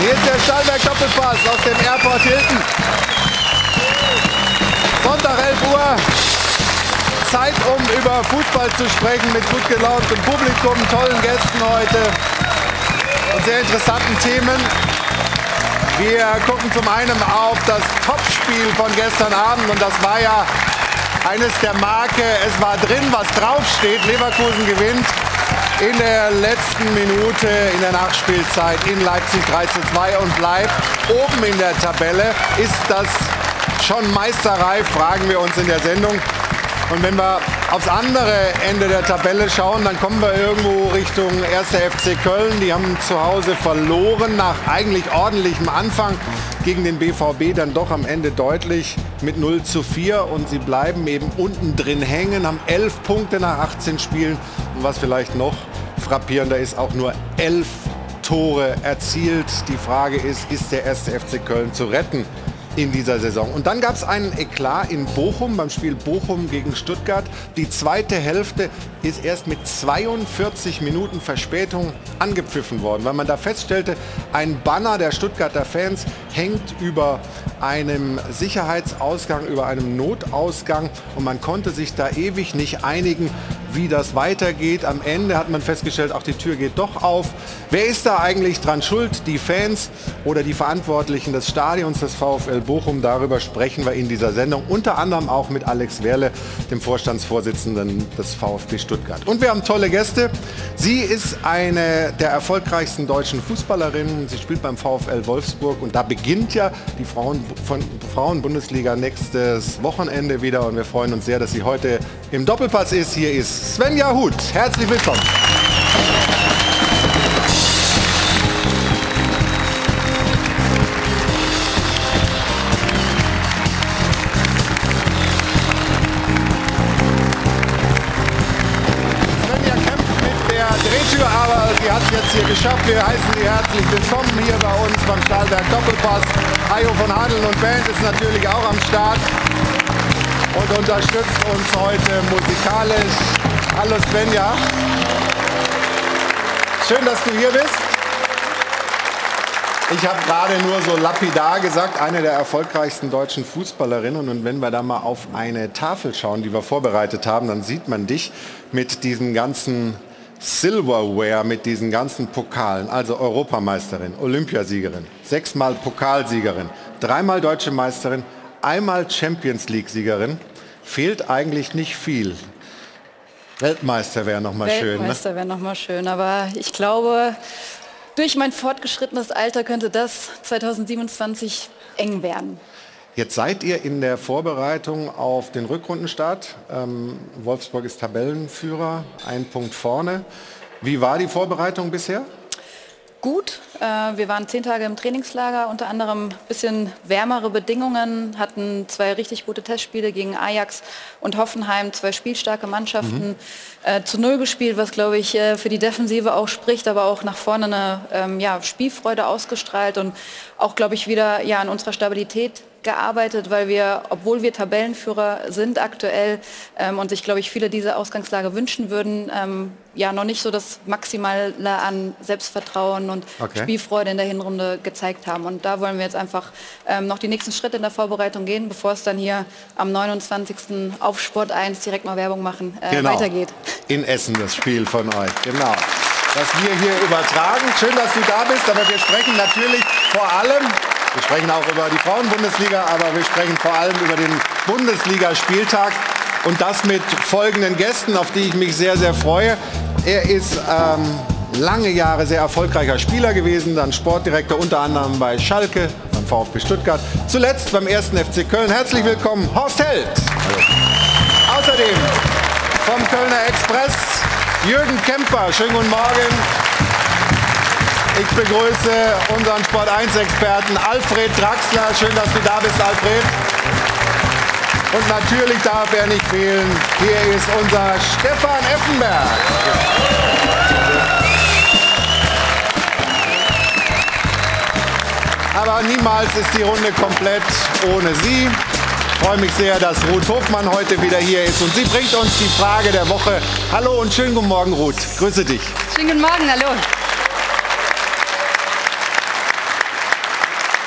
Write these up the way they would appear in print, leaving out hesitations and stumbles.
Hier ist der Stahlberg-Doppelpass aus dem Airport Hilton. Sonntag 11 Uhr. Zeit, um über Fußball zu sprechen mit gut gelauntem Publikum, tollen Gästen heute und sehr interessanten Themen. Wir gucken zum einen auf das Topspiel von gestern Abend und das war ja eines der Marke. Es war drin, was draufsteht. Leverkusen gewinnt in der letzten Minute in der Nachspielzeit in Leipzig 3:2 und bleibt oben in der Tabelle. Ist das schon Meisterei, fragen wir uns in der Sendung. Und wenn wir aufs andere Ende der Tabelle schauen, dann kommen wir irgendwo Richtung 1. FC Köln. Die haben zu Hause verloren nach eigentlich ordentlichem Anfang gegen den BVB, dann doch am Ende deutlich mit 0:4. Und sie bleiben eben unten drin hängen, haben 11 Punkte nach 18 Spielen. Und was vielleicht noch frappierender ist, auch nur 11 Tore erzielt. Die Frage ist der 1. FC Köln zu retten in dieser Saison? Und dann gab es einen Eklat in Bochum, beim Spiel Bochum gegen Stuttgart. Die zweite Hälfte ist erst mit 42 Minuten Verspätung angepfiffen worden, weil man da feststellte, ein Banner der Stuttgarter Fans hängt über einem Sicherheitsausgang, über einem Notausgang und man konnte sich da ewig nicht einigen, wie das weitergeht. Am Ende hat man festgestellt, auch die Tür geht doch auf. Wer ist da eigentlich dran schuld? Die Fans oder die Verantwortlichen des Stadions des VfL Bochum? Darüber sprechen wir in dieser Sendung. Unter anderem auch mit Alex Werle, dem Vorstandsvorsitzenden des VfB Stuttgart. Und wir haben tolle Gäste. Sie ist eine der erfolgreichsten deutschen Fußballerinnen. Sie spielt beim VfL Wolfsburg und da beginnt ja die Frauen-Bundesliga nächstes Wochenende wieder. Und wir freuen uns sehr, dass sie heute im Doppelpass ist. Hier ist Svenja Huth. Herzlich willkommen. Svenja kämpft mit der Drehtür, aber sie hat es jetzt hier geschafft. Wir heißen Sie herzlich willkommen hier bei uns beim Stahlberg Doppelpass. Hajo von Hadeln und Band ist natürlich auch am Start und unterstützt uns heute musikalisch. Hallo Svenja. Schön, dass du hier bist. Ich habe gerade nur so lapidar gesagt, eine der erfolgreichsten deutschen Fußballerinnen. Und wenn wir da mal auf eine Tafel schauen, die wir vorbereitet haben, dann sieht man dich mit diesen ganzen Silverware, mit diesen ganzen Pokalen. Also Europameisterin, Olympiasiegerin, 6-mal Pokalsiegerin, 3-mal Deutsche Meisterin, einmal Champions League-Siegerin. Fehlt eigentlich nicht viel. Weltmeister wäre noch mal schön. Weltmeister wäre noch mal schön, aber ich glaube, durch mein fortgeschrittenes Alter könnte das 2027 eng werden. Jetzt seid ihr in der Vorbereitung auf den Rückrundenstart. Wolfsburg ist Tabellenführer, 1 Punkt vorne. Wie war die Vorbereitung bisher? Gut, wir waren 10 Tage im Trainingslager, unter anderem ein bisschen wärmere Bedingungen, hatten 2 richtig gute Testspiele gegen Ajax und Hoffenheim, 2 spielstarke Mannschaften, zu 0 gespielt, was glaube ich für die Defensive auch spricht, aber auch nach vorne eine Spielfreude ausgestrahlt und auch glaube ich wieder an unserer Stabilität gearbeitet, weil wir, obwohl wir Tabellenführer sind aktuell und sich, glaube ich, viele diese Ausgangslage wünschen würden, noch nicht so das Maximale an Selbstvertrauen und Spielfreude in der Hinrunde gezeigt haben. Und da wollen wir jetzt einfach noch die nächsten Schritte in der Vorbereitung gehen, bevor es dann hier am 29. auf Sport 1 direkt mal Werbung machen, weitergeht. In Essen das Spiel von euch, genau. Das wir hier übertragen. Schön, dass du da bist, aber wir sprechen natürlich vor allem, wir sprechen auch über die Frauenbundesliga, aber wir sprechen vor allem über den Bundesligaspieltag und das mit folgenden Gästen, auf die ich mich sehr, sehr freue. Er ist lange Jahre sehr erfolgreicher Spieler gewesen, dann Sportdirektor unter anderem bei Schalke, beim VfB Stuttgart, zuletzt beim 1. FC Köln. Herzlich willkommen, Horst Held. Hallo. Außerdem vom Kölner Express Jürgen Kemper. Schönen guten Morgen. Ich begrüße unseren Sport1-Experten Alfred Draxler. Schön, dass du da bist, Alfred. Und natürlich darf er nicht fehlen. Hier ist unser Stefan Effenberg. Aber niemals ist die Runde komplett ohne sie. Ich freue mich sehr, dass Ruth Hofmann heute wieder hier ist und sie bringt uns die Frage der Woche. Hallo und schönen guten Morgen, Ruth. Grüße dich. Schönen guten Morgen, hallo.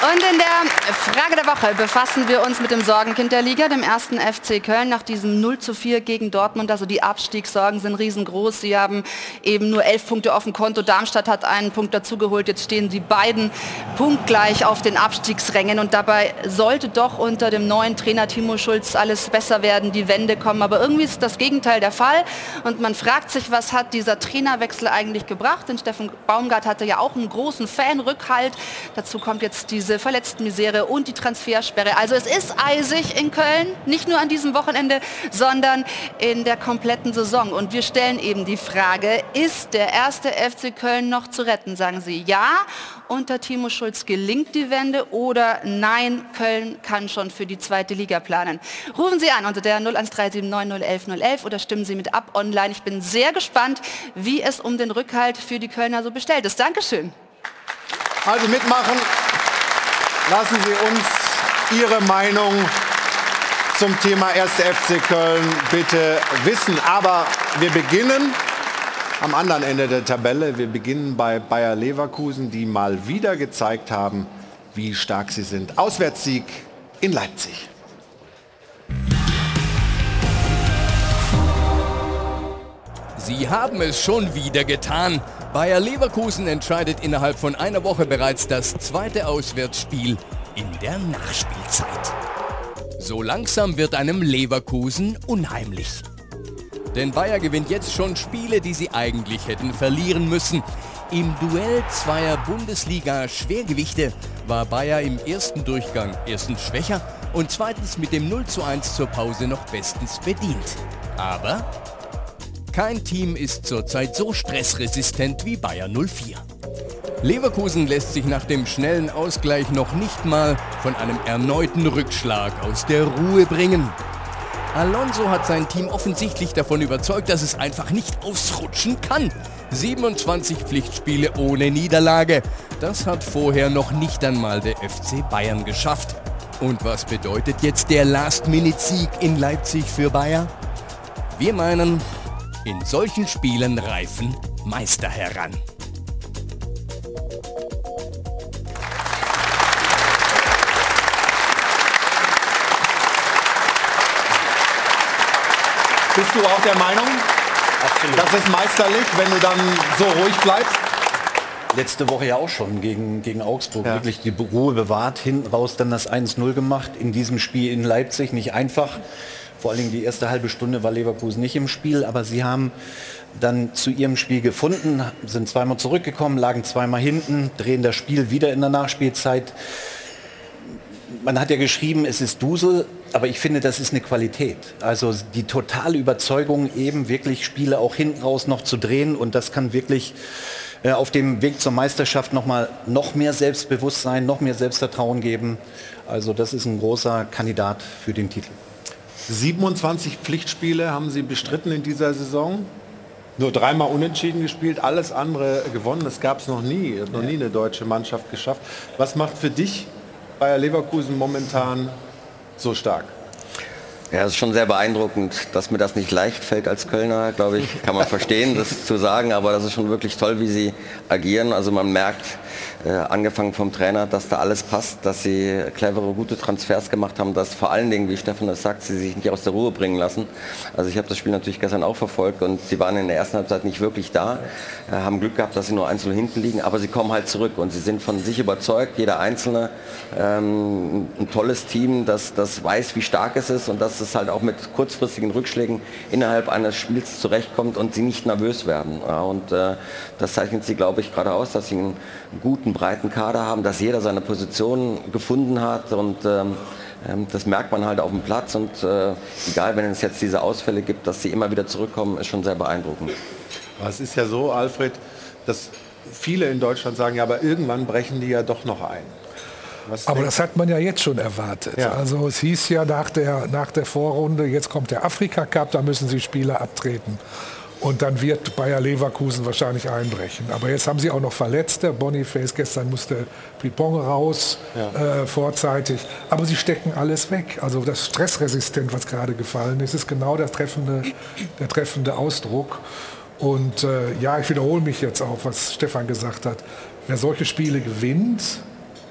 Und in der Frage der Woche befassen wir uns mit dem Sorgenkind der Liga, dem 1. FC Köln, nach diesem 0:4 gegen Dortmund. Also die Abstiegssorgen sind riesengroß. Sie haben eben nur 11 Punkte auf dem Konto. Darmstadt hat einen Punkt dazugeholt. Jetzt stehen die beiden punktgleich auf den Abstiegsrängen. Und dabei sollte doch unter dem neuen Trainer Timo Schulz alles besser werden, die Wende kommen. Aber irgendwie ist das Gegenteil der Fall. Und man fragt sich, was hat dieser Trainerwechsel eigentlich gebracht? Denn Steffen Baumgart hatte ja auch einen großen Fanrückhalt. Dazu kommt jetzt diese Verletztenmisere und die Transfersperre. Also es ist eisig in Köln, nicht nur an diesem Wochenende, sondern in der kompletten Saison. Und wir stellen eben die Frage, ist der 1. FC Köln noch zu retten? Sagen Sie ja, unter Timo Schulz gelingt die Wende, oder nein, Köln kann schon für die 2. Liga planen. Rufen Sie an unter der 01379 011 011 oder stimmen Sie mit ab online. Ich bin sehr gespannt, wie es um den Rückhalt für die Kölner so bestellt ist. Dankeschön. Also mitmachen. Lassen Sie uns Ihre Meinung zum Thema 1. FC Köln bitte wissen. Aber wir beginnen am anderen Ende der Tabelle. Wir beginnen bei Bayer Leverkusen, die mal wieder gezeigt haben, wie stark sie sind. Auswärtssieg in Leipzig. Sie haben es schon wieder getan. Bayer Leverkusen entscheidet innerhalb von einer Woche bereits das 2. Auswärtsspiel in der Nachspielzeit. So langsam wird einem Leverkusen unheimlich. Denn Bayer gewinnt jetzt schon Spiele, die sie eigentlich hätten verlieren müssen. Im Duell zweier Bundesliga-Schwergewichte war Bayer im ersten Durchgang erstens schwächer und zweitens mit dem 0:1 zur Pause noch bestens bedient. Aber kein Team ist zurzeit so stressresistent wie Bayer 04. Leverkusen lässt sich nach dem schnellen Ausgleich noch nicht mal von einem erneuten Rückschlag aus der Ruhe bringen. Alonso hat sein Team offensichtlich davon überzeugt, dass es einfach nicht ausrutschen kann. 27 Pflichtspiele ohne Niederlage. Das hat vorher noch nicht einmal der FC Bayern geschafft. Und was bedeutet jetzt der Last-Minute-Sieg in Leipzig für Bayer? Wir meinen, in solchen Spielen reifen Meister heran. Bist du auch der Meinung, Absolut. das ist meisterlich, wenn du dann so ruhig bleibst? Letzte Woche ja auch schon gegen Augsburg. Ja. Wirklich die Ruhe bewahrt, hinten raus dann das 1:0 gemacht. In diesem Spiel in Leipzig nicht einfach. Vor allen Dingen die erste halbe Stunde war Leverkusen nicht im Spiel, aber sie haben dann zu ihrem Spiel gefunden, sind zweimal zurückgekommen, lagen zweimal hinten, drehen das Spiel wieder in der Nachspielzeit. Man hat ja geschrieben, es ist Dusel, aber ich finde, das ist eine Qualität. Also die totale Überzeugung, eben wirklich Spiele auch hinten raus noch zu drehen, und das kann wirklich auf dem Weg zur Meisterschaft noch mehr Selbstbewusstsein, noch mehr Selbstvertrauen geben. Also das ist ein großer Kandidat für den Titel. 27 Pflichtspiele haben sie bestritten in dieser Saison. Nur 3-mal unentschieden gespielt, alles andere gewonnen. Das gab es noch nie. Hat noch nie eine deutsche Mannschaft geschafft. Was macht für dich Bayer Leverkusen momentan so stark? Ja, es ist schon sehr beeindruckend, dass mir das nicht leicht fällt als Kölner, glaube ich, kann man verstehen, das zu sagen, aber das ist schon wirklich toll, wie sie agieren. Also man merkt, angefangen vom Trainer, dass da alles passt, dass sie clevere, gute Transfers gemacht haben, dass vor allen Dingen, wie Steffen das sagt, sie sich nicht aus der Ruhe bringen lassen. Also ich habe das Spiel natürlich gestern auch verfolgt und sie waren in der ersten Halbzeit nicht wirklich da, haben Glück gehabt, dass sie nur 1:0 hinten liegen, aber sie kommen halt zurück und sie sind von sich überzeugt, jeder Einzelne, ein tolles Team, das weiß, wie stark es ist und dass es halt auch mit kurzfristigen Rückschlägen innerhalb eines Spiels zurechtkommt und sie nicht nervös werden. Ja, und das zeichnet sie, glaube ich, gerade aus, dass sie einen guten, breiten Kader haben, dass jeder seine Position gefunden hat und das merkt man halt auf dem Platz und egal, wenn es jetzt diese Ausfälle gibt, dass sie immer wieder zurückkommen, ist schon sehr beeindruckend. Es ist ja so, Alfred, dass viele in Deutschland sagen, ja, aber irgendwann brechen die ja doch noch ein. Aber das hat man ja jetzt schon erwartet. Ja. Also es hieß ja nach der Vorrunde, jetzt kommt der Afrika-Cup, da müssen sie Spieler abtreten. Und dann wird Bayer Leverkusen wahrscheinlich einbrechen. Aber jetzt haben sie auch noch Verletzte. Boniface, gestern musste Frimpong raus, vorzeitig. Aber sie stecken alles weg. Also das stressresistent, was gerade gefallen ist, ist genau der treffende Ausdruck. Und ja, ich wiederhole mich jetzt auch, was Stefan gesagt hat. Wer solche Spiele gewinnt,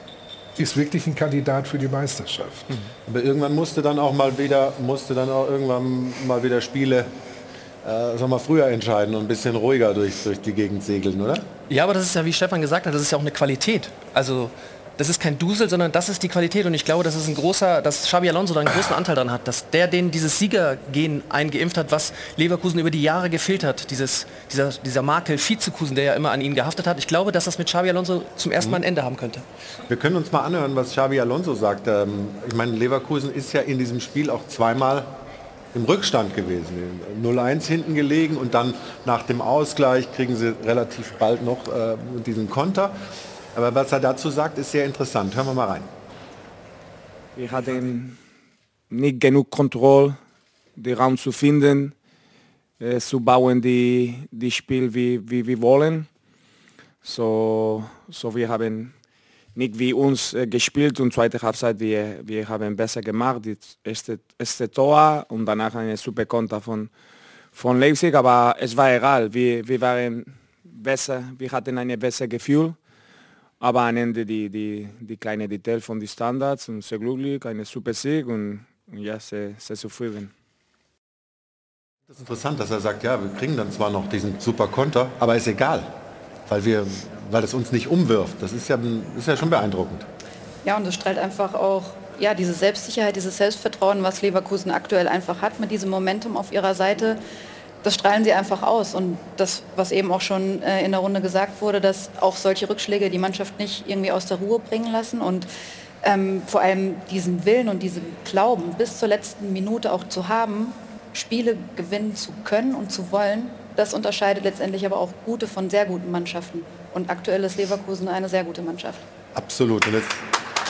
ist wirklich ein Kandidat für die Meisterschaft. Aber irgendwann musste dann auch irgendwann mal wieder Spiele früher entscheiden und ein bisschen ruhiger durch die Gegend segeln, oder? Ja, aber das ist ja, wie Stefan gesagt hat, das ist ja auch eine Qualität. Also das ist kein Dusel, sondern das ist die Qualität. Und ich glaube, dass Xabi Alonso da einen großen Anteil daran hat, dass der denen dieses Siegergen eingeimpft hat, was Leverkusen über die Jahre gefehlt hat. Dieser Makel Vizekusen, der ja immer an ihnen gehaftet hat. Ich glaube, dass das mit Xabi Alonso zum ersten Mal ein Ende haben könnte. Wir können uns mal anhören, was Xabi Alonso sagt. Ich meine, Leverkusen ist ja in diesem Spiel auch zweimal im Rückstand gewesen. 0-1 hinten gelegen und dann nach dem Ausgleich kriegen sie relativ bald noch diesen Konter. Aber was er dazu sagt, ist sehr interessant. Hören wir mal rein. Wir hatten nicht genug Kontrolle, den Raum zu finden, zu bauen die Spiel wie wir wollen. So wir haben nicht wie uns gespielt und zweite Halbzeit wir haben besser gemacht. Das erste Tor und danach eine super Konter von Leipzig, aber es war egal. Wir waren besser, wir hatten ein besseres Gefühl. Aber am Ende die kleine Detail von den Standards und sehr glücklich, eine super Sieg und ja, sehr zufrieden. Das ist interessant, dass er sagt, ja, wir kriegen dann zwar noch diesen super Konter, aber ist egal, weil es uns nicht umwirft. Das ist ja schon beeindruckend. Ja, und es strahlt einfach auch diese Selbstsicherheit, dieses Selbstvertrauen, was Leverkusen aktuell einfach hat mit diesem Momentum auf ihrer Seite. Das strahlen sie einfach aus und das, was eben auch schon in der Runde gesagt wurde, dass auch solche Rückschläge die Mannschaft nicht irgendwie aus der Ruhe bringen lassen und vor allem diesen Willen und diesen Glauben bis zur letzten Minute auch zu haben, Spiele gewinnen zu können und zu wollen, das unterscheidet letztendlich aber auch gute von sehr guten Mannschaften und aktuell ist Leverkusen eine sehr gute Mannschaft. Absolut. Und jetzt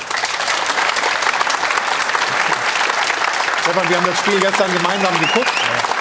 Stefan, wir haben das Spiel gestern gemeinsam geguckt.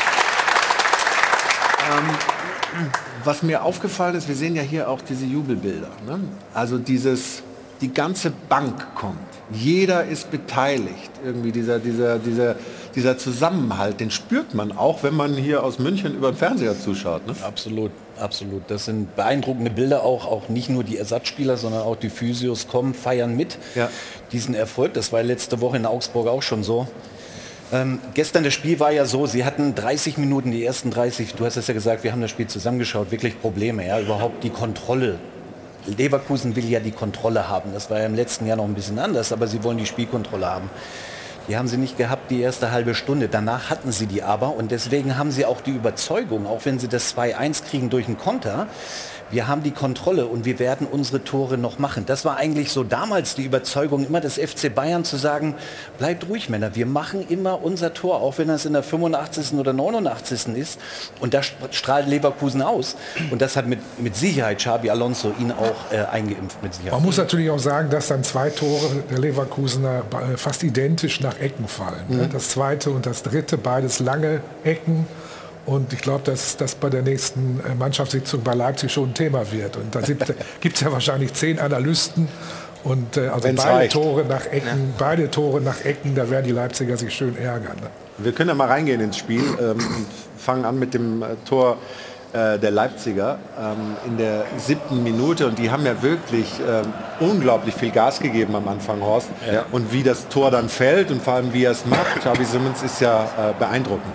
Was mir aufgefallen ist, wir sehen ja hier auch diese Jubelbilder. Ne? Also die ganze Bank kommt. Jeder ist beteiligt. Irgendwie dieser Zusammenhalt, den spürt man auch, wenn man hier aus München über den Fernseher zuschaut. Ne? Absolut, absolut. Das sind beeindruckende Bilder auch nicht nur die Ersatzspieler, sondern auch die Physios kommen, feiern mit diesen Erfolg. Das war letzte Woche in Augsburg auch schon so. Gestern das Spiel war ja so, sie hatten 30 Minuten, die ersten 30, du hast es ja gesagt, wir haben das Spiel zusammengeschaut, wirklich Probleme, überhaupt die Kontrolle. Leverkusen will ja die Kontrolle haben, das war ja im letzten Jahr noch ein bisschen anders, aber sie wollen die Spielkontrolle haben. Die haben sie nicht gehabt, die erste halbe Stunde, danach hatten sie die aber und deswegen haben sie auch die Überzeugung, auch wenn sie das 2-1 kriegen durch einen Konter, wir haben die Kontrolle und wir werden unsere Tore noch machen. Das war eigentlich so damals die Überzeugung immer des FC Bayern zu sagen, bleibt ruhig Männer, wir machen immer unser Tor, auch wenn das in der 85. oder 89. ist. Und das strahlt Leverkusen aus. Und das hat mit Sicherheit Xabi Alonso ihn auch eingeimpft mit Sicherheit. Man muss natürlich auch sagen, dass dann 2 Tore der Leverkusener fast identisch nach Ecken fallen. Mhm. Das zweite und das dritte, beides lange Ecken. Und ich glaube, dass das bei der nächsten Mannschaftssitzung bei Leipzig schon ein Thema wird. Und da gibt es ja wahrscheinlich 10 Analysten. Und also beide Tore nach Ecken, da werden die Leipziger sich schön ärgern. Ne? Wir können ja mal reingehen ins Spiel und fangen an mit dem Tor der Leipziger in der 7. Minute. Und die haben ja wirklich unglaublich viel Gas gegeben am Anfang, Horst. Ja. Und wie das Tor dann fällt und vor allem wie er es macht, Xabi Simons, ist ja beeindruckend.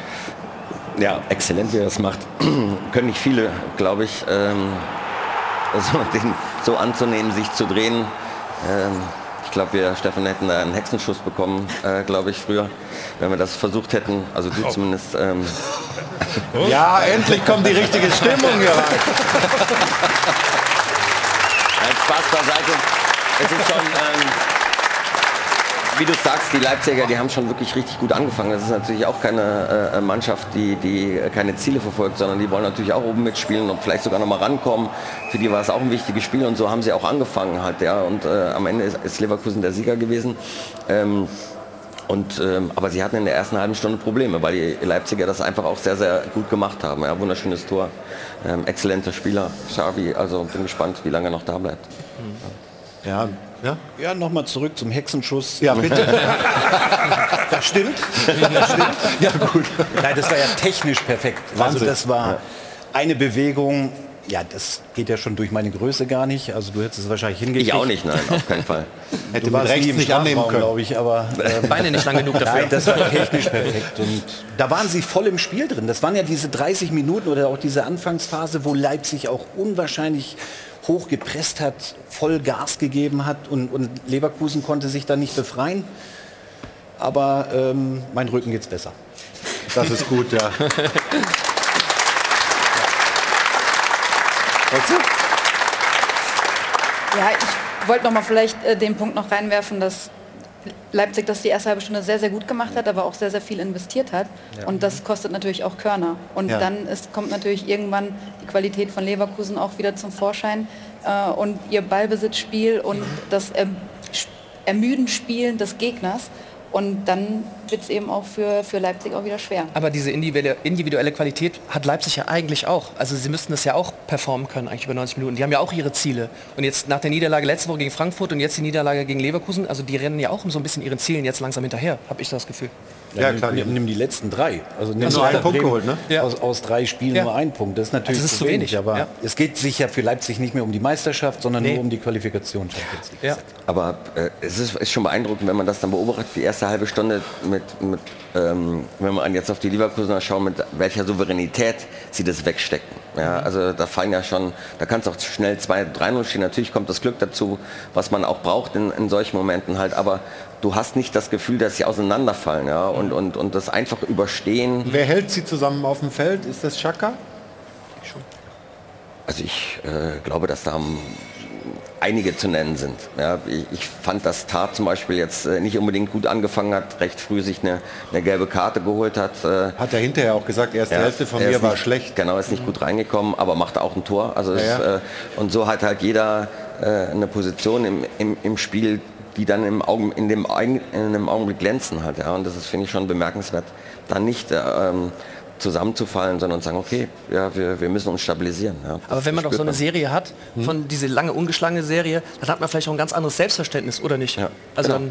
Ja, exzellent, wie er das macht. Können nicht viele, glaube ich, also den so anzunehmen, sich zu drehen. Ich glaube, wir, Stefan, hätten da einen Hexenschuss bekommen, glaube ich, früher, wenn wir das versucht hätten. Also du zumindest. Ja, endlich kommt die richtige Stimmung hier rein. Spaß beiseite. Es ist schon... wie du sagst, die Leipziger, die haben schon wirklich richtig gut angefangen. Das ist natürlich auch keine Mannschaft, die keine Ziele verfolgt, sondern die wollen natürlich auch oben mitspielen und vielleicht sogar noch mal rankommen. Für die war es auch ein wichtiges Spiel und so haben sie auch angefangen halt, ja. Und am Ende ist Leverkusen der Sieger gewesen. Aber sie hatten in der ersten halben Stunde Probleme, weil die Leipziger das einfach auch sehr, sehr gut gemacht haben. Ja, wunderschönes Tor, exzellenter Spieler, Xavi. Also bin gespannt, wie lange er noch da bleibt. Ja, nochmal zurück zum Hexenschuss. Ja, bitte. Das stimmt. Das stimmt. Ja, gut. Nein, das war ja technisch perfekt. Wahnsinn. Also das war eine Bewegung, Ja, das geht ja schon durch meine Größe gar nicht. Also du hättest es wahrscheinlich hingekriegt. Ich auch nicht, nein, auf keinen Fall. Hätte man rechts nicht annehmen können, glaube ich. Aber Beine nicht lang genug dafür. nein, das war technisch perfekt. Und da waren sie voll im Spiel drin. Das waren ja diese 30 Minuten oder auch diese Anfangsphase, wo Leipzig auch unwahrscheinlich hoch gepresst hat, voll Gas gegeben hat und Leverkusen konnte sich da nicht befreien. Aber mein Rücken geht's besser. Das ist gut, ja. Ja, ich wollte noch mal vielleicht den Punkt noch reinwerfen, dass Leipzig das die erste halbe Stunde sehr, sehr gut gemacht hat, aber auch sehr, sehr viel investiert hat. Ja. Und das kostet natürlich auch Körner. Und dann kommt natürlich irgendwann die Qualität von Leverkusen auch wieder zum Vorschein. Und ihr Ballbesitzspiel und das ermüden Spielen des Gegners. Und dann wird es eben auch für Leipzig auch wieder schwer. Aber diese individuelle Qualität hat Leipzig ja eigentlich auch. Also sie müssten das ja auch performen können, eigentlich über 90 Minuten. Die haben ja auch ihre Ziele. Und jetzt nach der Niederlage letzte Woche gegen Frankfurt und jetzt die Niederlage gegen Leverkusen, also die rennen ja auch so ein bisschen ihren Zielen jetzt langsam hinterher, habe ich das Gefühl. Ja, klar, nimm die letzten 3. Also nimm nur einen Punkt geholt, ne? Ja. Aus 3 Spielen nur 1 Punkt. Das ist natürlich das ist zu wenig. Aber es geht sicher für Leipzig nicht mehr um die Meisterschaft, sondern nur um die Qualifikation Champions League. Ja. Aber es ist schon beeindruckend, wenn man das dann beobachtet, die erste halbe Stunde wenn man jetzt auf die Leverkusener schaut, mit welcher Souveränität sie das wegstecken. Ja, also da fallen ja schon, da kann es auch schnell 2-3-0 stehen. Natürlich kommt das Glück dazu, was man auch braucht in solchen Momenten halt, aber du hast nicht das Gefühl, dass sie auseinanderfallen, ja, und das einfach überstehen. Wer hält sie zusammen auf dem Feld? Ist das Xhaka? Also ich glaube, dass da einige zu nennen sind. Ja, ich fand, dass Tat zum Beispiel jetzt nicht unbedingt gut angefangen hat, recht früh sich eine gelbe Karte geholt hat. Hat er hinterher auch gesagt, erste Hälfte von mir war schlecht. Genau, ist nicht gut reingekommen, aber machte auch ein Tor. Also und so hat halt jeder eine Position im Spiel, die dann in einem Augenblick glänzen halt. Ja, und das ist, finde ich, schon bemerkenswert, dann nicht zusammenzufallen, sondern sagen, okay, ja, wir müssen uns stabilisieren. Ja. Aber wenn man doch so eine Serie hat, von diese lange ungeschlagene Serie, dann hat man vielleicht auch ein ganz anderes Selbstverständnis, oder nicht? Ja. Also Genau.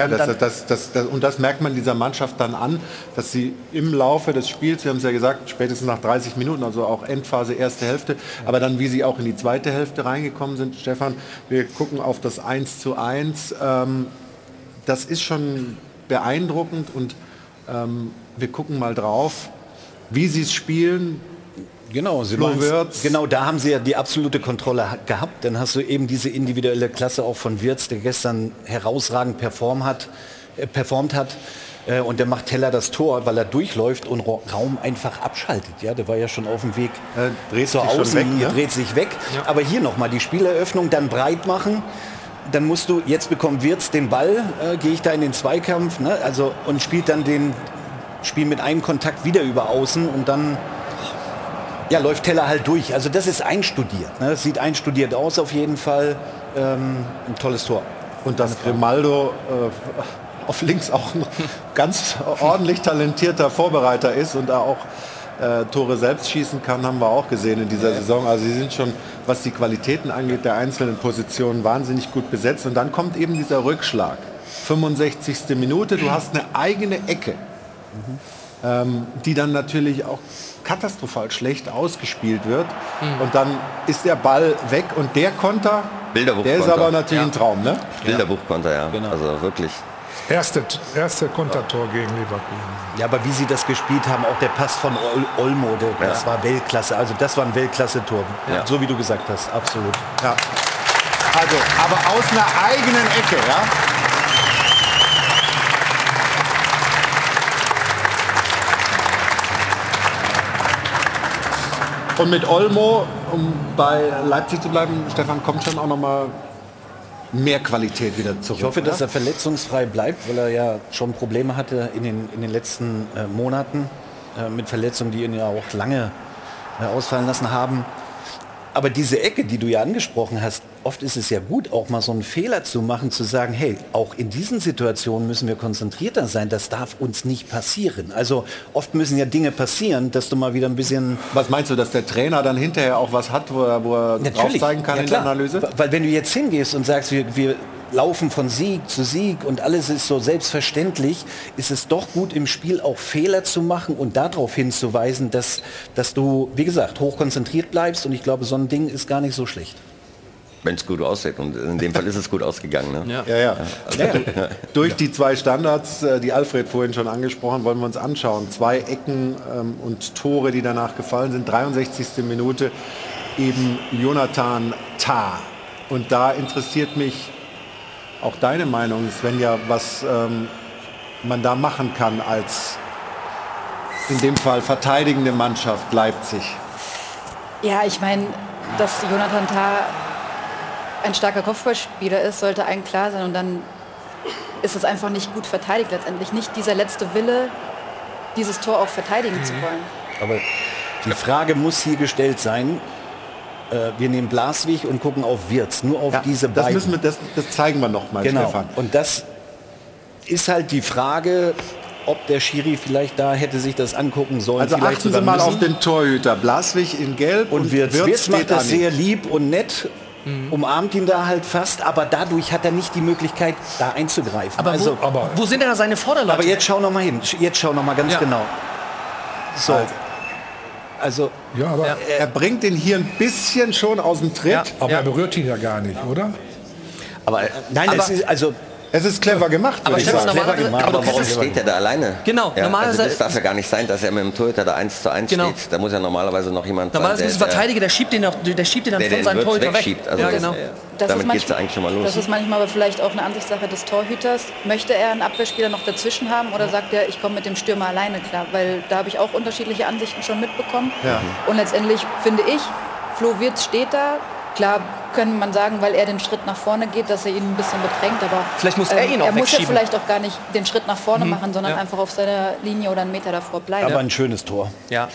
Und das merkt man dieser Mannschaft dann an, dass sie im Laufe des Spiels, wir haben es ja gesagt, spätestens nach 30 Minuten, also auch Endphase, erste Hälfte, aber dann wie sie auch in die zweite Hälfte reingekommen sind, Stefan, wir gucken auf das 1:1, das ist schon beeindruckend und wir gucken mal drauf, wie sie es spielen. Genau, genau, da haben sie ja die absolute Kontrolle gehabt. Dann hast du eben diese individuelle Klasse auch von Wirtz, der gestern herausragend performt hat. Und der macht Teller das Tor, weil er durchläuft und Raum einfach abschaltet. Ja, der war ja schon auf dem Weg zur Außenlinie, dreht sich weg. Ja. Aber hier nochmal die Spieleröffnung, dann breit machen. Dann musst du, jetzt bekommt Wirtz den Ball, gehe ich da in den Zweikampf, ne? Also, und spielt dann Spiel mit einem Kontakt wieder über außen und dann läuft Teller halt durch. Also das ist einstudiert. Ne? Das sieht einstudiert aus auf jeden Fall. Ein tolles Tor. Und dass Grimaldo auf links auch ein ganz ordentlich talentierter Vorbereiter ist und da auch Tore selbst schießen kann, haben wir auch gesehen in dieser Saison. Also sie sind schon, was die Qualitäten angeht, der einzelnen Positionen wahnsinnig gut besetzt. Und dann kommt eben dieser Rückschlag. 65. Minute, du hast eine eigene Ecke. Die dann natürlich auch katastrophal schlecht ausgespielt wird. Und dann ist der Ball weg und der Konter, der ist aber natürlich ein Traum, ne? Bilderbuchkonter, ja. Genau. Also wirklich. Erste Kontertor gegen Leverkusen. Ja, aber wie sie das gespielt haben, auch der Pass von Olmo, das war Weltklasse. Also das war ein Weltklasse-Tor. Ja. So wie du gesagt hast, absolut. Ja. Also, aber aus einer eigenen Ecke, ja? Und mit Olmo, um bei Leipzig zu bleiben, Stefan, kommt schon auch noch mal mehr Qualität wieder zurück. Ich hoffe, dass er verletzungsfrei bleibt, weil er ja schon Probleme hatte in den letzten Monaten mit Verletzungen, die ihn ja auch lange ausfallen lassen haben. Aber diese Ecke, die du ja angesprochen hast, oft ist es ja gut, auch mal so einen Fehler zu machen, zu sagen, hey, auch in diesen Situationen müssen wir konzentrierter sein, das darf uns nicht passieren. Also oft müssen ja Dinge passieren, dass du mal wieder ein bisschen... Was meinst du, dass der Trainer dann hinterher auch was hat, wo er drauf zeigen kann in der Analyse? Weil wenn du jetzt hingehst und sagst, wir laufen von Sieg zu Sieg und alles ist so selbstverständlich, ist es doch gut im Spiel auch Fehler zu machen und darauf hinzuweisen, dass du, wie gesagt, hochkonzentriert bleibst und ich glaube, so ein Ding ist gar nicht so schlecht. Wenn es gut aussieht und in dem Fall ist es gut ausgegangen. Ne? Ja. Durch die 2 Standards, die Alfred vorhin schon angesprochen, wollen wir uns anschauen. 2 Ecken und Tore, die danach gefallen sind. 63. Minute eben Jonathan Tah. Und da interessiert mich auch deine Meinung, Svenja, was man da machen kann als in dem Fall verteidigende Mannschaft Leipzig. Ja, ich meine, dass Jonathan Tah ein starker Kopfballspieler ist, sollte allen klar sein. Und dann ist es einfach nicht gut verteidigt letztendlich. Nicht dieser letzte Wille, dieses Tor auch verteidigen zu wollen. Aber die Frage muss hier gestellt sein, wir nehmen Blaswig und gucken auf Wirtz, nur auf diese beiden. Das zeigen wir noch mal, genau. Stefan. Und das ist halt die Frage, ob der Schiri vielleicht da hätte sich das angucken sollen. Also vielleicht achten Sie mal auf den Torhüter. Blaswig in Gelb und Wirtz steht macht das da sehr nicht. lieb und nett, umarmt ihn da halt fast, aber dadurch hat er nicht die Möglichkeit, da einzugreifen. Aber, wo sind denn da seine Vorderleute? Aber jetzt schau noch mal hin, jetzt schau noch mal ganz genau. So. Also Ja, aber, Er bringt ihn hier ein bisschen schon aus dem Tritt. aber er berührt ihn ja gar nicht, oder? aber nein, Aber- es ist also Es ist clever gemacht, würde ich Stefan, sagen. normalerweise- Clever gemacht. aber du Aber warum kennst es- steht er da alleine? Genau, ja, normalerweise- also das darf ja gar nicht sein, dass er mit dem Torhüter da 1:1 Genau. steht. Da muss ja normalerweise noch jemand Normalerweise sein, ist ein Verteidiger, der schiebt den dann der von den seinem Wirtz Torhüter weg. wegschiebt. Also Ja, das- genau. Das Damit ist geht es ja eigentlich schon mal los. Das ist manchmal aber vielleicht auch eine Ansichtssache des Torhüters. Möchte er einen Abwehrspieler noch dazwischen haben oder sagt er, ich komme mit dem Stürmer alleine klar? Weil da habe ich auch unterschiedliche Ansichten schon mitbekommen. Ja. Und letztendlich finde ich, Flo Wirtz steht da. Klar kann man sagen, weil er den Schritt nach vorne geht, dass er ihn ein bisschen bedrängt. Aber Vielleicht muss er ihn auch er muss ja wegschieben. vielleicht auch gar nicht den Schritt nach vorne machen, sondern ja. einfach auf seiner Linie oder einen Meter davor bleiben. aber ein schönes Tor. Ja.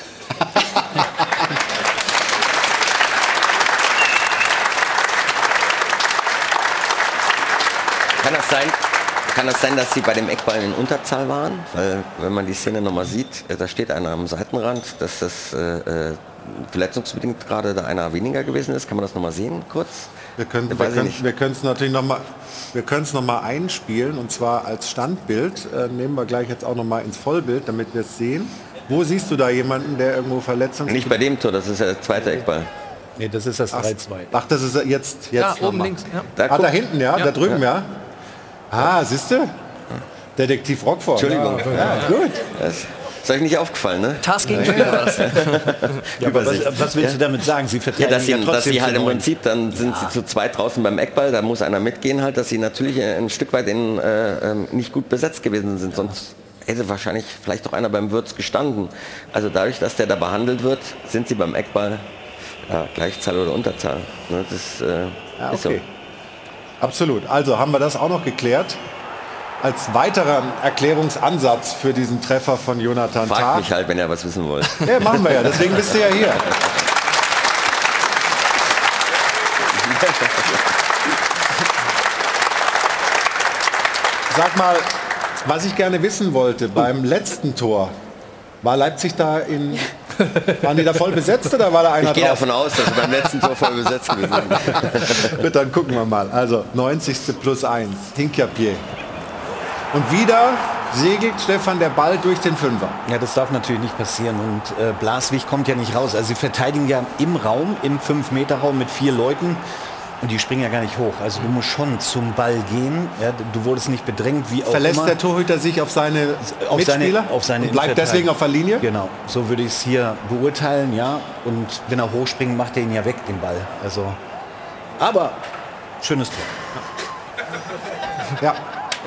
Kann das sein, dass sie bei dem Eckball in Unterzahl waren? Weil, wenn man die Szene nochmal sieht, da steht einer am Seitenrand, dass das verletzungsbedingt gerade da einer weniger gewesen ist. Kann man das nochmal sehen, kurz? Wir können es natürlich noch mal einspielen, und zwar als Standbild. Nehmen wir gleich jetzt auch noch mal ins Vollbild, damit wir es sehen. Wo siehst du da jemanden, der irgendwo verletzt Nicht bei dem Tor, das ist ja der zweite Eckball. Nee, das ist das 3-2. Ach, das ist jetzt Ja, noch oben mal. links. Ja. Da, Ah, guck. da hinten, ja, da drüben, ja. Ah, siehst du? Detektiv Rockford. Entschuldigung. Ja, gut. Das ist euch nicht aufgefallen, ne? Task gegen Spieler war das. Ja, aber was willst du damit sagen? Sie Ja, verteidigen dass sie trotzdem halt zu im neun. Prinzip, dann sind sie zu zweit draußen beim Eckball, da muss einer mitgehen halt, dass sie natürlich ein Stück weit nicht gut besetzt gewesen sind, sonst hätte wahrscheinlich vielleicht auch einer beim Wirtz gestanden. Also dadurch, dass der da behandelt wird, sind sie beim Eckball Gleichzahl oder Unterzahl. Ne, das Ja, ist so. okay. Absolut. Also haben wir das auch noch geklärt. Als weiterer Erklärungsansatz für diesen Treffer von Jonathan Fragt Tah. mich halt, wenn ihr was wissen wollt. Ja, machen wir ja, deswegen bist du ja hier. Sag mal, was ich gerne wissen wollte, beim letzten Tor, war Leipzig da waren die da voll besetzt oder war da einer Ich gehe drauf? davon aus, dass wir beim letzten Tor voll besetzt gewesen sind. Gut, dann gucken wir mal. Also 90. + 1, Hincapié. Und wieder segelt Stefan der Ball durch den Fünfer. Ja, das darf natürlich nicht passieren. Und Blaswig kommt ja nicht raus. Also sie verteidigen ja im Raum, im 5-Meter-Raum mit 4 Leuten. Und die springen ja gar nicht hoch. Also du musst schon zum Ball gehen. Ja, du wurdest nicht bedrängt, wie auch Verlässt immer. der Torhüter sich auf seine Mitspieler auf seine und bleibt deswegen auf der Linie? Genau, so würde ich es hier beurteilen, ja. Und wenn er hochspringt, macht er ihn ja weg, den Ball. Also, aber schönes Tor. Ja.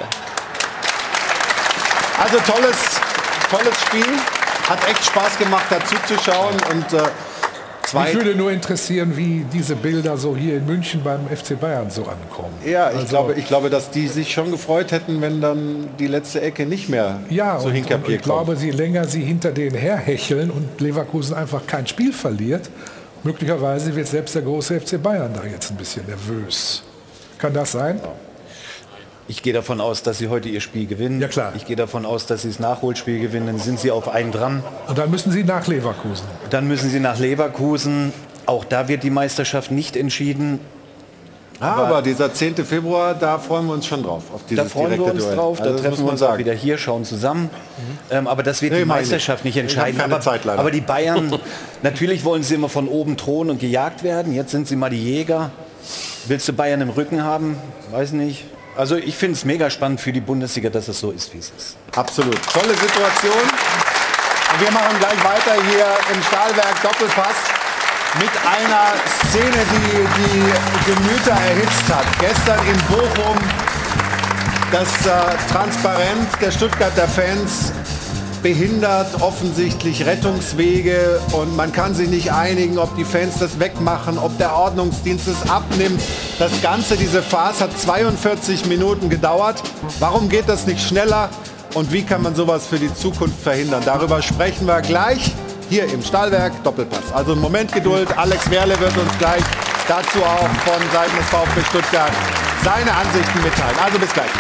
Also tolles Spiel. Hat echt Spaß gemacht, dazu zu schauen. Und Mich würde nur interessieren, wie diese Bilder so hier in München beim FC Bayern so ankommen. ja, ich Also- glaube, dass die sich schon gefreut hätten, wenn dann die letzte Ecke nicht mehr Ja, so und Hincapié ich kommt. glaube, je länger sie hinter denen herhecheln und Leverkusen einfach kein Spiel verliert, möglicherweise wird selbst der große FC Bayern da jetzt ein bisschen nervös. Kann das sein? Ich gehe davon aus, dass sie heute ihr Spiel gewinnen. Ja, klar. Ich gehe davon aus, dass sie das Nachholspiel gewinnen. Dann sind sie auf einen dran. Und dann müssen sie nach Leverkusen. Dann müssen sie nach Leverkusen. Auch da wird die Meisterschaft nicht entschieden. Aber dieser 10. Februar, da freuen wir uns schon drauf. Auf dieses da freuen wir uns Duell. drauf, Also da treffen wir uns auch wieder hier, schauen zusammen. Aber das wird die Meisterschaft nicht entscheiden. Aber die Bayern, natürlich wollen sie immer von oben thronen und gejagt werden. Jetzt sind sie mal die Jäger. Willst du Bayern im Rücken haben? Weiß nicht. Also ich finde es mega spannend für die Bundesliga, dass es so ist, wie es ist. Absolut. Tolle Situation. Und wir machen gleich weiter hier im Stahlwerk Doppelpass mit einer Szene, die Gemüter erhitzt hat. Gestern in Bochum das Transparent der Stuttgarter Fans behindert offensichtlich Rettungswege und man kann sich nicht einigen, ob die Fans das wegmachen, ob der Ordnungsdienst es abnimmt. Das Ganze, diese Farce hat 42 Minuten gedauert. Warum geht das nicht schneller und wie kann man sowas für die Zukunft verhindern? Darüber sprechen wir gleich hier im Stahlwerk Doppelpass. Also einen Moment Geduld, Alex Werle wird uns gleich dazu auch von Seiten des VfB Stuttgart seine Ansichten mitteilen. Also bis gleich.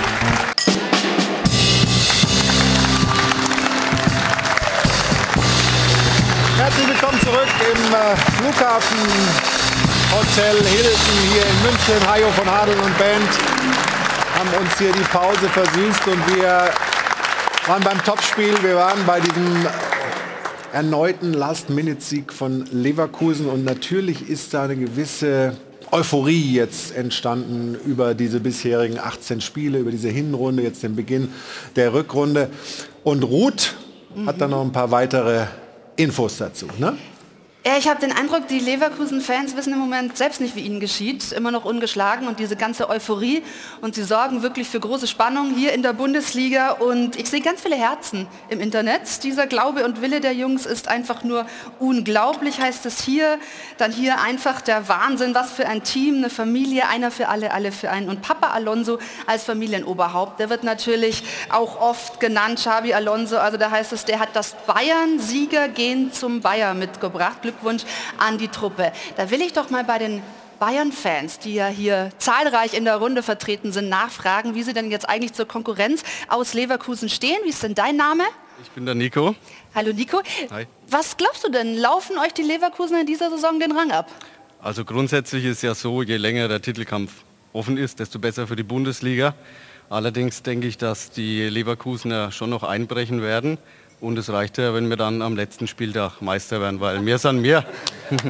Herzlich willkommen zurück im Flughafen Hotel Hilton hier in München. Hajo von Adel und Band haben uns hier die Pause versüßt und wir waren beim Topspiel. Wir waren bei diesem erneuten Last-Minute-Sieg von Leverkusen und natürlich ist da eine gewisse Euphorie jetzt entstanden über diese bisherigen 18 Spiele, über diese Hinrunde, jetzt den Beginn der Rückrunde. Und Ruth hat da noch ein paar weitere Infos dazu, ne? Ja, ich habe den Eindruck, die Leverkusen-Fans wissen im Moment selbst nicht, wie ihnen geschieht. Immer noch ungeschlagen und diese ganze Euphorie. Und sie sorgen wirklich für große Spannung hier in der Bundesliga. Und ich sehe ganz viele Herzen im Internet. Dieser Glaube und Wille der Jungs ist einfach nur unglaublich, heißt es hier. Dann hier einfach der Wahnsinn. Was für ein Team, eine Familie, einer für alle, alle für einen. Und Papa Alonso als Familienoberhaupt, der wird natürlich auch oft genannt, Xabi Alonso. Also da heißt es, der hat das Bayern-Sieger-Gen zum Bayer mitgebracht. Glückwunsch an die Truppe. Da will ich doch mal bei den Bayern-Fans, die ja hier zahlreich in der Runde vertreten sind, nachfragen, wie sie denn jetzt eigentlich zur Konkurrenz aus Leverkusen stehen. Wie ist denn dein Name? Ich bin der Nico. Hallo Nico. Hi. Was glaubst du denn? Laufen euch die Leverkusen in dieser Saison den Rang ab? Also grundsätzlich ist ja so, je länger der Titelkampf offen ist, desto besser für die Bundesliga. Allerdings denke ich, dass die Leverkusener schon noch einbrechen werden. Und es reicht ja, wenn wir dann am letzten Spieltag Meister werden, weil wir sind wir. Vielen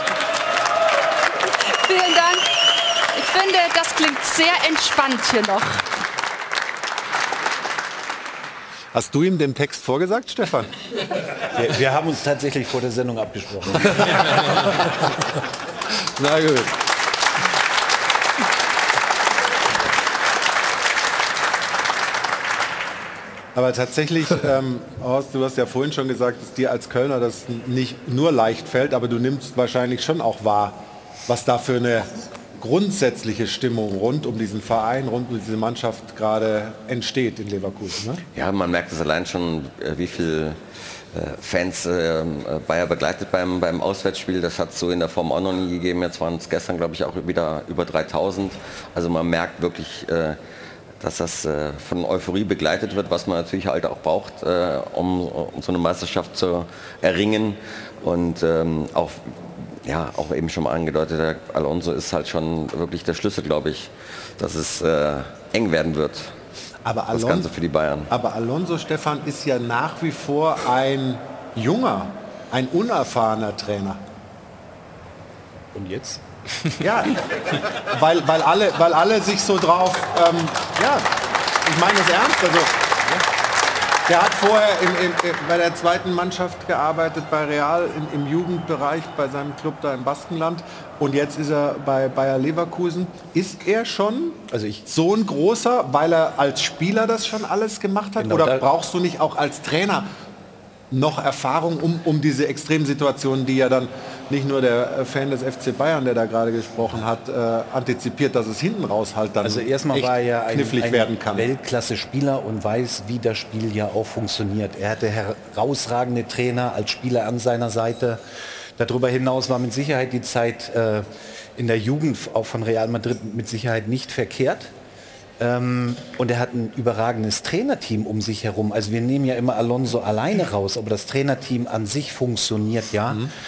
Dank. Ich finde, das klingt sehr entspannt hier noch. Hast du ihm den Text vorgesagt, Stefan? Wir haben uns tatsächlich vor der Sendung abgesprochen. Na gut. Aber tatsächlich, Horst, du hast ja vorhin schon gesagt, dass dir als Kölner das nicht nur leicht fällt, aber du nimmst wahrscheinlich schon auch wahr, was da für eine grundsätzliche Stimmung rund um diesen Verein, rund um diese Mannschaft gerade entsteht in Leverkusen. Ne? Ja, man merkt es allein schon, wie viel Fans Bayer begleitet beim Auswärtsspiel. Das hat es so in der Form auch noch nie gegeben. Jetzt waren es gestern, glaube ich, auch wieder über 3000. Also man merkt wirklich, dass das von Euphorie begleitet wird, was man natürlich halt auch braucht, um so eine Meisterschaft zu erringen. Und auch eben schon mal angedeutet, der Alonso ist halt schon wirklich der Schlüssel, glaube ich, dass es eng werden wird. Aber das Ganze für die Bayern. Aber Alonso, Stefan, ist ja nach wie vor ein junger, ein unerfahrener Trainer. Und jetzt? Ja, weil alle sich so drauf, ich meine das ernst, also der hat vorher bei der zweiten Mannschaft gearbeitet, bei Real im Jugendbereich, bei seinem Club da im Baskenland und jetzt ist er bei Bayer Leverkusen. Ist er schon so ein großer, weil er als Spieler das schon alles gemacht hat? Genau, oder brauchst du nicht auch als Trainer noch Erfahrung, um diese Extremsituationen, die ja dann nicht nur der Fan des FC Bayern, der da gerade gesprochen hat, antizipiert, dass es hinten raus halt dann also erstmal war er ja knifflig werden kann. Weltklasse-Spieler und weiß, wie das Spiel ja auch funktioniert. Er hatte herausragende Trainer als Spieler an seiner Seite. Darüber hinaus war mit Sicherheit die Zeit in der Jugend auch von Real Madrid mit Sicherheit nicht verkehrt. Und er hat ein überragendes Trainerteam um sich herum. Also wir nehmen ja immer Alonso alleine raus, aber das Trainerteam an sich funktioniert ja.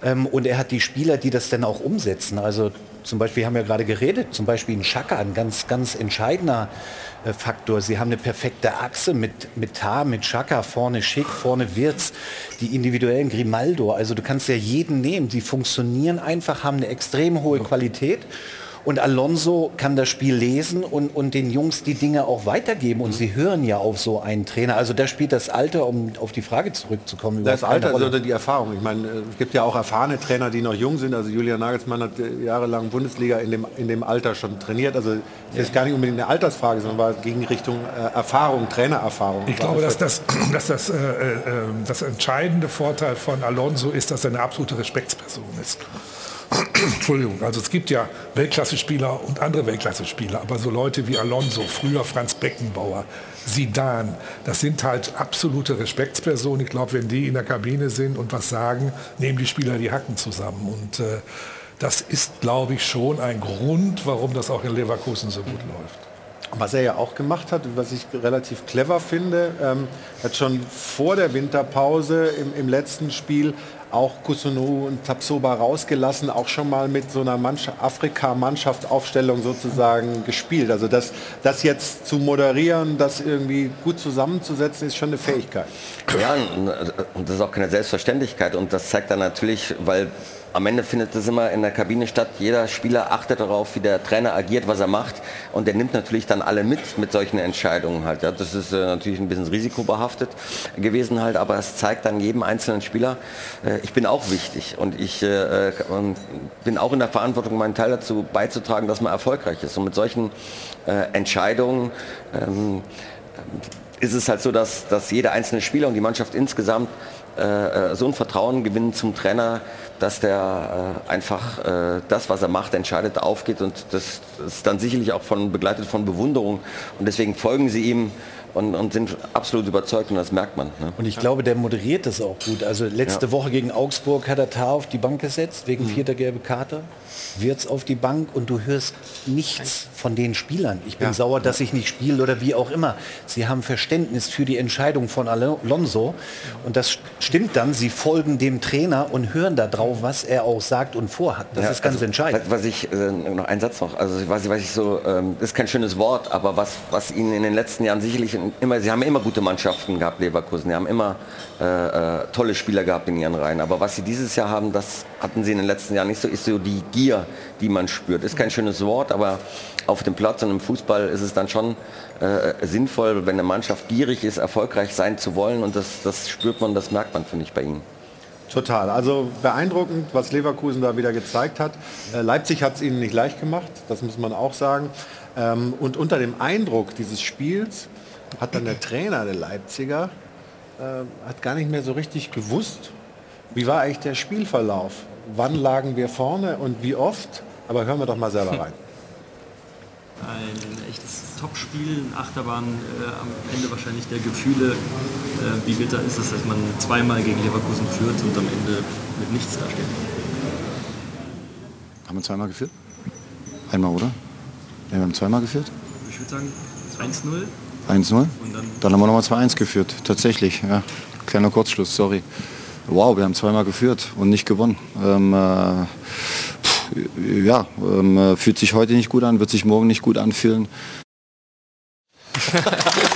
Und er hat die Spieler, die das dann auch umsetzen. Also zum Beispiel, wir haben ja gerade geredet, zum Beispiel in Xhaka, ein ganz, ganz entscheidender Faktor. Sie haben eine perfekte Achse mit Tah, mit Xhaka, vorne Schick, vorne Wirtz, die individuellen Grimaldo. Also du kannst ja jeden nehmen, die funktionieren einfach, haben eine extrem hohe Qualität. Und Alonso kann das Spiel lesen und den Jungs die Dinge auch weitergeben. Und sie hören ja auf so einen Trainer. Also da spielt das Alter, um auf die Frage zurückzukommen. Das Alter oder die Erfahrung. Ich meine, es gibt ja auch erfahrene Trainer, die noch jung sind. Also Julian Nagelsmann hat jahrelang Bundesliga in dem Alter schon trainiert. Also es ist gar nicht unbedingt eine Altersfrage, sondern war gegen Richtung Erfahrung, Trainererfahrung. Ich glaube, dass das entscheidende Vorteil von Alonso ist, dass er eine absolute Respektsperson ist. Entschuldigung, also es gibt ja Weltklasse-Spieler und andere Weltklasse-Spieler, aber so Leute wie Alonso, früher Franz Beckenbauer, Zidane, das sind halt absolute Respektspersonen. Ich glaube, wenn die in der Kabine sind und was sagen, nehmen die Spieler die Hacken zusammen. Und das ist, glaube ich, schon ein Grund, warum das auch in Leverkusen so gut läuft. Was er ja auch gemacht hat, was ich relativ clever finde, hat schon vor der Winterpause im letzten Spiel auch Kusunu und Tapsoba rausgelassen, auch schon mal mit so einer Afrika-Mannschaft-Aufstellung sozusagen gespielt. Also das jetzt zu moderieren, das irgendwie gut zusammenzusetzen, ist schon eine Fähigkeit. Ja, und das ist auch keine Selbstverständlichkeit. Und das zeigt dann natürlich, weil am Ende findet das immer in der Kabine statt. Jeder Spieler achtet darauf, wie der Trainer agiert, was er macht. Und der nimmt natürlich dann alle mit solchen Entscheidungen halt. Ja. Das ist natürlich ein bisschen risikobehaftet gewesen halt, aber es zeigt dann jedem einzelnen Spieler, ich bin auch wichtig. Und ich bin auch in der Verantwortung, meinen Teil dazu beizutragen, dass man erfolgreich ist. Und mit solchen Entscheidungen ist es halt so, dass jeder einzelne Spieler und die Mannschaft insgesamt so ein Vertrauen gewinnen zum Trainer, dass der einfach das, was er macht, entscheidet, aufgeht, und das ist dann sicherlich auch begleitet von Bewunderung, und deswegen folgen sie ihm und sind absolut überzeugt, und das merkt man. Ne? Und ich glaube, der moderiert das auch gut. Also letzte Woche gegen Augsburg hat er Tah auf die Bank gesetzt, wegen 4. gelbe Karte. Wirtz auf die Bank, und du hörst nichts von den Spielern. Ich bin sauer, dass ich nicht spiele oder wie auch immer. Sie haben Verständnis für die Entscheidung von Alonso, und das stimmt dann. Sie folgen dem Trainer und hören da drauf, was er auch sagt und vorhat. Das ist ganz entscheidend. Was ich, noch ein Satz noch, also was ich so, das ist kein schönes Wort, aber was ihnen in den letzten Jahren sicherlich sie haben immer gute Mannschaften gehabt, Leverkusen, die haben immer tolle Spieler gehabt in ihren Reihen, aber was sie dieses Jahr haben, das hatten sie in den letzten Jahren nicht so, ist so die Gier, die man spürt. Ist kein schönes Wort, aber auf dem Platz und im Fußball ist es dann schon sinnvoll, wenn eine Mannschaft gierig ist, erfolgreich sein zu wollen, und das spürt man, das merkt man, finde ich, bei ihnen. Total. Also beeindruckend, was Leverkusen da wieder gezeigt hat. Leipzig hat es ihnen nicht leicht gemacht, das muss man auch sagen. Und unter dem Eindruck dieses Spiels hat dann der Trainer der Leipziger hat gar nicht mehr so richtig gewusst, wie war eigentlich der Spielverlauf. Wann lagen wir vorne und wie oft? Aber hören wir doch mal selber rein. Ein echtes Topspiel, eine Achterbahn am Ende wahrscheinlich der Gefühle. Wie bitter ist es, dass man zweimal gegen Leverkusen führt und am Ende mit nichts dasteht? Haben wir zweimal geführt? Einmal, oder? Ja, wir haben zweimal geführt. Ich würde sagen 1-0. 1-0? Dann haben wir nochmal 2-1 geführt, tatsächlich. Ja. Kleiner Kurzschluss, sorry. Wow, wir haben zweimal geführt und nicht gewonnen. Fühlt sich heute nicht gut an, wird sich morgen nicht gut anfühlen. Das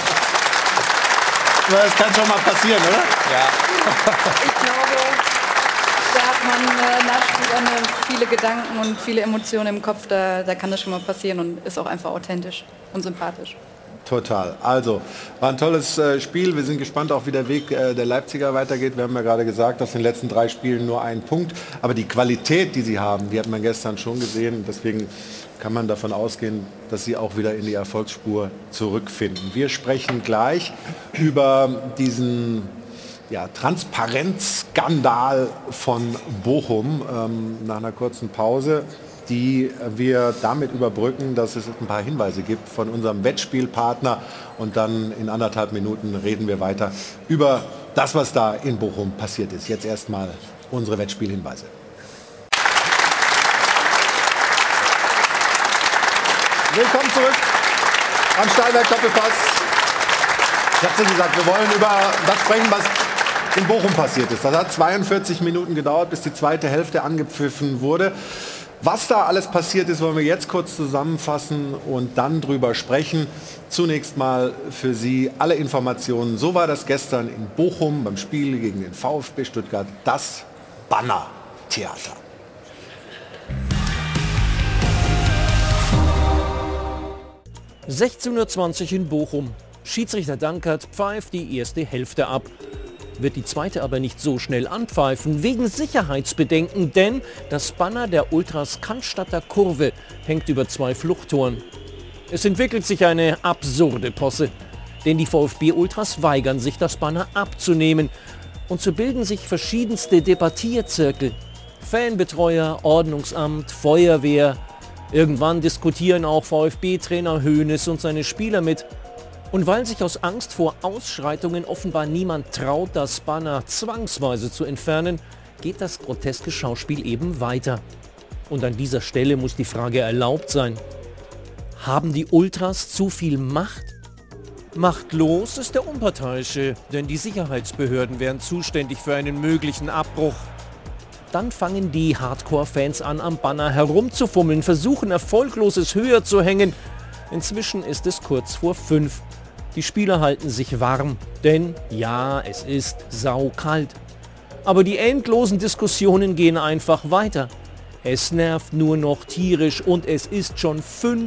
kann schon mal passieren, oder? Ja. Ich glaube, da hat man nach Spielende viele Gedanken und viele Emotionen im Kopf. Da kann das schon mal passieren und ist auch einfach authentisch und sympathisch. Total. Also, war ein tolles Spiel. Wir sind gespannt auch, wie der Weg der Leipziger weitergeht. Wir haben ja gerade gesagt, dass in den letzten 3 Spielen nur ein Punkt. Aber die Qualität, die sie haben, die hat man gestern schon gesehen. Deswegen kann man davon ausgehen, dass sie auch wieder in die Erfolgsspur zurückfinden. Wir sprechen gleich über diesen Transparenzskandal von Bochum nach einer kurzen Pause, die wir damit überbrücken, dass es ein paar Hinweise gibt von unserem Wettspielpartner, und dann in 1,5 Minuten reden wir weiter über das, was da in Bochum passiert ist. Jetzt erstmal unsere Wettspielhinweise. Willkommen zurück am Stahlwerk Doppelpass. Ich habe es gesagt, wir wollen über das sprechen, was in Bochum passiert ist. Das hat 42 Minuten gedauert, bis die zweite Hälfte angepfiffen wurde. Was da alles passiert ist, wollen wir jetzt kurz zusammenfassen und dann drüber sprechen. Zunächst mal für Sie alle Informationen. So war das gestern in Bochum beim Spiel gegen den VfB Stuttgart, das Banner-Theater. – 16:20 Uhr in Bochum. Schiedsrichter Dankert pfeift die erste Hälfte ab. Wird die zweite aber nicht so schnell anpfeifen, wegen Sicherheitsbedenken, denn das Banner der Ultras Cannstatter Kurve hängt über 2 Fluchttoren. Es entwickelt sich eine absurde Posse, denn die VfB-Ultras weigern sich, das Banner abzunehmen. Und so bilden sich verschiedenste Debattierzirkel. Fanbetreuer, Ordnungsamt, Feuerwehr. Irgendwann diskutieren auch VfB-Trainer Hoeneß und seine Spieler mit. Und weil sich aus Angst vor Ausschreitungen offenbar niemand traut, das Banner zwangsweise zu entfernen, geht das groteske Schauspiel eben weiter. Und an dieser Stelle muss die Frage erlaubt sein: Haben die Ultras zu viel Macht? Machtlos ist der Unparteiische, denn die Sicherheitsbehörden wären zuständig für einen möglichen Abbruch. Dann fangen die Hardcore-Fans an, am Banner herumzufummeln, versuchen erfolglos es höher zu hängen. Inzwischen ist es kurz vor 5. Die Spieler halten sich warm, denn ja, es ist saukalt. Aber die endlosen Diskussionen gehen einfach weiter. Es nervt nur noch tierisch und es ist schon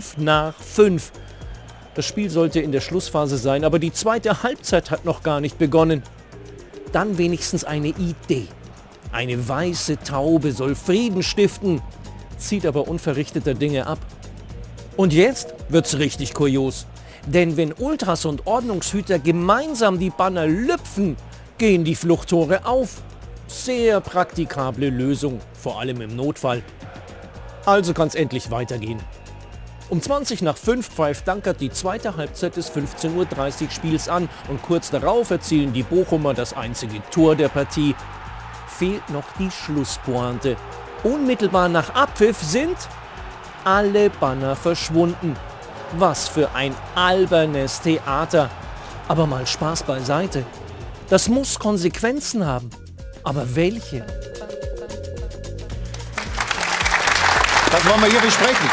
5:05. Das Spiel sollte in der Schlussphase sein, aber die zweite Halbzeit hat noch gar nicht begonnen. Dann wenigstens eine Idee. Eine weiße Taube soll Frieden stiften, zieht aber unverrichteter Dinge ab. Und jetzt wird's richtig kurios. Denn wenn Ultras und Ordnungshüter gemeinsam die Banner lüpfen, gehen die Fluchttore auf. Sehr praktikable Lösung, vor allem im Notfall. Also kann's endlich weitergehen. Um 5:20 pfeift Dankert die zweite Halbzeit des 15:30 Uhr Spiels an und kurz darauf erzielen die Bochumer das einzige Tor der Partie. Fehlt noch die Schlusspointe. Unmittelbar nach Abpfiff sind alle Banner verschwunden. Was für ein albernes Theater. Aber mal Spaß beiseite. Das muss Konsequenzen haben. Aber welche? Das wollen wir hier besprechen.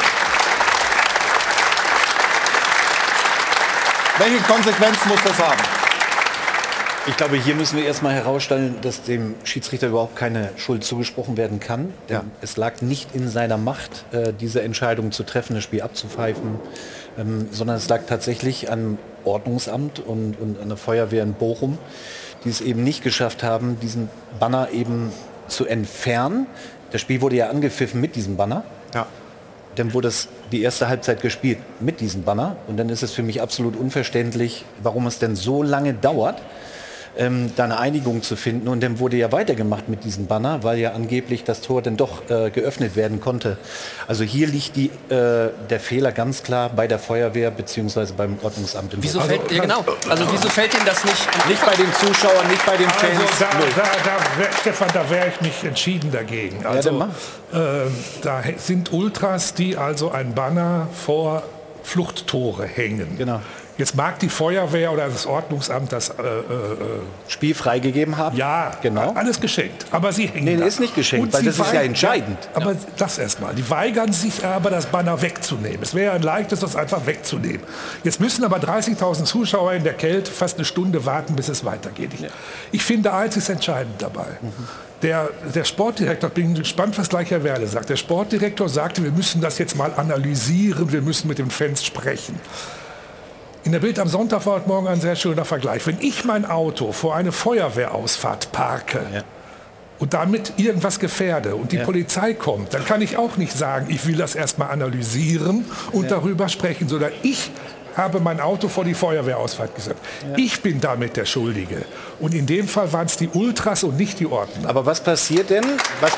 Welche Konsequenzen muss das haben? Ich glaube, hier müssen wir erstmal herausstellen, dass dem Schiedsrichter überhaupt keine Schuld zugesprochen werden kann. Ja. Es lag nicht in seiner Macht, diese Entscheidung zu treffen, das Spiel abzupfeifen, sondern es lag tatsächlich am Ordnungsamt und an der Feuerwehr in Bochum, die es eben nicht geschafft haben, diesen Banner eben zu entfernen. Das Spiel wurde ja angepfiffen mit diesem Banner. Ja. Dann wurde die erste Halbzeit gespielt mit diesem Banner. Und dann ist es für mich absolut unverständlich, warum es denn so lange dauert, da eine Einigung zu finden. Und dann wurde ja weitergemacht mit diesem Banner, weil ja angeblich das Tor dann doch geöffnet werden konnte. Also hier liegt der Fehler ganz klar bei der Feuerwehr bzw. beim Ordnungsamt. Wieso fällt Ihnen das nicht bei den Zuschauern, nicht bei den Fans? Stefan, da wäre ich mich entschieden dagegen. Also, da sind Ultras, die also ein Banner vor Fluchttore hängen. Genau. Jetzt mag die Feuerwehr oder das Ordnungsamt das Spiel freigegeben haben. Ja, genau. Alles geschenkt. Aber sie hängen. Nee, ist nicht geschenkt, weil das ist ja entscheidend. Aber das erstmal. Die weigern sich aber, das Banner wegzunehmen. Es wäre ein leichtes, das einfach wegzunehmen. Jetzt müssen aber 30.000 Zuschauer in der Kälte fast eine Stunde warten, bis es weitergeht. Ich finde, eins ist entscheidend dabei. Der Sportdirektor, bin gespannt, was gleich Herr Werle sagt. Der Sportdirektor sagte, wir müssen das jetzt mal analysieren, wir müssen mit den Fans sprechen. In der Bild am Sonntag war heute Morgen ein sehr schöner Vergleich. Wenn ich mein Auto vor eine Feuerwehrausfahrt parke und damit irgendwas gefährde und die Polizei kommt, dann kann ich auch nicht sagen, ich will das erstmal analysieren und darüber sprechen, sondern ich habe mein Auto vor die Feuerwehrausfahrt gesetzt. Ich bin damit der Schuldige. Und in dem Fall waren es die Ultras und nicht die Ordner. Aber was passiert denn?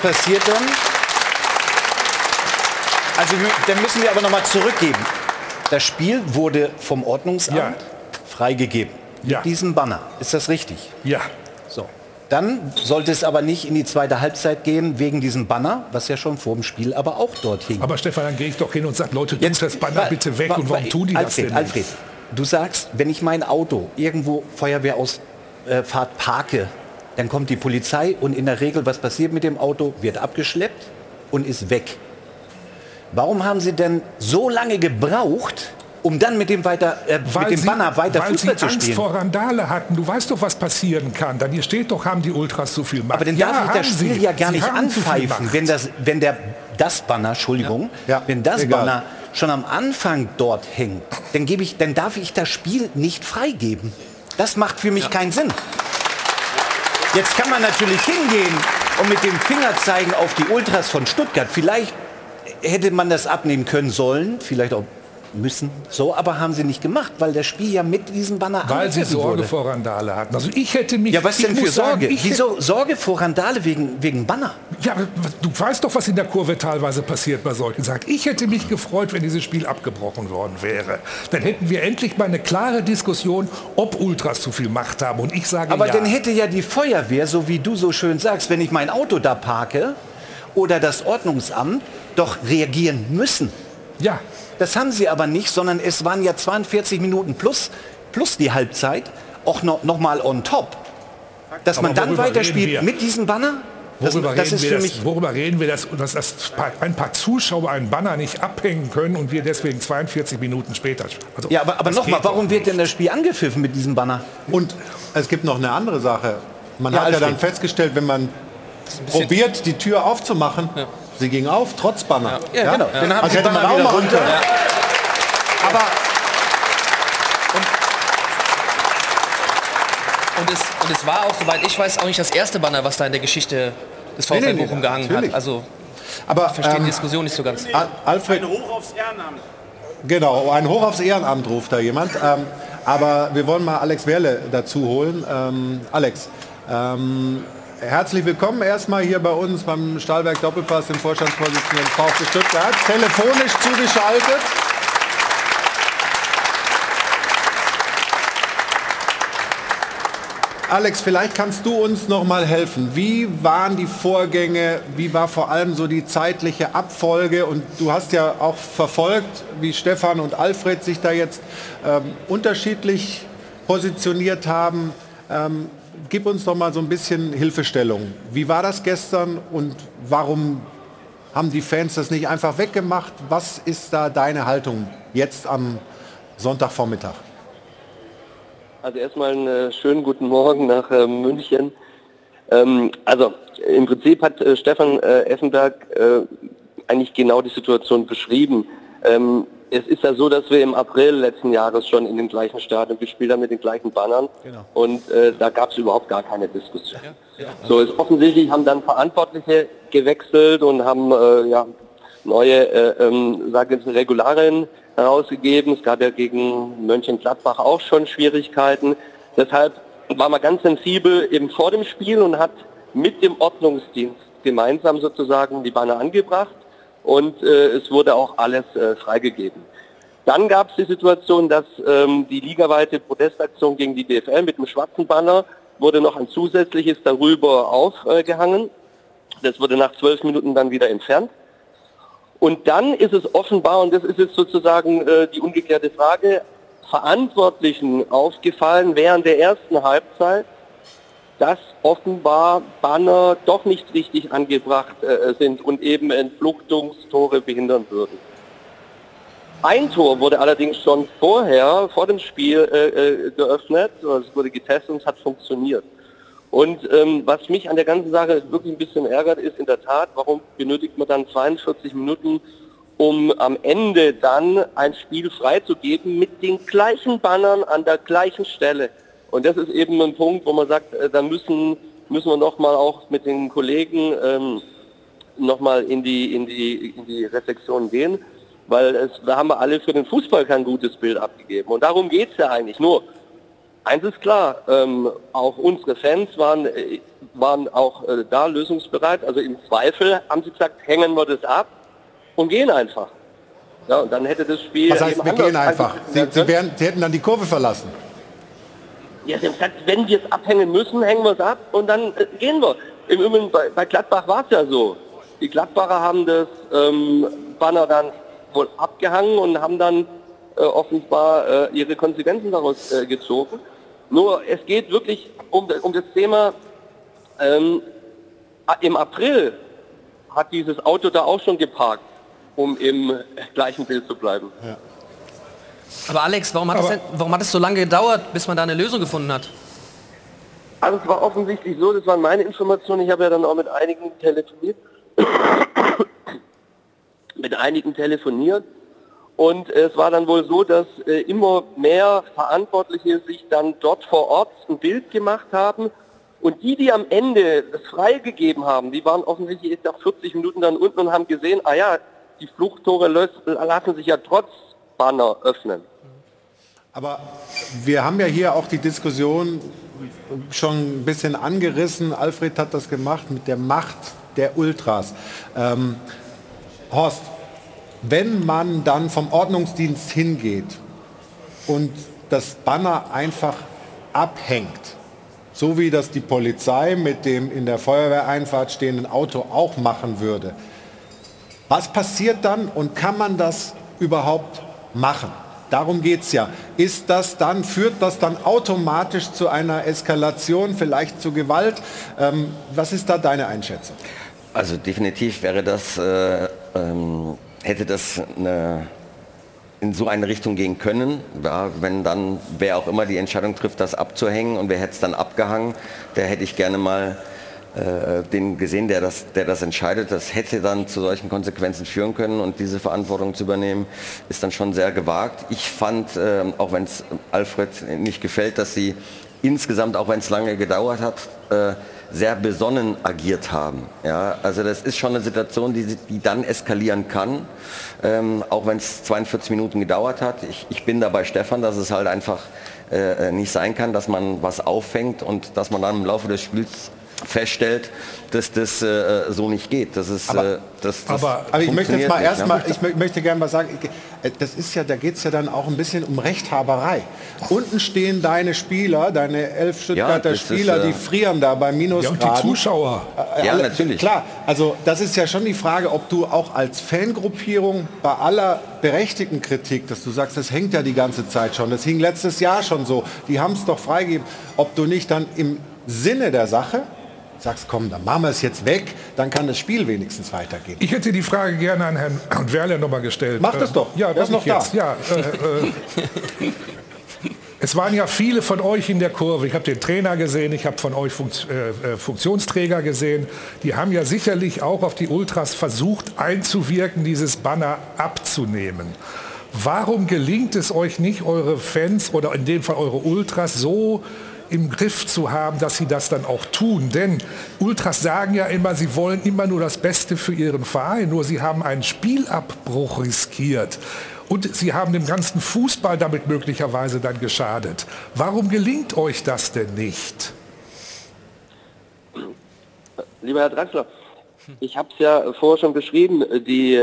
Also dann müssen wir aber noch mal zurückgeben. Das Spiel wurde vom Ordnungsamt freigegeben. Mit diesem Banner. Ist das richtig? Ja. So. Dann sollte es aber nicht in die zweite Halbzeit gehen wegen diesem Banner, was ja schon vor dem Spiel aber auch dort hing. Aber Stefan, dann gehe ich doch hin und sage, Leute, tut das Banner bitte weg. Und warum tun die das denn nicht? Alfred, du sagst, wenn ich mein Auto irgendwo Feuerwehrausfahrt parke, Dann kommt die Polizei und in der Regel, was passiert mit dem Auto? Wird abgeschleppt und ist weg. Warum haben Sie denn so lange gebraucht, um dann mit dem Banner weiter Fußball zu spielen? Weil sie Angst vor Randale hatten. Du weißt doch, was passieren kann. Dann hier steht doch, haben die Ultras zu viel Macht. Aber dann darf ich das Spiel ja gar nicht anpfeifen, wenn das Banner, Entschuldigung, wenn das Banner schon am Anfang dort hängt, dann darf ich das Spiel nicht freigeben. Das macht für mich keinen Sinn. Jetzt kann man natürlich hingehen und mit dem Finger zeigen auf die Ultras von Stuttgart. Vielleicht hätte man das abnehmen können sollen, vielleicht auch müssen, so, aber haben sie nicht gemacht, weil das Spiel ja mit diesem Banner weil sie Sorge vor Randale hatten. Also ich hätte mich... Ja, was denn für Sorge? Wieso Sorge vor Randale wegen Banner? Ja, du weißt doch, was in der Kurve teilweise passiert bei solchen Sachen. Ich hätte mich gefreut, wenn dieses Spiel abgebrochen worden wäre. Dann hätten wir endlich mal eine klare Diskussion, ob Ultras zu viel Macht haben. Und ich sage aber ja. dann hätte ja die Feuerwehr, so wie du so schön sagst, wenn ich mein Auto da parke oder das Ordnungsamt, doch reagieren müssen. Ja. Das haben sie aber nicht, sondern es waren ja 42 Minuten plus die Halbzeit auch noch mal on top. Dass aber man dann weiterspielt mit diesem Banner, worüber reden wir, dass ein paar Zuschauer einen Banner nicht abhängen können und wir deswegen 42 Minuten später... Also, ja, aber nochmal, warum wird denn das Spiel angepfiffen mit diesem Banner? Und es gibt noch eine andere Sache. Man hat ja dann festgestellt, wenn man probiert, die Tür aufzumachen, sie ging auf, trotz Banner. Ja, genau. Dann haben sie Banner wieder runter. Ja. Aber und es war auch, soweit ich weiß, auch nicht das erste Banner, was da in der Geschichte des VfL Bochum gehangen hat. Also aber ich verstehe die Diskussion nicht so ganz. Alfred, ein Hoch aufs Ehrenamt. Genau, ein Hoch aufs Ehrenamt ruft da jemand. Aber wir wollen mal Alex Werle dazu holen. Alex, herzlich willkommen erstmal hier bei uns beim Stahlwerk Doppelpass, dem Vorstandsvorsitzenden VfB Stuttgart, telefonisch zugeschaltet. Alex, vielleicht kannst du uns noch mal helfen. Wie waren die Vorgänge? Wie war vor allem so die zeitliche Abfolge? Und du hast ja auch verfolgt, wie Stefan und Alfred sich da jetzt unterschiedlich positioniert haben. Gib uns doch mal so ein bisschen Hilfestellung. Wie war das gestern und warum haben die Fans das nicht einfach weggemacht? Was ist da deine Haltung jetzt am Sonntagvormittag? Also erstmal einen schönen guten Morgen nach München. Also im Prinzip hat Stefan Effenberg eigentlich genau die Situation beschrieben. Es ist ja so, dass wir im April letzten Jahres schon in den gleichen Stadien gespielt haben mit den gleichen Bannern. Genau. Und da gab es überhaupt gar keine Diskussion. Ja. So ist offensichtlich, haben dann Verantwortliche gewechselt und haben neue Regularien herausgegeben. Es gab ja gegen Mönchengladbach auch schon Schwierigkeiten. Deshalb war man ganz sensibel eben vor dem Spiel und hat mit dem Ordnungsdienst gemeinsam sozusagen die Banner angebracht und es wurde auch alles freigegeben. Dann gab es die Situation, dass die ligaweite Protestaktion gegen die DFL mit dem schwarzen Banner wurde noch ein zusätzliches darüber aufgehangen. Das wurde nach 12 Minuten dann wieder entfernt. Und dann ist es offenbar, und das ist jetzt sozusagen die umgekehrte Frage, Verantwortlichen aufgefallen während der ersten Halbzeit, dass offenbar Banner doch nicht richtig angebracht sind und eben Entfluchtungstore behindern würden. Ein Tor wurde allerdings schon vor dem Spiel geöffnet, also es wurde getestet und es hat funktioniert. Und was mich an der ganzen Sache wirklich ein bisschen ärgert, ist in der Tat, warum benötigt man dann 42 Minuten, um am Ende dann ein Spiel freizugeben mit den gleichen Bannern an der gleichen Stelle. Und das ist eben ein Punkt, wo man sagt, da müssen wir nochmal auch mit den Kollegen nochmal in die Reflexion gehen, weil da haben wir alle für den Fußball kein gutes Bild abgegeben. Und darum geht es ja eigentlich nur. Eins ist klar, auch unsere Fans waren auch da lösungsbereit. Also im Zweifel haben sie gesagt, hängen wir das ab und gehen einfach. Ja, und dann hätte das Spiel... Was heißt, wir gehen einfach? Sie hätten dann die Kurve verlassen. Ja, sie haben gesagt, wenn wir es abhängen müssen, hängen wir es ab und dann gehen wir. Im Übrigen bei Gladbach war es ja so. Die Gladbacher haben das Banner dann wohl abgehangen und haben dann offenbar ihre Konsequenzen daraus gezogen. Nur es geht wirklich um das Thema Im April hat dieses Auto da auch schon geparkt, um im gleichen Bild zu bleiben. Ja. Aber Alex, warum hat es so lange gedauert, bis man da eine Lösung gefunden hat? Also es war offensichtlich so, das waren meine Informationen, ich habe ja dann auch mit einigen telefoniert. Und es war dann wohl so, dass immer mehr Verantwortliche sich dann dort vor Ort ein Bild gemacht haben. Und die am Ende das freigegeben haben, die waren offensichtlich jetzt nach 40 Minuten dann unten und haben gesehen, ah ja, die Fluchttore lassen sich ja trotz Banner öffnen. Aber wir haben ja hier auch die Diskussion schon ein bisschen angerissen. Alfred hat das gemacht mit der Macht der Ultras. Horst, wenn man dann vom Ordnungsdienst hingeht und das Banner einfach abhängt, so wie das die Polizei mit dem in der Feuerwehreinfahrt stehenden Auto auch machen würde, was passiert dann und kann man das überhaupt machen? Darum geht es ja. Führt das dann automatisch zu einer Eskalation, vielleicht zu Gewalt? Was ist da deine Einschätzung? Also definitiv wäre das, hätte das in so eine Richtung gehen können, ja, wenn dann wer auch immer die Entscheidung trifft, das abzuhängen und wer hätte es dann abgehangen, der hätte ich gerne mal den gesehen, der das entscheidet. Das hätte dann zu solchen Konsequenzen führen können und diese Verantwortung zu übernehmen, ist dann schon sehr gewagt. Ich fand, auch wenn es Alfred nicht gefällt, dass sie insgesamt, auch wenn es lange gedauert hat, sehr besonnen agiert haben. Ja, also das ist schon eine Situation, die dann eskalieren kann, auch wenn es 42 Minuten gedauert hat. Ich bin da bei Stefan, dass es halt einfach nicht sein kann, dass man was auffängt und dass man dann im Laufe des Spiels feststellt, dass das so nicht geht. Das ist, aber ich möchte jetzt mal erstmal, ich möchte gerne mal sagen, das ist ja, da geht es ja dann auch ein bisschen um Rechthaberei. Unten stehen deine Spieler, deine 11 Stuttgarter Spieler, die frieren da bei Minusgraden. Ja, und die Zuschauer. Ja, natürlich. Klar, also das ist ja schon die Frage, ob du auch als Fangruppierung bei aller berechtigten Kritik, dass du sagst, das hängt ja die ganze Zeit schon, das hing letztes Jahr schon so, die haben es doch freigegeben, ob du nicht dann im Sinne der Sache sagst, komm, dann machen wir es jetzt weg, dann kann das Spiel wenigstens weitergehen. Ich hätte die Frage gerne an Herrn Werle nochmal gestellt. Mach das doch. Ja, das ist noch jetzt. da. Ja, es waren ja viele von euch in der Kurve. Ich habe den Trainer gesehen, ich habe von euch Funktionsträger gesehen. Die haben ja sicherlich auch auf die Ultras versucht einzuwirken, dieses Banner abzunehmen. Warum gelingt es euch nicht, eure Fans oder in dem Fall eure Ultras so im Griff zu haben, dass sie das dann auch tun? Denn Ultras sagen ja immer, sie wollen immer nur das Beste für ihren Verein, nur sie haben einen Spielabbruch riskiert und sie haben dem ganzen Fußball damit möglicherweise dann geschadet. Warum gelingt euch das denn nicht? Lieber Herr Draxler, ich habe es ja vorher schon beschrieben, die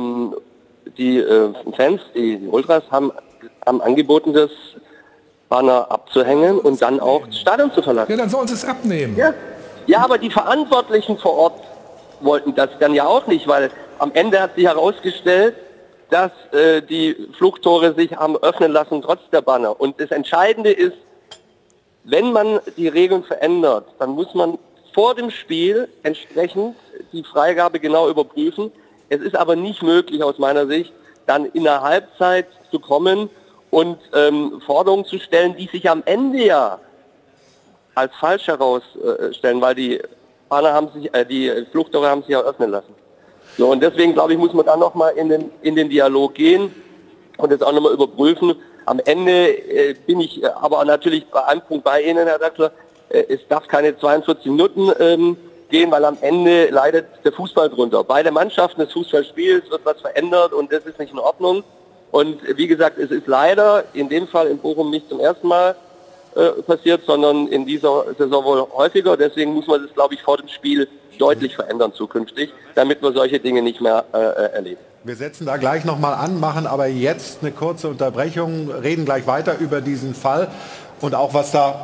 Fans, die Ultras haben angeboten, das Banner abzuhängen und dann auch das Stadion zu verlassen. Ja, dann sollen sie es abnehmen. Ja, aber die Verantwortlichen vor Ort wollten das dann ja auch nicht, weil am Ende hat sich herausgestellt, dass die Fluchttore sich haben öffnen lassen trotz der Banner. Und das Entscheidende ist, wenn man die Regeln verändert, dann muss man vor dem Spiel entsprechend die Freigabe genau überprüfen. Es ist aber nicht möglich aus meiner Sicht, dann in der Halbzeit zu kommen und Forderungen zu stellen, die sich am Ende ja als falsch herausstellen, weil die Fluchttore haben sich ja öffnen lassen. So, und deswegen, glaube ich, muss man dann nochmal in den Dialog gehen und das auch nochmal überprüfen. Am Ende bin ich aber natürlich bei einem Punkt bei Ihnen, Herr Dackler, es darf keine 42 Minuten gehen, weil am Ende leidet der Fußball drunter. Beide Mannschaften des Fußballspiels wird was verändert und das ist nicht in Ordnung. Und wie gesagt, es ist leider in dem Fall in Bochum nicht zum ersten Mal passiert, sondern in dieser Saison wohl häufiger. Deswegen muss man das, glaube ich, vor dem Spiel deutlich verändern zukünftig, damit wir solche Dinge nicht mehr erleben. Wir setzen da gleich nochmal an, machen aber jetzt eine kurze Unterbrechung, reden gleich weiter über diesen Fall und auch was da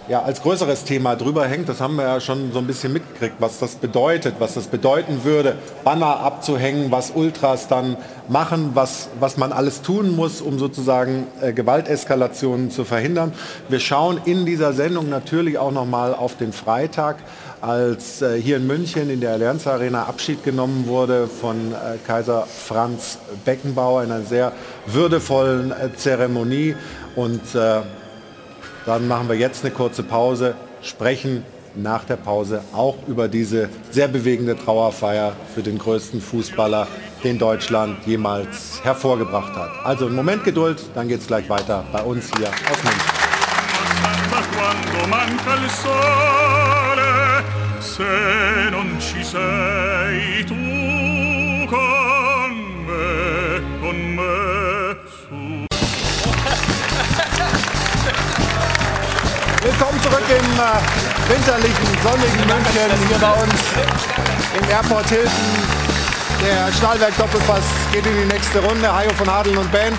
ja, als größeres Thema drüber hängt. Das haben wir ja schon so ein bisschen mitgekriegt, was das bedeutet, was das bedeuten würde, Banner abzuhängen, was Ultras dann machen, was man alles tun muss, um sozusagen Gewalteskalationen zu verhindern. Wir schauen in dieser Sendung natürlich auch noch mal auf den Freitag, als hier in München in der Allianz Arena Abschied genommen wurde von Kaiser Franz Beckenbauer in einer sehr würdevollen Zeremonie. Und dann machen wir jetzt eine kurze Pause, sprechen nach der Pause auch über diese sehr bewegende Trauerfeier für den größten Fußballer, den Deutschland jemals hervorgebracht hat. Also einen Moment Geduld, dann geht es gleich weiter bei uns hier aus München. Se non ci sei tu con me su. Willkommen zurück im winterlichen, sonnigen München hier bei uns im Airport Hilton. Der Stahlwerk-Doppelpass geht in die nächste Runde. Hajo von Hadeln und Band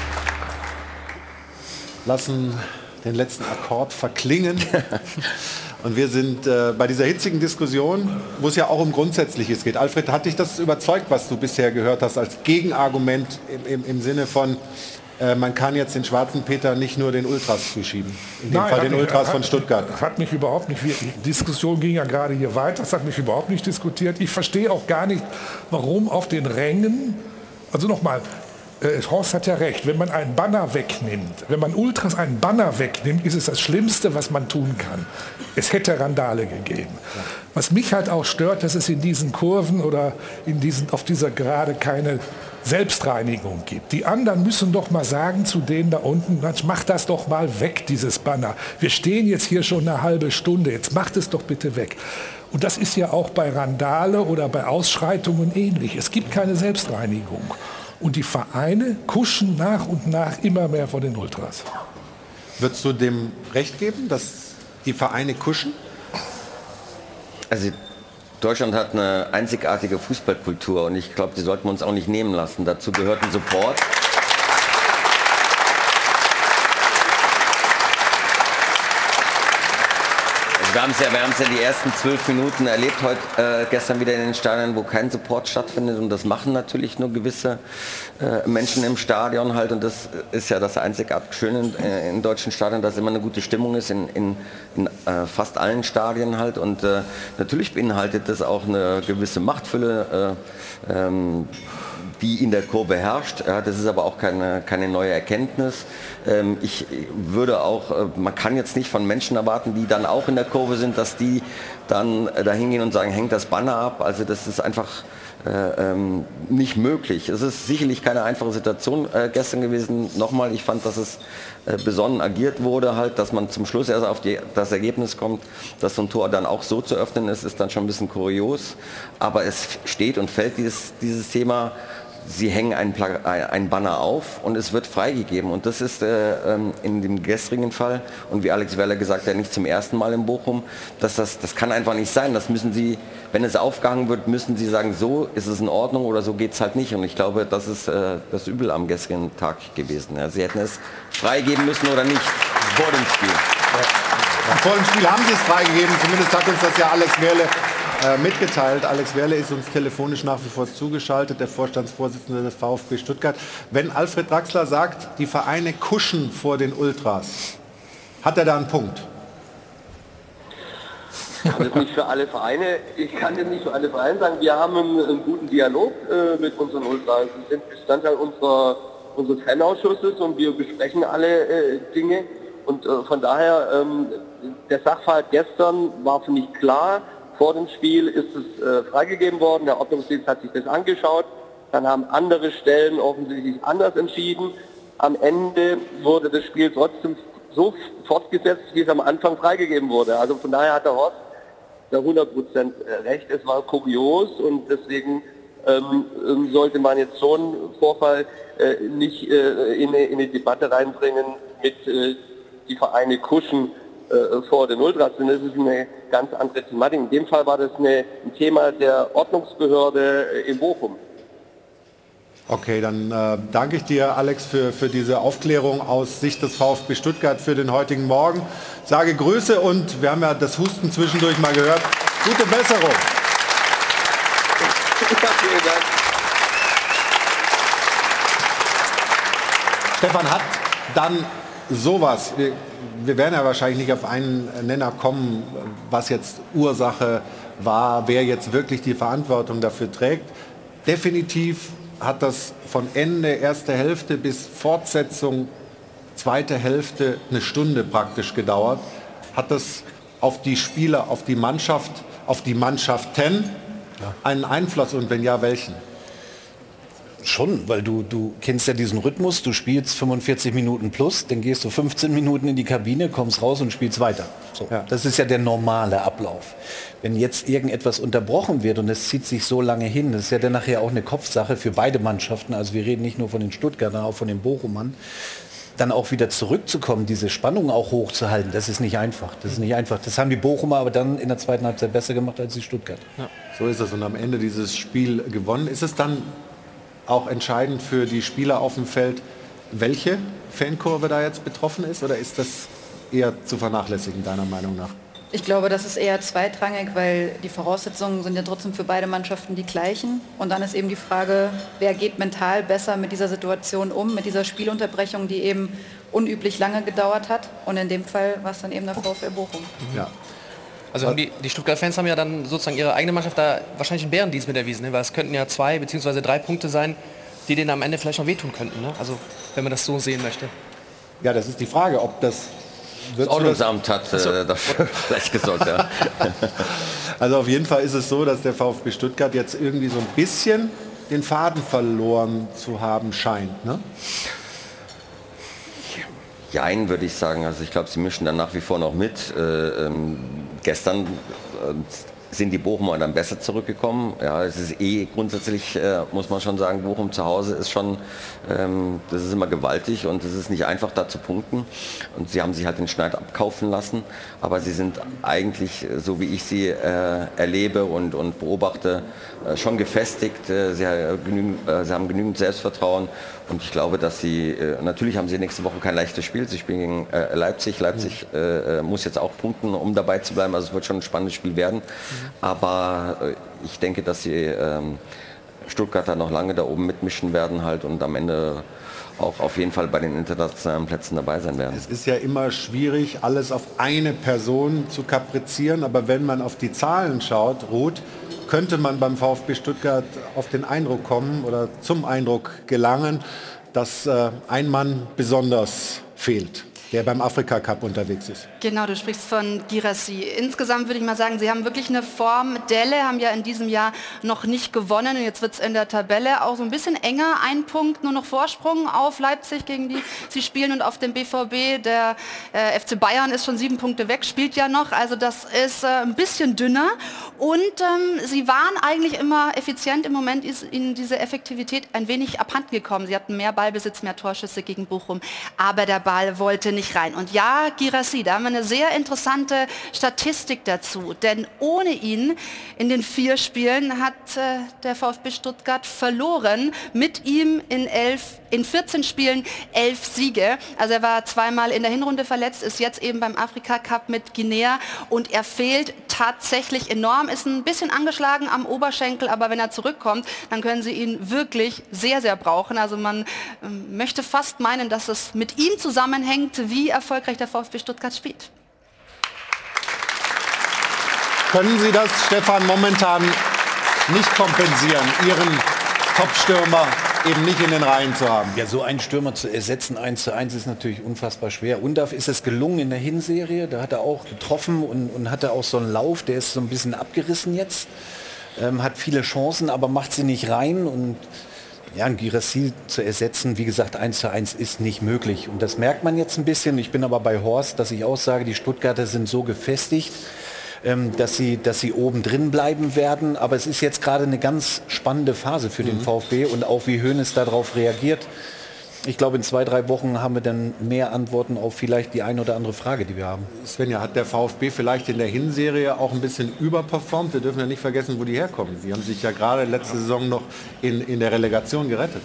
lassen den letzten Akkord verklingen. Und wir sind bei dieser hitzigen Diskussion, wo es ja auch um Grundsätzliches geht. Alfred, hat dich das überzeugt, was du bisher gehört hast, als Gegenargument im Sinne von, man kann jetzt den schwarzen Peter nicht nur den Ultras zuschieben, in dem Fall den Ultras von Stuttgart? Das hat mich überhaupt nicht, die Diskussion ging ja gerade hier weiter, das hat mich überhaupt nicht diskutiert. Ich verstehe auch gar nicht, warum auf den Rängen, also nochmal, Horst hat ja recht, wenn man einen Banner wegnimmt, wenn man Ultras einen Banner wegnimmt, ist es das Schlimmste, was man tun kann. Es hätte Randale gegeben. Ja. Was mich halt auch stört, dass es in diesen Kurven oder auf dieser Gerade keine Selbstreinigung gibt. Die anderen müssen doch mal sagen zu denen da unten, mach das doch mal weg, dieses Banner. Wir stehen jetzt hier schon eine halbe Stunde, jetzt macht es doch bitte weg. Und das ist ja auch bei Randale oder bei Ausschreitungen ähnlich. Es gibt keine Selbstreinigung. Und die Vereine kuschen nach und nach immer mehr vor den Ultras. Würdest du dem recht geben, dass die Vereine kuschen? Also Deutschland hat eine einzigartige Fußballkultur und ich glaube, die sollten wir uns auch nicht nehmen lassen. Dazu gehört ein Support. Wir haben es ja die ersten 12 Minuten erlebt, gestern wieder in den Stadien, wo kein Support stattfindet, und das machen natürlich nur gewisse Menschen im Stadion halt, und das ist ja das einzigartig Schöne in deutschen Stadien, dass immer eine gute Stimmung ist in fast allen Stadien halt, und natürlich beinhaltet das auch eine gewisse Machtfülle, die in der Kurve herrscht. Ja, das ist aber auch keine neue Erkenntnis. Ich würde auch, man kann jetzt nicht von Menschen erwarten, die dann auch in der Kurve sind, dass die dann dahin gehen und sagen, hängt das Banner ab. Also das ist einfach nicht möglich. Es ist sicherlich keine einfache Situation gestern gewesen. Nochmal, ich fand, dass es besonnen agiert wurde, halt, dass man zum Schluss erst auf das Ergebnis kommt, dass so ein Tor dann auch so zu öffnen ist dann schon ein bisschen kurios. Aber es steht und fällt dieses Thema. Sie hängen ein Banner auf und es wird freigegeben. Und das ist in dem gestrigen Fall, und wie Alex Werle gesagt hat, nicht zum ersten Mal in Bochum, das kann einfach nicht sein. Das müssen Sie, wenn es aufgehangen wird, müssen Sie sagen, so ist es in Ordnung oder so geht es halt nicht. Und ich glaube, das ist das Übel am gestrigen Tag gewesen. Ja, Sie hätten es freigeben müssen oder nicht vor dem Spiel. Ja, vor dem Spiel haben Sie es freigegeben. Zumindest hat uns das ja Alex Werle mitgeteilt. Alex Werle ist uns telefonisch nach wie vor zugeschaltet, der Vorstandsvorsitzende des VfB Stuttgart. Wenn Alfred Draxler sagt, die Vereine kuschen vor den Ultras, hat er da einen Punkt? Ich kann das nicht für alle Vereine sagen. Wir haben einen guten Dialog mit unseren Ultras. Sie sind Bestandteil unseres Fanausschusses und wir besprechen alle Dinge. Und von daher, der Sachverhalt gestern war für mich klar. Vor dem Spiel ist es freigegeben worden, der Ordnungsdienst hat sich das angeschaut, dann haben andere Stellen offensichtlich anders entschieden. Am Ende wurde das Spiel trotzdem so fortgesetzt, wie es am Anfang freigegeben wurde. Also von daher hat der Horst da 100% recht, es war kurios, und deswegen sollte man jetzt so einen Vorfall nicht in eine Debatte reinbringen mit die Vereine kuschen vor den Ultras, denn das ist eine ganz andere Thematik. In dem Fall war das ein Thema der Ordnungsbehörde in Bochum. Okay, dann danke ich dir, Alex, für diese Aufklärung aus Sicht des VfB Stuttgart für den heutigen Morgen. Sage Grüße und wir haben ja das Husten zwischendurch mal gehört. Gute Besserung. Vielen Dank. Stefan, hat dann sowas, wir werden ja wahrscheinlich nicht auf einen Nenner kommen, was jetzt Ursache war, wer jetzt wirklich die Verantwortung dafür trägt. Definitiv hat das von Ende erste Hälfte bis Fortsetzung zweite Hälfte eine Stunde praktisch gedauert. Hat das auf die Spieler, auf die Mannschaft, auf die Mannschaften einen Einfluss und wenn ja, welchen? Schon, weil du kennst ja diesen Rhythmus, du spielst 45 Minuten plus, dann gehst du 15 Minuten in die Kabine, kommst raus und spielst weiter. So, ja. Das ist ja der normale Ablauf. Wenn jetzt irgendetwas unterbrochen wird und es zieht sich so lange hin, das ist ja dann nachher auch eine Kopfsache für beide Mannschaften, also wir reden nicht nur von den Stuttgartern, auch von den Bochumern, dann auch wieder zurückzukommen, diese Spannung auch hochzuhalten, das ist nicht einfach. Das ist nicht einfach. Das haben die Bochumer aber dann in der zweiten Halbzeit besser gemacht als die Stuttgarter. Ja. So ist es und am Ende dieses Spiel gewonnen. Ist es dann auch entscheidend für die Spieler auf dem Feld, welche Fankurve da jetzt betroffen ist? Oder ist das eher zu vernachlässigen, deiner Meinung nach? Ich glaube, das ist eher zweitrangig, weil die Voraussetzungen sind ja trotzdem für beide Mannschaften die gleichen. Und dann ist eben die Frage, wer geht mental besser mit dieser Situation um, mit dieser Spielunterbrechung, die eben unüblich lange gedauert hat. Und in dem Fall war es dann eben der VfL Bochum. Ja. Also die Stuttgart-Fans haben ja dann sozusagen ihre eigene Mannschaft da wahrscheinlich einen Bärendienst mit erwiesen, ne? Weil es könnten ja 2 bzw. 3 Punkte sein, die denen am Ende vielleicht noch wehtun könnten. Ne? Also wenn man das so sehen möchte. Ja, das ist die Frage, ob das... Das Ordnungsamt hat dafür vielleicht gesorgt, ja. Also auf jeden Fall ist es so, dass der VfB Stuttgart jetzt irgendwie so ein bisschen den Faden verloren zu haben scheint, ne? Jein, würde ich sagen. Also ich glaube, sie mischen dann nach wie vor noch mit. Gestern sind die Bochumer dann besser zurückgekommen. Ja, es ist grundsätzlich, muss man schon sagen, Bochum zu Hause ist schon, das ist immer gewaltig und es ist nicht einfach da zu punkten. Und sie haben sich halt den Schneid abkaufen lassen, aber sie sind eigentlich, so wie ich sie erlebe und beobachte, schon gefestigt. Sie haben genügend Selbstvertrauen und ich glaube, dass sie, natürlich haben sie nächste Woche kein leichtes Spiel. Sie spielen gegen Leipzig. Leipzig muss jetzt auch punkten, um dabei zu bleiben. Also es wird schon ein spannendes Spiel werden. Aber ich denke, dass die Stuttgarter noch lange da oben mitmischen werden halt und am Ende auch auf jeden Fall bei den internationalen Plätzen dabei sein werden. Es ist ja immer schwierig, alles auf eine Person zu kaprizieren, aber wenn man auf die Zahlen schaut, Ruth, könnte man beim VfB Stuttgart auf den Eindruck kommen oder zum Eindruck gelangen, dass ein Mann besonders fehlt, der beim Afrika-Cup unterwegs ist. Genau, du sprichst von Guirassy. Insgesamt würde ich mal sagen, sie haben wirklich eine Formdelle, haben ja in diesem Jahr noch nicht gewonnen und jetzt wird es in der Tabelle auch so ein bisschen enger. 1 Punkt nur noch Vorsprung auf Leipzig, gegen die sie spielen und auf dem BVB. Der FC Bayern ist schon 7 Punkte weg, spielt ja noch, also das ist ein bisschen dünner und sie waren eigentlich immer effizient. Im Moment ist ihnen diese Effektivität ein wenig abhanden gekommen. Sie hatten mehr Ballbesitz, mehr Torschüsse gegen Bochum, aber der Ball wollte nicht rein. Und ja, Guirassy, da haben wir eine sehr interessante Statistik dazu, denn ohne ihn in den 4 Spielen hat der VfB Stuttgart verloren, mit ihm in 14 Spielen 11 Siege. Also er war 2-mal in der Hinrunde verletzt, ist jetzt eben beim Afrika-Cup mit Guinea und er fehlt tatsächlich enorm, ist ein bisschen angeschlagen am Oberschenkel, aber wenn er zurückkommt, dann können sie ihn wirklich sehr, sehr brauchen. Also man möchte fast meinen, dass es mit ihm zusammenhängt, wie erfolgreich der VfB Stuttgart spielt. Können Sie das, Stefan, momentan nicht kompensieren, Ihren Top-Stürmer eben nicht in den Reihen zu haben? Ja, so einen Stürmer zu ersetzen 1:1 ist natürlich unfassbar schwer. Undaf ist es gelungen in der Hinserie, da hat er auch getroffen und hatte auch so einen Lauf, der ist so ein bisschen abgerissen jetzt, hat viele Chancen, aber macht sie nicht rein und ja, ein Guirassy zu ersetzen, wie gesagt, 1:1 ist nicht möglich. Und das merkt man jetzt ein bisschen. Ich bin aber bei Horst, dass ich auch sage, die Stuttgarter sind so gefestigt, dass sie oben drin bleiben werden. Aber es ist jetzt gerade eine ganz spannende Phase für den VfB und auch wie Hoeneß darauf reagiert. Ich glaube, in 2-3 Wochen haben wir dann mehr Antworten auf vielleicht die eine oder andere Frage, die wir haben. Svenja, hat der VfB vielleicht in der Hinserie auch ein bisschen überperformt? Wir dürfen ja nicht vergessen, wo die herkommen. Sie haben sich ja gerade letzte Saison noch in der Relegation gerettet.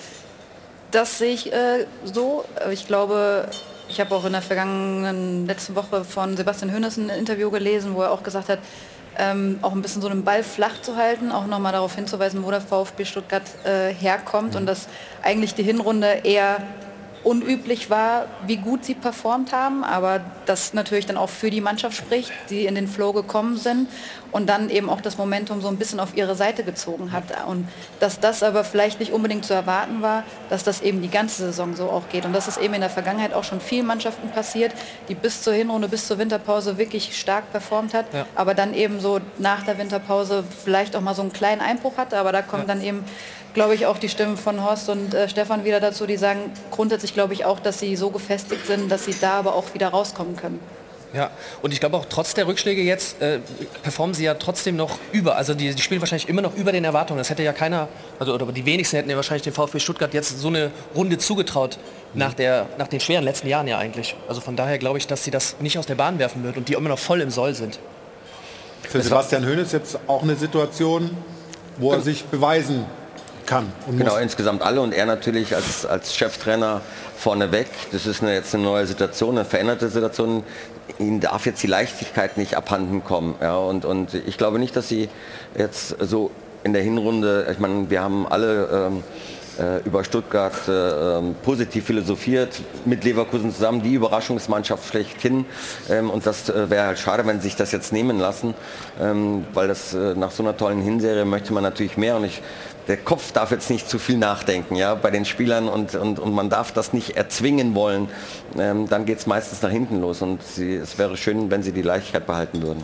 Das sehe ich so. Ich glaube, ich habe auch in der letzten Woche von Sebastian Hoeneß ein Interview gelesen, wo er auch gesagt hat, auch ein bisschen so einen Ball flach zu halten, auch nochmal darauf hinzuweisen, wo der VfB Stuttgart herkommt und dass eigentlich die Hinrunde eher unüblich war, wie gut sie performt haben, aber das natürlich dann auch für die Mannschaft spricht, die in den Flow gekommen sind und dann eben auch das Momentum so ein bisschen auf ihre Seite gezogen hat. Und dass das aber vielleicht nicht unbedingt zu erwarten war, dass das eben die ganze Saison so auch geht. Und das ist eben in der Vergangenheit auch schon vielen Mannschaften passiert, die bis zur Hinrunde, bis zur Winterpause wirklich stark performt hat, aber dann eben so nach der Winterpause vielleicht auch mal so einen kleinen Einbruch hatte, aber da kommen dann eben, glaube ich, auch die Stimmen von Horst und Stefan wieder dazu, die sagen grundsätzlich, glaube ich, auch, dass sie so gefestigt sind, dass sie da aber auch wieder rauskommen können. Ja, und ich glaube auch trotz der Rückschläge jetzt performen sie ja trotzdem noch über. Also die spielen wahrscheinlich immer noch über den Erwartungen. Das hätte ja keiner, also oder die wenigsten hätten ja wahrscheinlich dem VfB Stuttgart jetzt so eine Runde zugetraut nach den schweren letzten Jahren ja eigentlich. Also von daher glaube ich, dass sie das nicht aus der Bahn werfen wird und die immer noch voll im Soll sind. Für Sebastian Hoeneß jetzt auch eine Situation, wo er sich beweisen kann und genau, muss. Insgesamt alle und er natürlich als Cheftrainer vorneweg. Das ist jetzt eine neue Situation, eine veränderte Situation. Ihnen darf jetzt die Leichtigkeit nicht abhanden kommen. Ja, und ich glaube nicht, dass sie jetzt so in der Hinrunde, ich meine, wir haben alle über Stuttgart positiv philosophiert, mit Leverkusen zusammen, die Überraschungsmannschaft schlechthin. Und das wäre halt schade, wenn sie sich das jetzt nehmen lassen, weil das nach so einer tollen Hinserie möchte man natürlich mehr. Und der Kopf darf jetzt nicht zu viel nachdenken, ja, bei den Spielern und man darf das nicht erzwingen wollen. Dann geht es meistens nach hinten los und es wäre schön, wenn sie die Leichtigkeit behalten würden.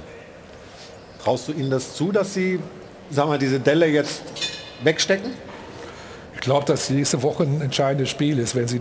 Traust du ihnen das zu, dass sie, sagen wir, diese Delle jetzt wegstecken? Ich glaube, dass nächste Woche ein entscheidendes Spiel ist. Wenn sie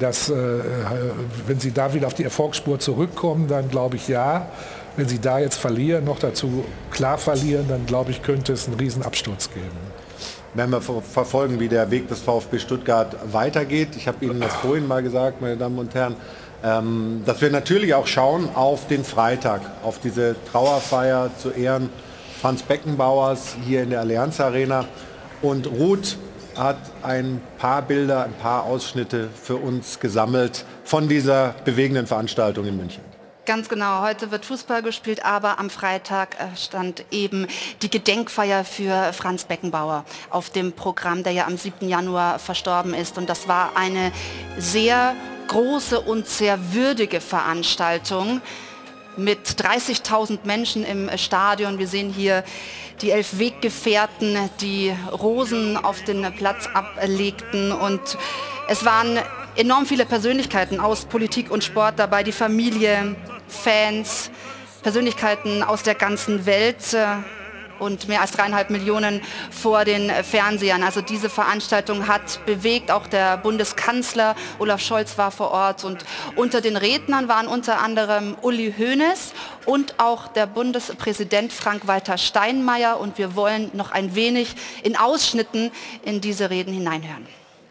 da wieder auf die Erfolgsspur zurückkommen, dann glaube ich ja. Wenn sie da jetzt verlieren, noch dazu klar verlieren, dann glaube ich, könnte es einen riesen Absturz geben. Werden wir verfolgen, wie der Weg des VfB Stuttgart weitergeht. Ich habe Ihnen das vorhin mal gesagt, meine Damen und Herren, dass wir natürlich auch schauen auf den Freitag, auf diese Trauerfeier zu Ehren Franz Beckenbauers hier in der Allianz Arena. Und Ruth hat ein paar Bilder, ein paar Ausschnitte für uns gesammelt von dieser bewegenden Veranstaltung in München. Ganz genau, heute wird Fußball gespielt, aber am Freitag stand eben die Gedenkfeier für Franz Beckenbauer auf dem Programm, der ja am 7. Januar verstorben ist. Und das war eine sehr große und sehr würdige Veranstaltung mit 30.000 Menschen im Stadion. Wir sehen hier die 11 Weggefährten, die Rosen auf den Platz ablegten und es waren enorm viele Persönlichkeiten aus Politik und Sport dabei, die Familie, Fans, Persönlichkeiten aus der ganzen Welt und mehr als 3,5 Millionen vor den Fernsehern. Also diese Veranstaltung hat bewegt, auch der Bundeskanzler Olaf Scholz war vor Ort und unter den Rednern waren unter anderem Uli Hoeneß und auch der Bundespräsident Frank-Walter Steinmeier und wir wollen noch ein wenig in Ausschnitten in diese Reden hineinhören.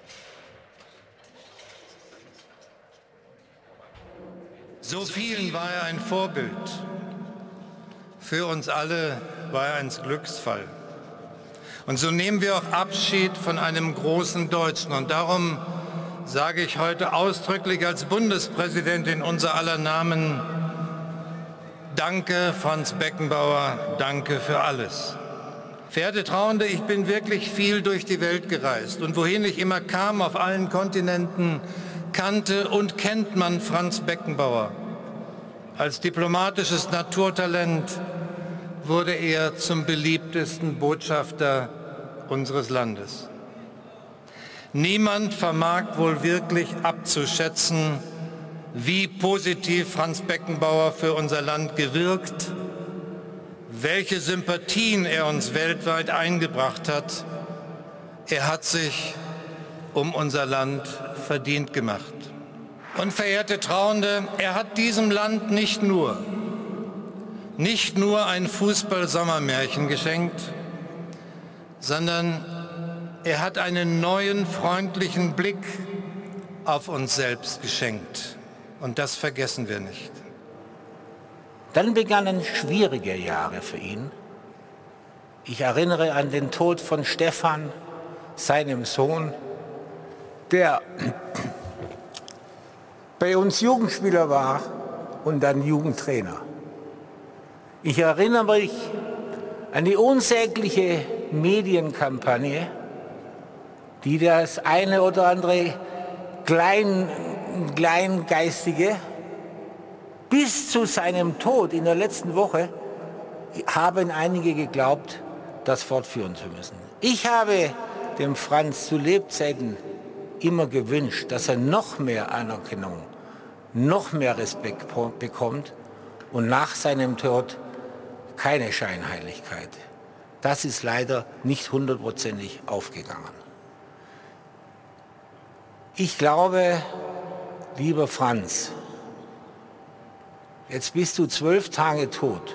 So vielen war er ein Vorbild. Für uns alle war er ein Glücksfall. Und so nehmen wir auch Abschied von einem großen Deutschen. Und darum sage ich heute ausdrücklich als Bundespräsident in unser aller Namen, danke Franz Beckenbauer, danke für alles. Verehrte Trauernde, ich bin wirklich viel durch die Welt gereist. Und wohin ich immer kam, auf allen Kontinenten, kannte und kennt man Franz Beckenbauer. Als diplomatisches Naturtalent wurde er zum beliebtesten Botschafter unseres Landes. Niemand vermag wohl wirklich abzuschätzen, wie positiv Franz Beckenbauer für unser Land gewirkt, welche Sympathien er uns weltweit eingebracht hat. Er hat sich um unser Land verdient gemacht. Und verehrte Trauernde, er hat diesem Land nicht nur ein Fußball-Sommermärchen geschenkt, sondern er hat einen neuen freundlichen Blick auf uns selbst geschenkt. Und das vergessen wir nicht. Dann begannen schwierige Jahre für ihn. Ich erinnere an den Tod von Stefan, seinem Sohn, der bei uns Jugendspieler war und dann Jugendtrainer. Ich erinnere mich an die unsägliche Medienkampagne, die das eine oder andere Kleingeistige bis zu seinem Tod in der letzten Woche haben einige geglaubt, das fortführen zu müssen. Ich habe dem Franz zu Lebzeiten immer gewünscht, dass er noch mehr Anerkennung, noch mehr Respekt bekommt und nach seinem Tod keine Scheinheiligkeit. Das ist leider nicht hundertprozentig aufgegangen. Ich glaube, lieber Franz, jetzt bist du 12 Tage tot.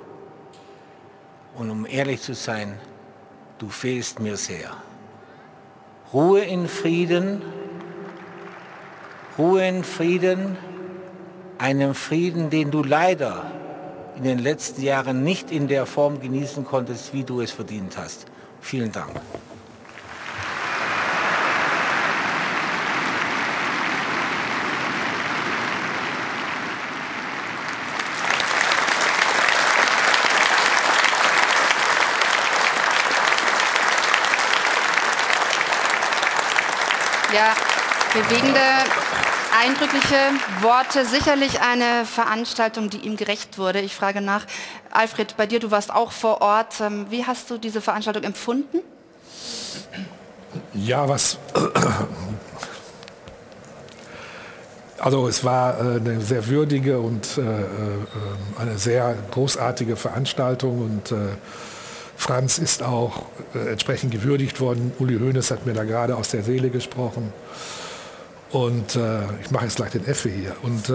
Und um ehrlich zu sein, du fehlst mir sehr. Ruhe in Frieden, einem Frieden, den du leider in den letzten Jahren nicht in der Form genießen konntest, wie du es verdient hast. Vielen Dank. Ja, bewegende, eindrückliche Worte. Sicherlich eine Veranstaltung, die ihm gerecht wurde. Ich frage nach, Alfred, bei dir, du warst auch vor Ort. Wie hast du diese Veranstaltung empfunden? Ja, also es war eine sehr würdige und eine sehr großartige Veranstaltung und Franz ist auch entsprechend gewürdigt worden. Uli Hoeneß hat mir da gerade aus der Seele gesprochen. Und ich mache jetzt gleich den Effe hier. Und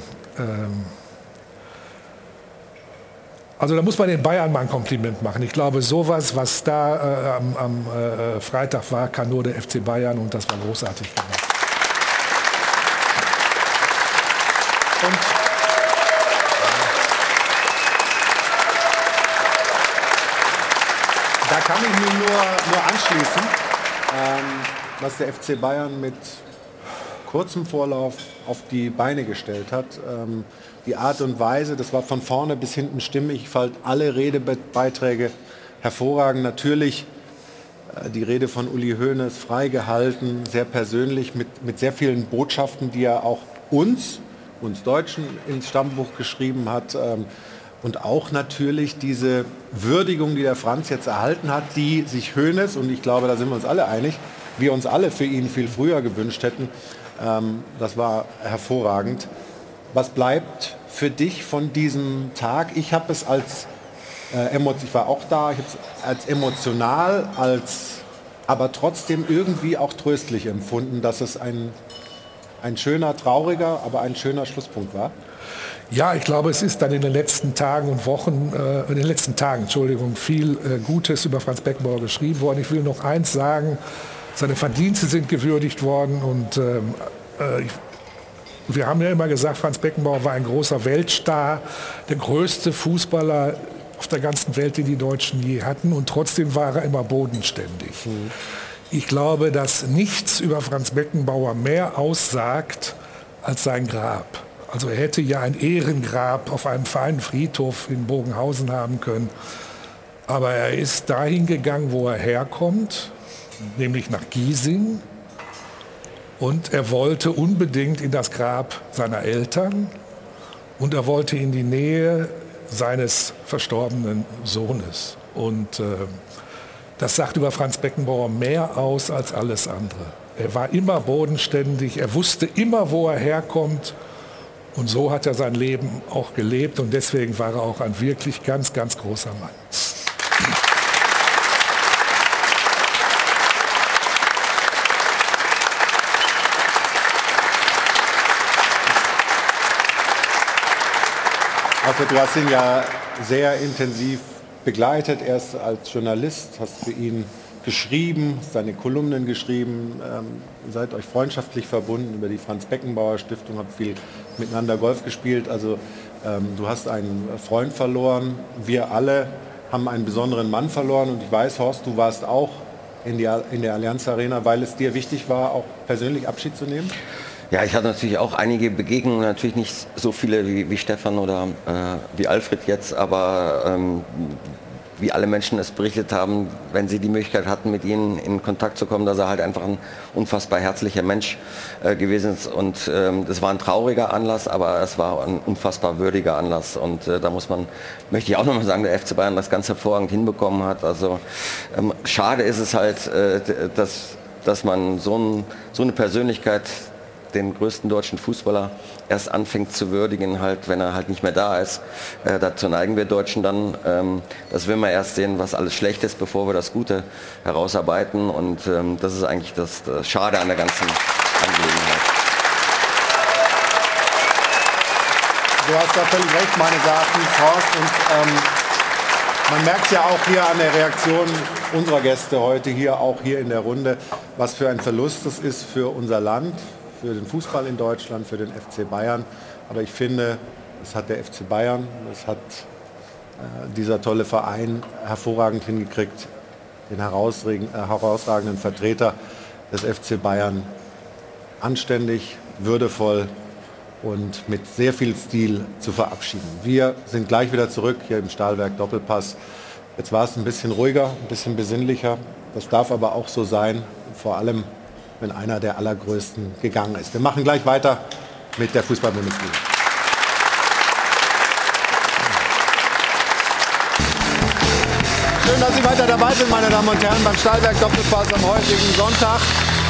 also da muss man den Bayern mal ein Kompliment machen. Ich glaube, sowas, was da am Freitag war, kann nur der FC Bayern und das war großartig gemacht. Und da kann ich mich nur anschließen, was der FC Bayern mit kurzem Vorlauf auf die Beine gestellt hat. Die Art und Weise, das war von vorne bis hinten stimmig. Ich fand alle Redebeiträge hervorragend. Natürlich die Rede von Uli Hoeneß frei gehalten, sehr persönlich, mit sehr vielen Botschaften, die er auch uns Deutschen ins Stammbuch geschrieben hat. Und auch natürlich diese Würdigung, die der Franz jetzt erhalten hat, die sich Hoeneß, und ich glaube, da sind wir uns alle einig, wir uns alle für ihn viel früher gewünscht hätten. Das war hervorragend. Was bleibt für dich von diesem Tag? Ich habe es als, ich war auch da, ich habe es als emotional, aber trotzdem irgendwie auch tröstlich empfunden, dass es ein schöner, trauriger, aber ein schöner Schlusspunkt war. Ja, ich glaube, es ist dann in den letzten Tagen und Wochen, viel Gutes über Franz Beckenbauer geschrieben worden. Ich will noch eins sagen, seine Verdienste sind gewürdigt worden und wir haben ja immer gesagt, Franz Beckenbauer war ein großer Weltstar, der größte Fußballer auf der ganzen Welt, den die Deutschen je hatten, und trotzdem war er immer bodenständig. Mhm. Ich glaube, dass nichts über Franz Beckenbauer mehr aussagt als sein Grab. Also er hätte ja ein Ehrengrab auf einem feinen Friedhof in Bogenhausen haben können. Aber er ist dahin gegangen, wo er herkommt, nämlich nach Giesing. Und er wollte unbedingt in das Grab seiner Eltern und er wollte in die Nähe seines verstorbenen Sohnes. Und das sagt über Franz Beckenbauer mehr aus als alles andere. Er war immer bodenständig, er wusste immer, wo er herkommt. Und so hat er sein Leben auch gelebt und deswegen war er auch ein wirklich ganz, ganz großer Mann. Also du hast ihn ja sehr intensiv begleitet, erst als Journalist, hast für ihn geschrieben, seine Kolumnen geschrieben, seid euch freundschaftlich verbunden über die Franz-Beckenbauer-Stiftung, habt viel miteinander Golf gespielt. Also du hast einen Freund verloren, wir alle haben einen besonderen Mann verloren und ich weiß, Horst, du warst auch in der Allianz Arena, weil es dir wichtig war, auch persönlich Abschied zu nehmen? Ja, ich hatte natürlich auch einige Begegnungen, natürlich nicht so viele wie Stefan oder wie Alfred jetzt, aber wie alle Menschen es berichtet haben, wenn sie die Möglichkeit hatten, mit ihnen in Kontakt zu kommen, dass er halt einfach ein unfassbar herzlicher Mensch gewesen ist. Und das war ein trauriger Anlass, aber es war ein unfassbar würdiger Anlass. Und da möchte ich auch nochmal sagen, der FC Bayern das ganz hervorragend hinbekommen hat. Also schade ist es halt, dass man so eine Persönlichkeit, den größten deutschen Fußballer, erst anfängt zu würdigen, halt, wenn er halt nicht mehr da ist. Dazu neigen wir Deutschen dann. Das will man erst sehen, was alles schlecht ist, bevor wir das Gute herausarbeiten. Und das ist eigentlich das Schade an der ganzen Angelegenheit. Du hast da völlig recht, meines Erachtens, Horst. Und man merkt ja auch hier an der Reaktion unserer Gäste heute hier, auch hier in der Runde, was für ein Verlust das ist für unser Land, für den Fußball in Deutschland, für den FC Bayern. Aber ich finde, das hat der FC Bayern, das hat dieser tolle Verein hervorragend hingekriegt, den herausragenden Vertreter des FC Bayern anständig, würdevoll und mit sehr viel Stil zu verabschieden. Wir sind gleich wieder zurück hier im Stahlwerk Doppelpass. Jetzt war es ein bisschen ruhiger, ein bisschen besinnlicher. Das darf aber auch so sein, vor allem wenn einer der Allergrößten gegangen ist. Wir machen gleich weiter mit der Fußball-Bundesliga. Schön, dass Sie weiter dabei sind, meine Damen und Herren, beim Stahlwerk Doppelpass am heutigen Sonntag.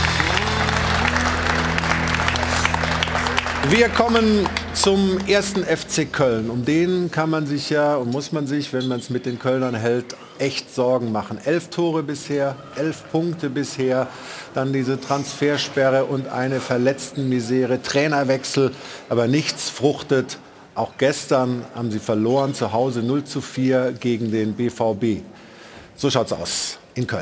Wir kommen zum ersten FC Köln. Um den kann man sich ja und muss man sich, wenn man es mit den Kölnern hält, echt Sorgen machen. 11 Tore bisher, 11 Punkte bisher, dann diese Transfersperre und eine Verletztenmisere, Trainerwechsel, aber nichts fruchtet. Auch gestern haben sie verloren, zu Hause 0:4 gegen den BVB. So schaut's aus in Köln.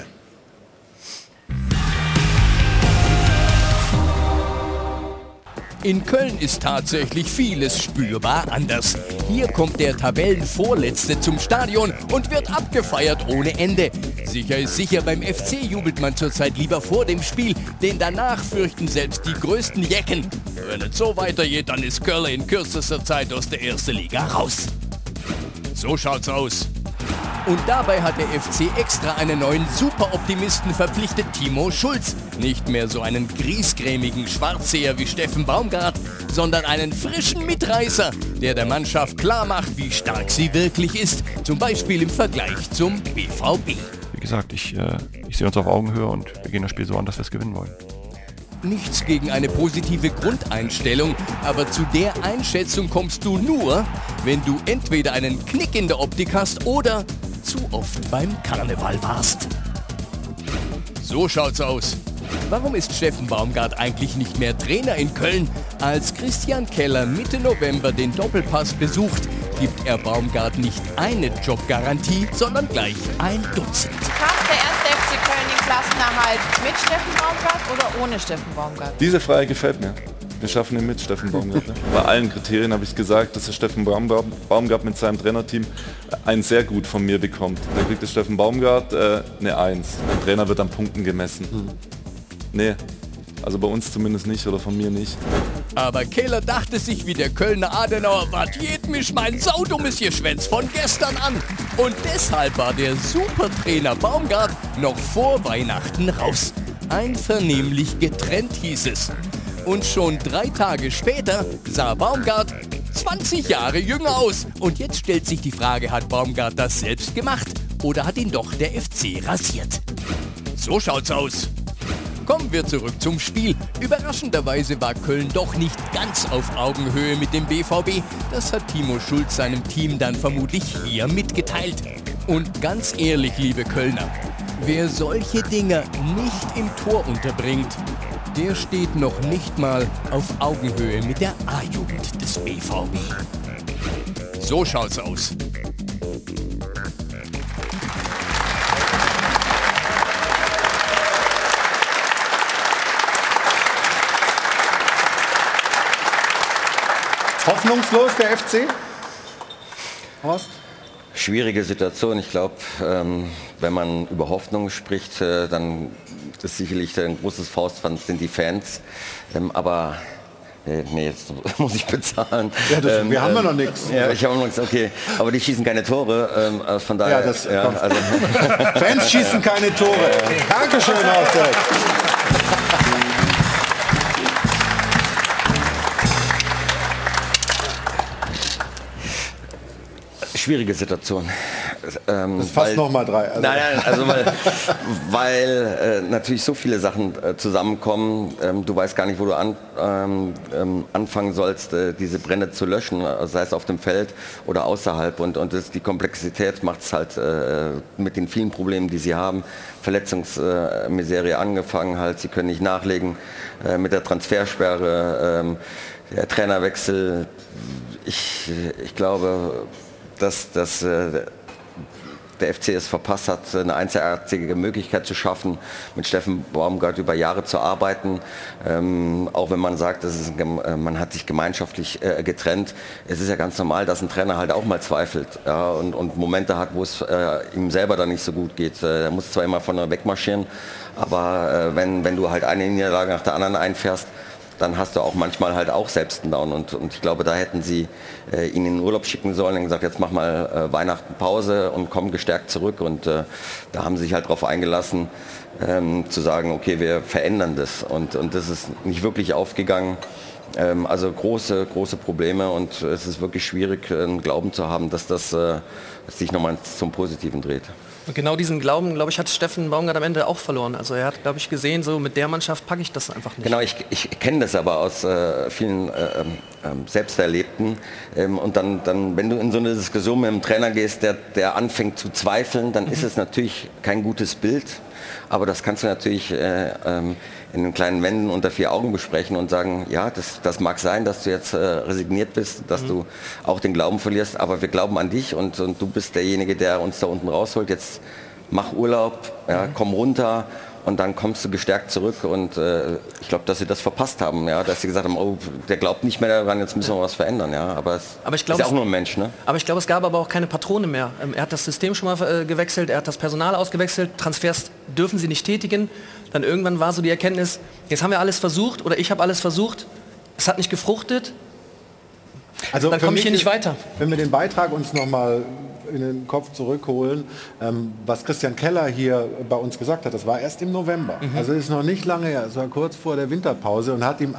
In Köln ist tatsächlich vieles spürbar anders. Hier kommt der Tabellenvorletzte zum Stadion und wird abgefeiert ohne Ende. Sicher ist sicher, beim FC jubelt man zurzeit lieber vor dem Spiel, denn danach fürchten selbst die größten Jecken. Wenn es so weitergeht, dann ist Köln in kürzester Zeit aus der ersten Liga raus. So schaut's aus. Und dabei hat der FC extra einen neuen Superoptimisten verpflichtet, Timo Schulz. Nicht mehr so einen griesgrämigen Schwarzseher wie Steffen Baumgart, sondern einen frischen Mitreißer, der Mannschaft klar macht, wie stark sie wirklich ist. Zum Beispiel im Vergleich zum BVB. Wie gesagt, ich sehe uns auf Augenhöhe und wir gehen das Spiel so an, dass wir es gewinnen wollen. Nichts gegen eine positive Grundeinstellung, aber zu der Einschätzung kommst du nur, wenn du entweder einen Knick in der Optik hast oder zu oft beim Karneval warst. So schaut's aus. Warum ist Steffen Baumgart eigentlich nicht mehr Trainer in Köln? Als Christian Keller Mitte November den Doppelpass besucht, gibt er Baumgart nicht eine Jobgarantie, sondern gleich ein Dutzend. Schafft der erste FC Köln den Klassenerhalt mit Steffen Baumgart oder ohne Steffen Baumgart? Diese Frage gefällt mir. Wir schaffen ihn mit Steffen Baumgart. Ne? Bei allen Kriterien habe ich gesagt, dass der Steffen Baumgart mit seinem Trainerteam ein sehr gut von mir bekommt. Da kriegt der Steffen Baumgart eine 1. Der Trainer wird an Punkten gemessen. Nee, also bei uns zumindest nicht oder von mir nicht. Aber Keller dachte sich wie der Kölner Adenauer, was geht mich mein saudummes Geschwätz von gestern an? Und deshalb war der Supertrainer Baumgart noch vor Weihnachten raus. Einvernehmlich getrennt hieß es. Und schon 3 Tage später sah Baumgart 20 Jahre jünger aus. Und jetzt stellt sich die Frage, hat Baumgart das selbst gemacht oder hat ihn doch der FC rasiert? So schaut's aus. Kommen wir zurück zum Spiel. Überraschenderweise war Köln doch nicht ganz auf Augenhöhe mit dem BVB. Das hat Timo Schulz seinem Team dann vermutlich hier mitgeteilt. Und ganz ehrlich, liebe Kölner, wer solche Dinger nicht im Tor unterbringt, der steht noch nicht mal auf Augenhöhe mit der A-Jugend des BVB. So schaut's aus. Hoffnungslos der FC? Horst? Schwierige Situation. Ich glaube, wenn man über Hoffnung spricht, dann ist sicherlich ein großes Faustpfand sind die Fans. Aber nee, jetzt muss ich bezahlen. Ja, wir haben ja noch nichts. Ja, ich habe noch nichts, okay. Aber die schießen keine Tore. Von daher. Ja, also Fans schießen keine Tore. Dankeschön, Horst. Schwierige Situation. Das fasst nochmal 3. Also. Nein, also weil natürlich so viele Sachen zusammenkommen. Du weißt gar nicht, wo du anfangen sollst, diese Brände zu löschen, sei es auf dem Feld oder außerhalb. Und die Komplexität macht es halt mit den vielen Problemen, die sie haben. Verletzungsmiserie angefangen halt, sie können nicht nachlegen mit der Transfersperre, der Trainerwechsel. Ich glaube, dass der FC es verpasst hat, eine einzigartige Möglichkeit zu schaffen, mit Steffen Baumgart über Jahre zu arbeiten. Auch wenn man sagt, man hat sich gemeinschaftlich getrennt. Es ist ja ganz normal, dass ein Trainer halt auch mal zweifelt, ja, und Momente hat, wo es ihm selber dann nicht so gut geht. Er muss zwar immer von wegmarschieren, aber wenn du halt eine Niederlage nach der anderen einfährst, dann hast du auch manchmal halt auch selbst einen Down. Und ich glaube, da hätten sie ihn in den Urlaub schicken sollen und gesagt, jetzt mach mal Weihnachten Pause und komm gestärkt zurück. Und da haben sie sich halt darauf eingelassen, zu sagen, okay, wir verändern das. Und das ist nicht wirklich aufgegangen. Also große Probleme und es ist wirklich schwierig, einen Glauben zu haben, dass das sich nochmal zum Positiven dreht. Und genau diesen Glauben, glaube ich, hat Steffen Baumgart am Ende auch verloren. Also er hat, glaube ich, gesehen, so mit der Mannschaft packe ich das einfach nicht. Genau, ich kenne das aber aus vielen Selbsterlebten. Und dann, wenn du in so eine Diskussion mit einem Trainer gehst, der anfängt zu zweifeln, dann ist es natürlich kein gutes Bild. Aber das kannst du natürlich in den kleinen Wänden unter 4 Augen besprechen und sagen, ja, das mag sein, dass du jetzt resigniert bist, dass du auch den Glauben verlierst, aber wir glauben an dich und du bist derjenige, der uns da unten rausholt. Jetzt mach Urlaub, ja, komm runter und dann kommst du gestärkt zurück. Und ich glaube, dass sie das verpasst haben, ja, dass sie gesagt haben, oh, der glaubt nicht mehr daran, jetzt müssen wir was verändern. Ja, aber ich glaube, ist ja auch nur ein Mensch. Ne? Aber ich glaube, es gab aber auch keine Patrone mehr. Er hat das System schon mal gewechselt, er hat das Personal ausgewechselt, Transfers dürfen sie nicht tätigen. Dann irgendwann war so die Erkenntnis, jetzt haben wir alles versucht oder ich habe alles versucht, es hat nicht gefruchtet, also dann komme ich hier nicht weiter. Wenn wir den Beitrag uns nochmal in den Kopf zurückholen, was Christian Keller hier bei uns gesagt hat, das war erst im November. Also ist noch nicht lange her, es war kurz vor der Winterpause und hat ihm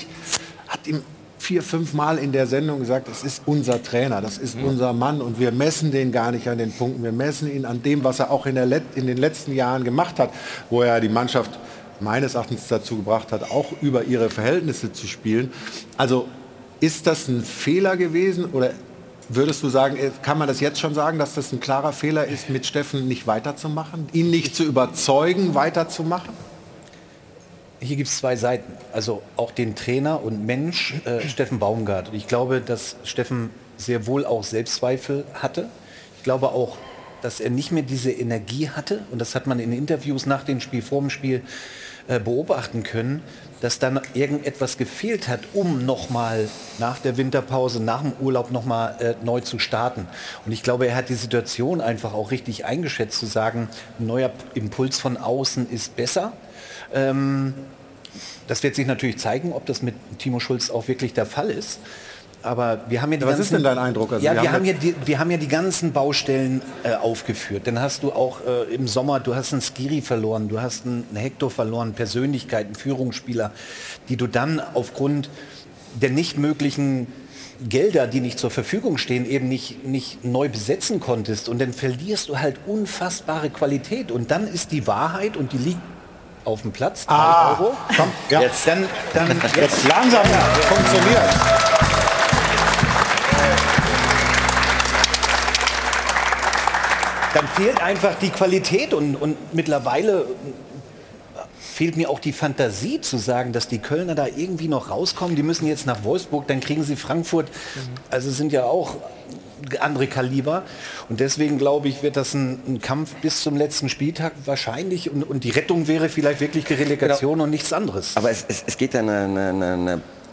4-5 Mal in der Sendung gesagt, es ist unser Trainer, das ist unser Mann und wir messen den gar nicht an den Punkten, wir messen ihn an dem, was er auch in den letzten Jahren gemacht hat, wo er die Mannschaft meines Erachtens dazu gebracht hat, auch über ihre Verhältnisse zu spielen. Also ist das ein Fehler gewesen oder würdest du sagen, kann man das jetzt schon sagen, dass das ein klarer Fehler ist, mit Steffen nicht weiterzumachen, ihn nicht zu überzeugen, weiterzumachen? Hier gibt es 2 Seiten, also auch den Trainer und Mensch Steffen Baumgart. Ich glaube, dass Steffen sehr wohl auch Selbstzweifel hatte. Ich glaube auch, dass er nicht mehr diese Energie hatte und das hat man in Interviews nach dem Spiel, vor dem Spiel beobachten können, dass dann irgendetwas gefehlt hat, um nochmal nach der Winterpause, nach dem Urlaub nochmal neu zu starten. Und ich glaube, er hat die Situation einfach auch richtig eingeschätzt, zu sagen, ein neuer Impuls von außen ist besser. Das wird sich natürlich zeigen, ob das mit Timo Schulz auch wirklich der Fall ist. Aber wir haben ja die Was ist denn dein Eindruck? Also ja, wir haben ja die ganzen Baustellen aufgeführt. Dann hast du auch im Sommer, du hast einen Skiri verloren, du hast einen Hector verloren, Persönlichkeiten, Führungsspieler, die du dann aufgrund der nicht möglichen Gelder, die nicht zur Verfügung stehen, eben nicht neu besetzen konntest. Und dann verlierst du halt unfassbare Qualität. Und dann ist die Wahrheit, und die liegt auf dem Platz, 3 Euro. Komm, ja. Jetzt langsam funktioniert. Dann fehlt einfach die Qualität und mittlerweile fehlt mir auch die Fantasie zu sagen, dass die Kölner da irgendwie noch rauskommen. Die müssen jetzt nach Wolfsburg, dann kriegen sie Frankfurt. Also sind ja auch andere Kaliber. Und deswegen glaube ich, wird das ein Kampf bis zum letzten Spieltag wahrscheinlich. Und die Rettung wäre vielleicht wirklich die Relegation und nichts anderes. Aber es geht ja eine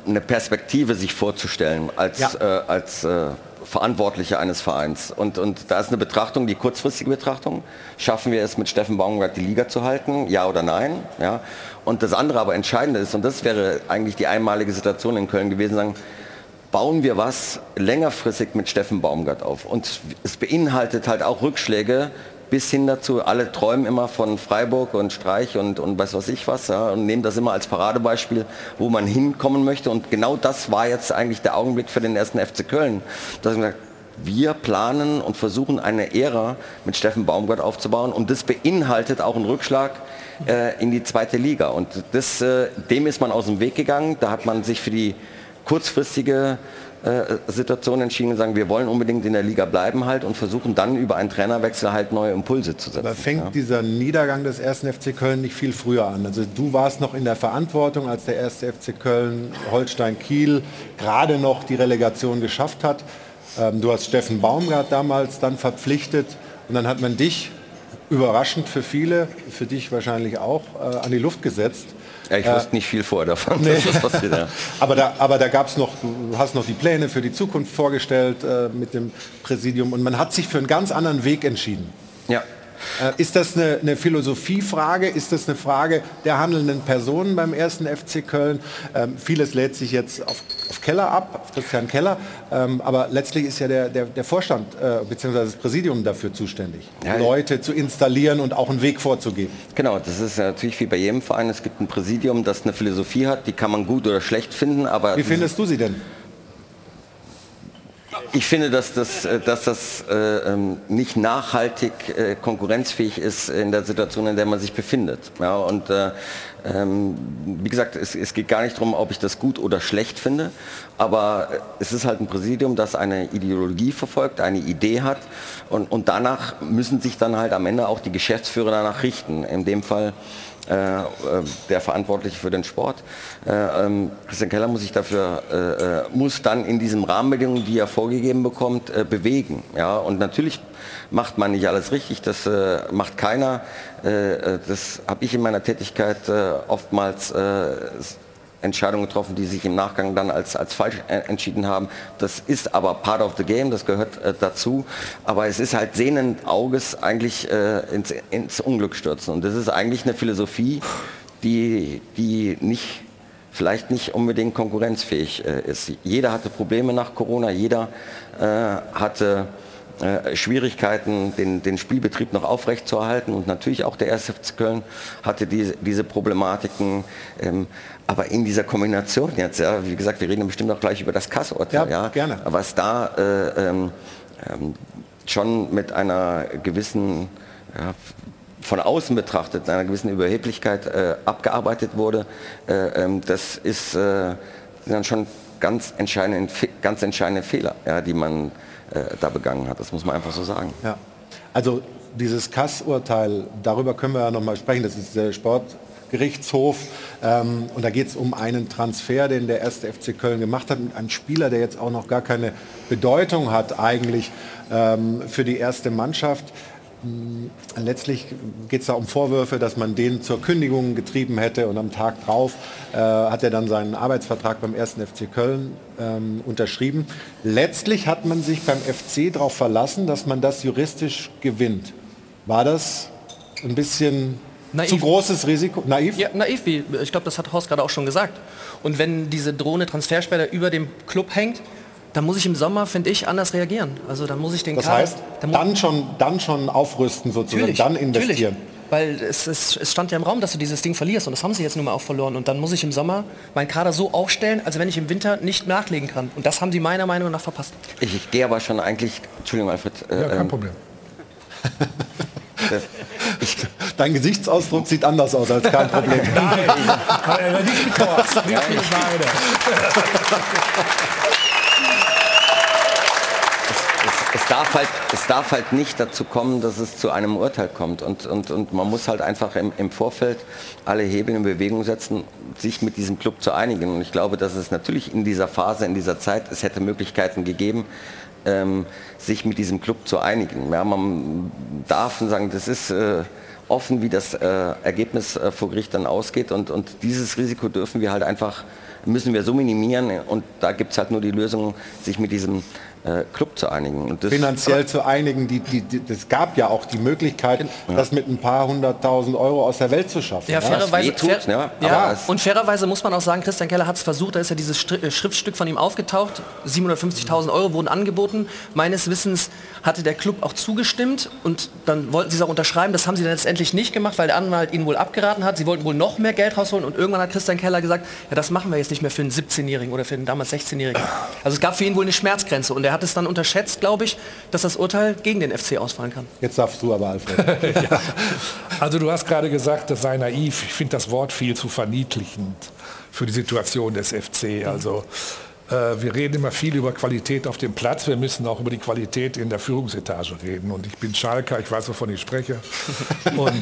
eine Perspektive sich vorzustellen als Verantwortlicher eines Vereins. Und da ist eine Betrachtung, die kurzfristige Betrachtung. Schaffen wir es mit Steffen Baumgart die Liga zu halten? Ja oder nein? Ja. Und das andere aber Entscheidende ist, und das wäre eigentlich die einmalige Situation in Köln gewesen, sagen, bauen wir was längerfristig mit Steffen Baumgart auf. Und es beinhaltet halt auch Rückschläge bis hin dazu, alle träumen immer von Freiburg und Streich und weiß ich was, ja, und nehmen das immer als Paradebeispiel, wo man hinkommen möchte. Und genau das war jetzt eigentlich der Augenblick für den ersten FC Köln. Dass wir planen und versuchen, eine Ära mit Steffen Baumgart aufzubauen. Und das beinhaltet auch einen Rückschlag in die zweite Liga. Und dem ist man aus dem Weg gegangen. Da hat man sich für die kurzfristige Situation entschieden und sagen, wir wollen unbedingt in der Liga bleiben halt und versuchen dann über einen Trainerwechsel halt neue Impulse zu setzen. Aber fängt dieser Niedergang des 1. FC Köln nicht viel früher an? Also du warst noch in der Verantwortung, als der 1. FC Köln Holstein Kiel gerade noch die Relegation geschafft hat. Du hast Steffen Baumgart damals dann verpflichtet und dann hat man dich, überraschend für viele, für dich wahrscheinlich auch, an die Luft gesetzt. Ja, ich wusste nicht viel vorher davon. Nee. Das passiert, ja. aber da gab es noch, du hast noch die Pläne für die Zukunft vorgestellt mit dem Präsidium und man hat sich für einen ganz anderen Weg entschieden. Ja. Ist das eine Philosophiefrage? Ist das eine Frage der handelnden Personen beim 1. FC Köln? Vieles lädt sich jetzt auf Keller ab, auf Christian Keller, aber letztlich ist ja der Vorstand bzw. das Präsidium dafür zuständig, ja, Leute zu installieren und auch einen Weg vorzugeben. Genau, das ist ja natürlich wie bei jedem Verein. Es gibt ein Präsidium, das eine Philosophie hat, die kann man gut oder schlecht finden. Aber wie findest du sie denn? Ich finde, dass das nicht nachhaltig konkurrenzfähig ist in der Situation, in der man sich befindet. Ja, und wie gesagt, es geht gar nicht darum, ob ich das gut oder schlecht finde, aber es ist halt ein Präsidium, das eine Ideologie verfolgt, eine Idee hat und danach müssen sich dann halt am Ende auch die Geschäftsführer danach richten. In dem Fall der Verantwortliche für den Sport. Christian Keller muss sich dafür, muss dann in diesen Rahmenbedingungen, die er vorgegeben bekommt, bewegen. Ja? Und natürlich macht man nicht alles richtig, das macht keiner. Das habe ich in meiner Tätigkeit oftmals Entscheidungen getroffen, die sich im Nachgang dann als falsch entschieden haben. Das ist aber part of the game, das gehört dazu. Aber es ist halt sehenden Auges eigentlich ins Unglück stürzen. Und das ist eigentlich eine Philosophie, die vielleicht nicht unbedingt konkurrenzfähig ist. Jeder hatte Probleme nach Corona, jeder hatte Schwierigkeiten, den Spielbetrieb noch aufrechtzuerhalten und natürlich auch der 1. FC Köln hatte diese Problematiken, aber in dieser Kombination jetzt, ja, wie gesagt, wir reden bestimmt auch gleich über das Kass-Urteil, ja, gerne. Was da schon mit einer gewissen, ja, von außen betrachtet, einer gewissen Überheblichkeit abgearbeitet wurde, das ist dann schon ganz entscheidende Fehler, ja, die man da begangen hat. Das muss man einfach so sagen. Ja. Also dieses Kass-Urteil, darüber können wir ja noch mal sprechen. Das ist der Sportgerichtshof und da geht es um einen Transfer, den der 1. FC Köln gemacht hat, mit einem Spieler, der jetzt auch noch gar keine Bedeutung hat eigentlich für die erste Mannschaft. Letztlich geht es da um Vorwürfe, dass man den zur Kündigung getrieben hätte und am Tag drauf hat er dann seinen Arbeitsvertrag beim 1. FC Köln unterschrieben. Letztlich hat man sich beim FC darauf verlassen, dass man das juristisch gewinnt. War das ein bisschen naiv. Zu großes Risiko? Naiv? Ja, naiv, ich glaube, das hat Horst gerade auch schon gesagt. Und wenn diese drohende Transfersperre über dem Club hängt, dann muss ich im Sommer, finde ich, anders reagieren. Also dann muss ich den Das heißt, dann schon aufrüsten sozusagen, dann investieren. Natürlich. Weil es stand ja im Raum, dass du dieses Ding verlierst und das haben sie jetzt nun mal auch verloren. Und dann muss ich im Sommer meinen Kader so aufstellen, als wenn ich im Winter nicht nachlegen kann. Und das haben die meiner Meinung nach verpasst. Ich gehe aber schon eigentlich, Entschuldigung Alfred. Ja, kein Problem. Dein Gesichtsausdruck sieht anders aus als kein Problem. Nein, nicht mit Horst, nicht mit beide. Es darf halt nicht dazu kommen, dass es zu einem Urteil kommt. Und man muss halt einfach im Vorfeld alle Hebel in Bewegung setzen, sich mit diesem Club zu einigen. Und ich glaube, dass es natürlich in dieser Phase, in dieser Zeit, es hätte Möglichkeiten gegeben, sich mit diesem Club zu einigen. Ja, man darf sagen, das ist offen, wie das Ergebnis vor Gericht dann ausgeht. Und dieses Risiko dürfen wir halt einfach müssen wir so minimieren und da gibt es halt nur die Lösung, sich mit diesem Club zu einigen. Und das finanziell zu einigen, das gab ja auch die Möglichkeit, das mit ein paar 100.000 Euro aus der Welt zu schaffen. Ja, fairerweise, und fairerweise muss man auch sagen, Christian Keller hat es versucht, da ist ja dieses Schriftstück von ihm aufgetaucht, 750.000 Euro wurden angeboten. Meines Wissens hatte der Club auch zugestimmt und dann wollten sie es auch unterschreiben, das haben sie dann letztendlich nicht gemacht, weil der Anwalt ihnen wohl abgeraten hat, sie wollten wohl noch mehr Geld rausholen und irgendwann hat Christian Keller gesagt, ja, das machen wir jetzt nicht mehr für einen 17-Jährigen oder für einen damals 16-Jährigen. Also es gab für ihn wohl eine Schmerzgrenze und er hat es dann unterschätzt, glaube ich, dass das Urteil gegen den FC ausfallen kann. Jetzt darfst du aber, Alfred. Ja. Also du hast gerade gesagt, das sei naiv. Ich finde das Wort viel zu verniedlichend für die Situation des FC. Also wir reden immer viel über Qualität auf dem Platz. Wir müssen auch über die Qualität in der Führungsetage reden. Und ich bin Schalker, ich weiß, wovon ich spreche. Und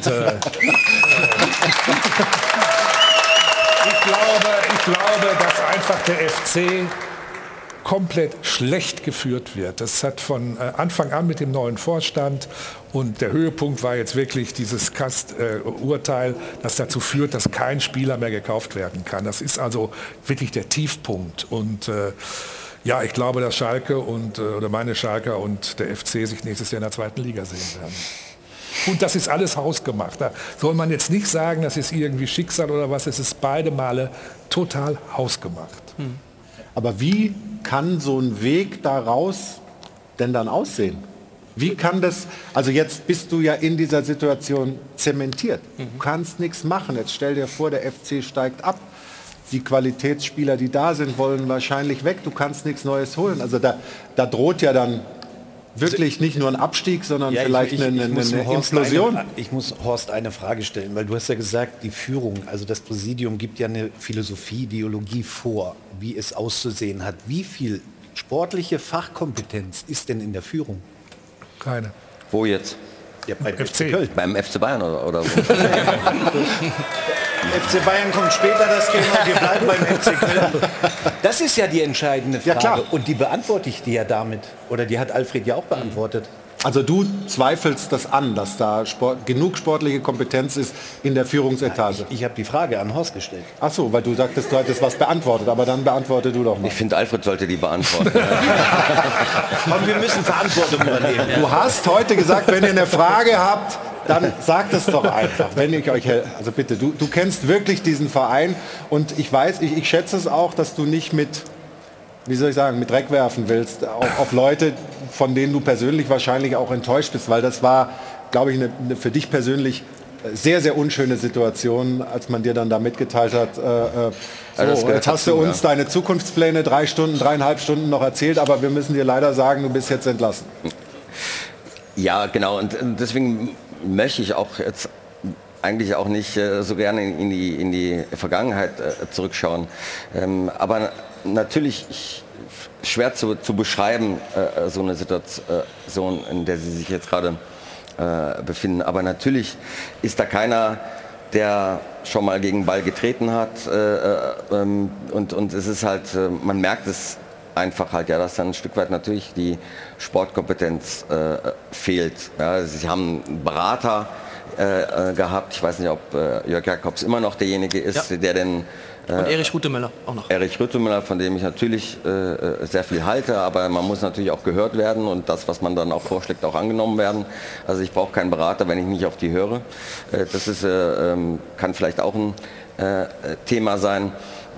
ich glaube, dass einfach der FC komplett schlecht geführt wird. Das hat von Anfang an mit dem neuen Vorstand und der Höhepunkt war jetzt wirklich dieses Urteil, das dazu führt, dass kein Spieler mehr gekauft werden kann. Das ist also wirklich der Tiefpunkt und ja, ich glaube, dass Schalke oder meine Schalker und der FC sich nächstes Jahr in der 2. Liga sehen werden. Und das ist alles hausgemacht. Da soll man jetzt nicht sagen, das ist irgendwie Schicksal oder was, es ist beide Male total hausgemacht. Aber wie kann so ein Weg daraus denn dann aussehen? Wie kann das, also jetzt bist du ja in dieser Situation zementiert. Du kannst nichts machen. Jetzt stell dir vor, der FC steigt ab. Die Qualitätsspieler, die da sind, wollen wahrscheinlich weg. Du kannst nichts Neues holen. Also da droht ja dann wirklich nicht nur ein Abstieg, sondern vielleicht eine Implosion. Ich muss Horst eine Frage stellen, weil du hast ja gesagt, die Führung, also das Präsidium gibt ja eine Philosophie, Ideologie vor, wie es auszusehen hat. Wie viel sportliche Fachkompetenz ist denn in der Führung? Keine. Wo jetzt? Ja, beim FC Köln. Beim FC Bayern oder so. FC Bayern kommt später, das Thema, wir bleiben beim FC Köln. Das ist ja die entscheidende Frage. Ja, klar. Und die beantworte ich dir ja damit. Oder die hat Alfred ja auch beantwortet. Also du zweifelst das an, dass da genug sportliche Kompetenz ist in der Führungsetage. Ich habe die Frage an Horst gestellt. Ach so, weil du sagtest, du hättest was beantwortet, aber dann beantworte du doch mal. Ich finde, Alfred sollte die beantworten. Komm, wir müssen Verantwortung übernehmen. Du hast heute gesagt, wenn ihr eine Frage habt, dann sagt es doch einfach, wenn ich euch helfe. Also bitte, du kennst wirklich diesen Verein und ich weiß, ich schätze es auch, dass du nicht mit, wie soll ich sagen, mit Dreck werfen willst, auch auf Leute, von denen du persönlich wahrscheinlich auch enttäuscht bist, weil das war, glaube ich, eine für dich persönlich sehr, sehr unschöne Situation, als man dir dann da mitgeteilt hat, jetzt hast du uns deine Zukunftspläne 3,5 Stunden noch erzählt, aber wir müssen dir leider sagen, du bist jetzt entlassen. Ja, genau, und deswegen möchte ich auch jetzt eigentlich auch nicht so gerne in die Vergangenheit zurückschauen, aber natürlich schwer zu beschreiben, so eine Situation, in der Sie sich jetzt gerade befinden. Aber natürlich ist da keiner, der schon mal gegen den Ball getreten hat. Und es ist halt, man merkt es einfach halt, ja, dass dann ein Stück weit natürlich die Sportkompetenz fehlt. Ja, Sie haben einen Berater gehabt. Ich weiß nicht, ob Jörg Jakobs immer noch derjenige ist, der denn... Und Erich Rüthemüller auch noch. Erich Rüthemüller, von dem ich natürlich sehr viel halte, aber man muss natürlich auch gehört werden und das, was man dann auch vorschlägt, auch angenommen werden. Also ich brauche keinen Berater, wenn ich nicht auf die höre. Das ist, kann vielleicht auch ein Thema sein.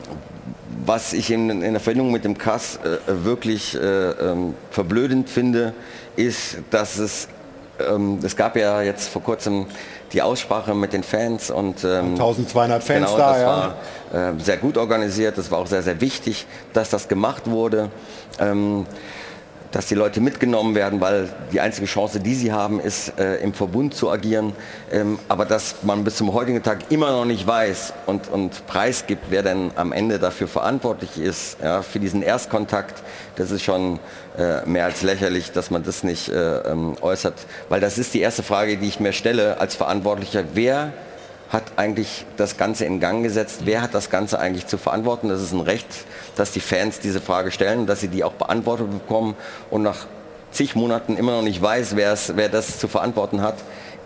Was ich in der Verbindung mit dem KAS wirklich verblödend finde, ist, dass es gab ja jetzt vor kurzem die Aussprache mit den Fans und 1200 Fans genau, da, das ja. war sehr gut organisiert, das war auch sehr, sehr wichtig, dass das gemacht wurde, dass die Leute mitgenommen werden, weil die einzige Chance, die sie haben, ist im Verbund zu agieren, aber dass man bis zum heutigen Tag immer noch nicht weiß und preisgibt, wer denn am Ende dafür verantwortlich ist, ja, für diesen Erstkontakt, das ist schon mehr als lächerlich, dass man das nicht äußert, weil das ist die erste Frage, die ich mir stelle als Verantwortlicher, wer hat eigentlich das Ganze in Gang gesetzt, wer hat das Ganze eigentlich zu verantworten, das ist ein Recht, dass die Fans diese Frage stellen, dass sie die auch beantwortet bekommen und nach zig Monaten immer noch nicht weiß, wer das zu verantworten hat,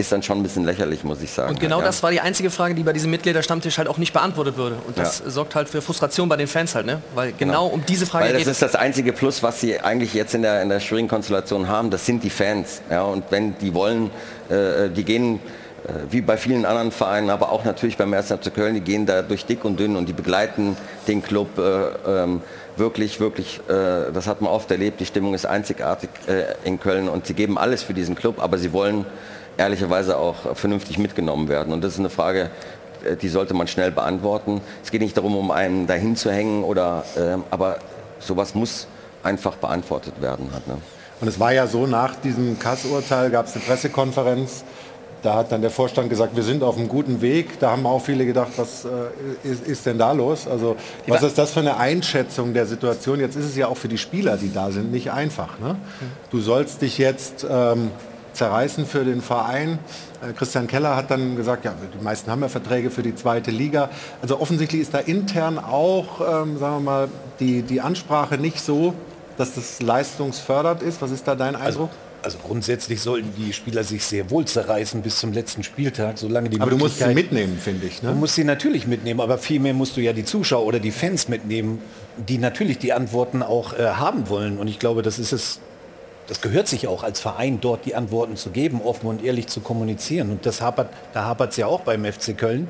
ist dann schon ein bisschen lächerlich, muss ich sagen. Und genau halt, das war die einzige Frage, die bei diesem Mitgliederstammtisch halt auch nicht beantwortet wurde. Und das sorgt halt für Frustration bei den Fans halt, ne? Weil genau um diese Frage geht es. geht Das ist das einzige Plus, was sie eigentlich jetzt in der schwierigen Konstellation haben, das sind die Fans. Ja? Und wenn die wollen, die gehen wie bei vielen anderen Vereinen, aber auch natürlich beim 1. FC Köln, die gehen da durch dick und dünn und die begleiten den Club wirklich, das hat man oft erlebt, die Stimmung ist einzigartig in Köln und sie geben alles für diesen Club, aber sie wollen ehrlicherweise auch vernünftig mitgenommen werden. Und das ist eine Frage, die sollte man schnell beantworten. Es geht nicht darum, um einen dahin zu hängen, aber sowas muss einfach beantwortet werden. Halt, ne? Und es war ja so, nach diesem Kass-Urteil gab es eine Pressekonferenz. Da hat dann der Vorstand gesagt, wir sind auf einem guten Weg. Da haben auch viele gedacht, was ist denn da los? Also was ist das für eine Einschätzung der Situation? Jetzt ist es ja auch für die Spieler, die da sind, nicht einfach. Ne? Du sollst dich jetzt zerreißen für den Verein. Christian Keller hat dann gesagt, ja, die meisten haben ja Verträge für die 2. Liga. Also offensichtlich ist da intern auch, sagen wir mal, die Ansprache nicht so, dass das leistungsfördernd ist. Was ist da dein Eindruck? Also grundsätzlich sollten die Spieler sich sehr wohl zerreißen bis zum letzten Spieltag, solange die Aber du musst sie mitnehmen, finde ich. Ne? Du musst sie natürlich mitnehmen, aber vielmehr musst du ja die Zuschauer oder die Fans mitnehmen, die natürlich die Antworten auch haben wollen. Und ich glaube, das gehört sich auch als Verein, dort die Antworten zu geben, offen und ehrlich zu kommunizieren. Und da hapert es ja auch beim FC Köln.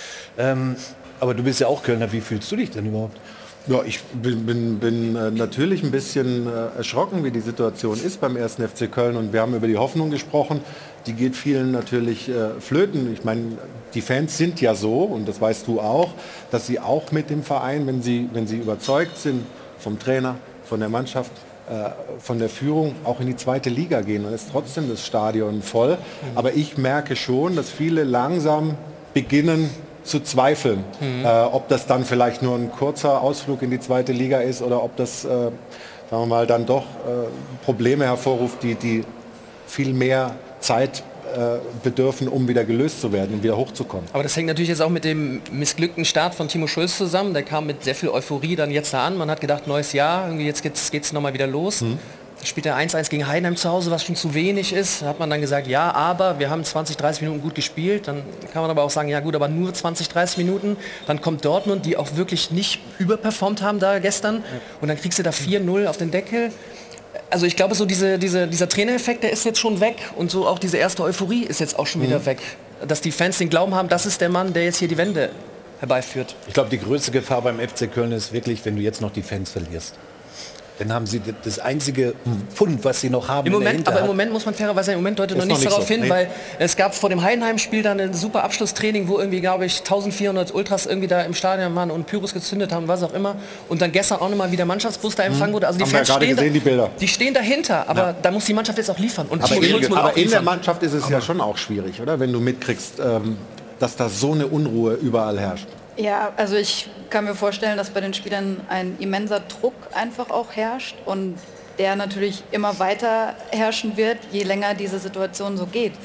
Aber du bist ja auch Kölner, wie fühlst du dich denn überhaupt? Ja, ich bin natürlich ein bisschen erschrocken, wie die Situation ist beim 1. FC Köln. Und wir haben über die Hoffnung gesprochen. Die geht vielen natürlich flöten. Ich meine, die Fans sind ja so, und das weißt du auch, dass sie auch mit dem Verein, wenn sie überzeugt sind vom Trainer, von der Mannschaft, von der Führung, auch in die 2. Liga gehen. Dann ist trotzdem das Stadion voll. Aber ich merke schon, dass viele langsam beginnen zu zweifeln, ob das dann vielleicht nur ein kurzer Ausflug in die 2. Liga ist oder ob das, sagen wir mal, dann doch Probleme hervorruft, die viel mehr Zeit bedürfen, um wieder gelöst zu werden und wieder hochzukommen. Aber das hängt natürlich jetzt auch mit dem missglückten Start von Timo Schulz zusammen. Der kam mit sehr viel Euphorie dann jetzt da an. Man hat gedacht, neues Jahr, irgendwie jetzt geht's nochmal wieder los. Da spielt er 1-1 gegen Heidenheim zu Hause, was schon zu wenig ist. Da hat man dann gesagt, ja, aber wir haben 20, 30 Minuten gut gespielt. Dann kann man aber auch sagen, ja gut, aber nur 20, 30 Minuten. Dann kommt Dortmund, die auch wirklich nicht überperformt haben da gestern. Und dann kriegst du da 4-0 auf den Deckel. Also ich glaube, so dieser Trainereffekt, der ist jetzt schon weg. Und so auch diese erste Euphorie ist jetzt auch schon wieder weg. Dass die Fans den Glauben haben, das ist der Mann, der jetzt hier die Wende herbeiführt. Ich glaube, die größte Gefahr beim FC Köln ist wirklich, wenn du jetzt noch die Fans verlierst. Dann haben sie das einzige Pfund, was sie noch haben. Aber im Moment muss man fairerweise sagen, im Moment deutet noch nichts darauf hin, weil es gab vor dem Heidenheim-Spiel dann ein super Abschlusstraining, wo irgendwie, glaube ich, 1400 Ultras irgendwie da im Stadion waren und Pyros gezündet haben, was auch immer. Und dann gestern auch nochmal, wie der Mannschaftsbus da empfangen wurde. Also die Fans die stehen dahinter, aber da muss die Mannschaft jetzt auch liefern. Und aber in der Mannschaft ist es ja schon auch schwierig, oder? Wenn du mitkriegst, dass da so eine Unruhe überall herrscht. Ja, also ich kann mir vorstellen, dass bei den Spielern ein immenser Druck einfach auch herrscht und der natürlich immer weiter herrschen wird, je länger diese Situation so geht.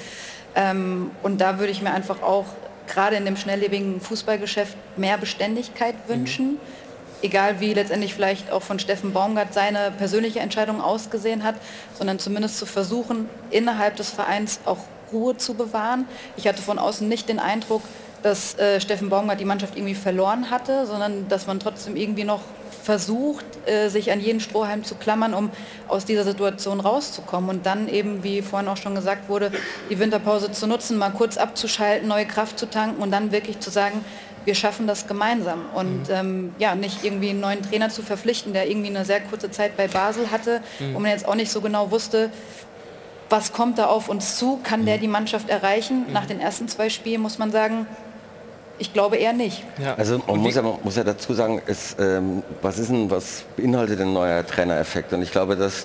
Und da würde ich mir einfach auch gerade in dem schnelllebigen Fußballgeschäft mehr Beständigkeit wünschen. Egal wie letztendlich vielleicht auch von Steffen Baumgart seine persönliche Entscheidung ausgesehen hat, sondern zumindest zu versuchen, innerhalb des Vereins auch Ruhe zu bewahren. Ich hatte von außen nicht den Eindruck, dass Steffen Baumgart die Mannschaft irgendwie verloren hatte, sondern dass man trotzdem irgendwie noch versucht, sich an jeden Strohhalm zu klammern, um aus dieser Situation rauszukommen und dann eben, wie vorhin auch schon gesagt wurde, die Winterpause zu nutzen, mal kurz abzuschalten, neue Kraft zu tanken und dann wirklich zu sagen, wir schaffen das gemeinsam und nicht irgendwie einen neuen Trainer zu verpflichten, der irgendwie eine sehr kurze Zeit bei Basel hatte, wo man jetzt auch nicht so genau wusste, was kommt da auf uns zu, kann der die Mannschaft erreichen? Nach den ersten 2 Spielen muss man sagen, ich glaube eher nicht. Ja. Also man muss ja dazu sagen, was beinhaltet ein neuer Trainereffekt? Und ich glaube, dass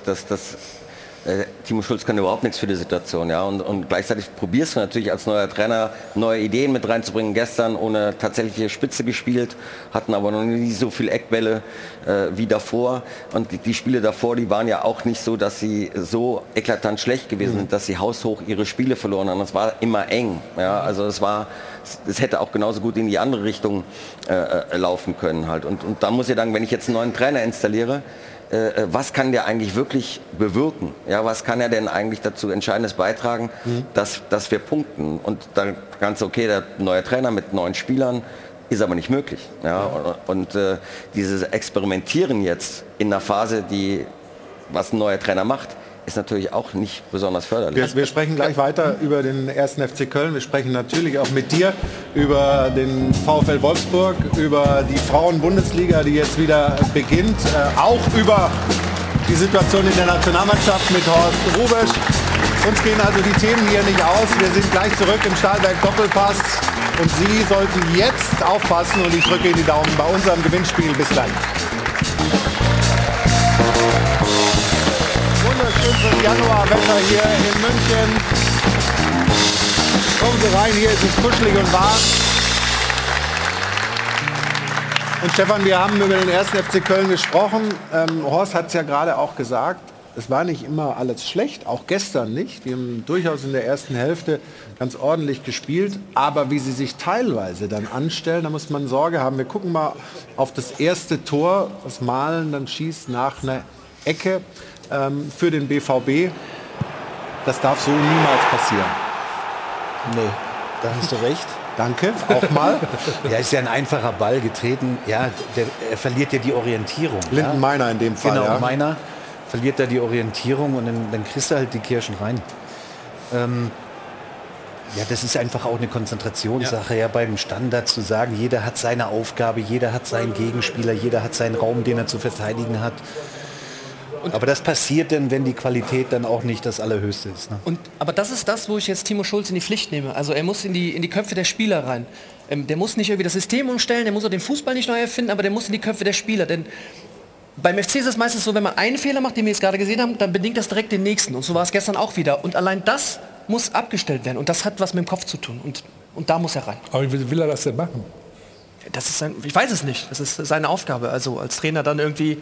Timo Schulz kann überhaupt nichts für die Situation. Ja? Und gleichzeitig probierst du natürlich als neuer Trainer neue Ideen mit reinzubringen. Gestern ohne tatsächliche Spitze gespielt, hatten aber noch nie so viel Eckbälle wie davor. Und die Spiele davor, die waren ja auch nicht so, dass sie so eklatant schlecht gewesen sind, dass sie haushoch ihre Spiele verloren haben. Es war immer eng. Ja? Also es hätte auch genauso gut in die andere Richtung laufen können. Halt. Und da muss ich sagen, wenn ich jetzt einen neuen Trainer installiere, was kann der eigentlich wirklich bewirken? Ja, Ja, was kann er denn eigentlich dazu Entscheidendes beitragen, dass wir punkten? Und dann ganz okay, der neue Trainer mit neuen Spielern, ist aber nicht möglich. Ja? Und dieses Experimentieren jetzt in einer Phase, was ein neuer Trainer macht, ist natürlich auch nicht besonders förderlich. Wir sprechen gleich weiter über den 1. FC Köln. Wir sprechen natürlich auch mit dir über den VfL Wolfsburg, über die Frauen-Bundesliga, die jetzt wieder beginnt, auch über die Situation in der Nationalmannschaft mit Horst Hrubesch. Uns gehen also die Themen hier nicht aus. Wir sind gleich zurück im Stahlberg Doppelpass und Sie sollten jetzt aufpassen und ich drücke Ihnen die Daumen bei unserem Gewinnspiel. Bis gleich. Wunderschönes Januarwetter hier in München. Kommen Sie rein, hier ist es kuschelig und warm. Und Stefan, wir haben über den 1. FC Köln gesprochen. Horst hat es ja gerade auch gesagt, es war nicht immer alles schlecht, auch gestern nicht. Die haben durchaus in der ersten Hälfte ganz ordentlich gespielt. Aber wie sie sich teilweise dann anstellen, da muss man Sorge haben. Wir gucken mal auf das erste Tor, was Malen dann schießt nach einer Ecke für den BVB. Das darf so niemals passieren. Nee, da hast du recht. Danke, auch mal. Ja, ist ja ein einfacher Ball getreten. Ja, er verliert ja die Orientierung. Linden Meiner in dem Fall. Genau, ja. Meiner verliert da die Orientierung und dann kriegst du halt die Kirschen rein. Ja, das ist einfach auch eine Konzentrationssache, ja, beim Standard zu sagen, jeder hat seine Aufgabe, jeder hat seinen Gegenspieler, jeder hat seinen Raum, den er zu verteidigen hat. Aber das passiert denn, wenn die Qualität dann auch nicht das Allerhöchste ist. Ne? Aber das ist das, wo ich jetzt Timo Schulz in die Pflicht nehme. Also er muss in die Köpfe der Spieler rein. Der muss nicht irgendwie das System umstellen, der muss auch den Fußball nicht neu erfinden, aber der muss in die Köpfe der Spieler. Denn beim FC ist es meistens so, wenn man einen Fehler macht, den wir jetzt gerade gesehen haben, dann bedingt das direkt den nächsten. Und so war es gestern auch wieder. Und allein das muss abgestellt werden. Und das hat was mit dem Kopf zu tun. Und da muss er rein. Aber wie will er das denn machen? Das ist ich weiß es nicht. Das ist seine Aufgabe. Also als Trainer dann irgendwie...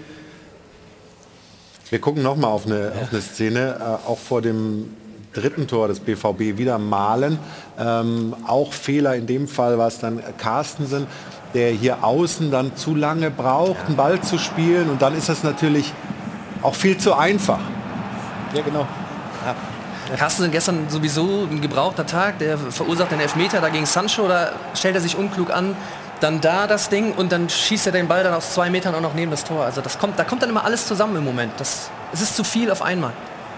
Wir gucken noch mal auf eine Szene, auch vor dem dritten Tor des BVB wieder Malen. Auch Fehler, in dem Fall war es dann Carstensen, der hier außen dann zu lange braucht, einen Ball zu spielen. Und dann ist das natürlich auch viel zu einfach. Ja, genau. Ja. Carstensen gestern sowieso ein gebrauchter Tag, der verursacht den Elfmeter da gegen Sancho, da stellt er sich unklug an. Dann da das Ding und dann schießt er den Ball dann aus 2 Metern auch noch neben das Tor. Also da kommt dann immer alles zusammen im Moment. Es ist zu viel auf einmal.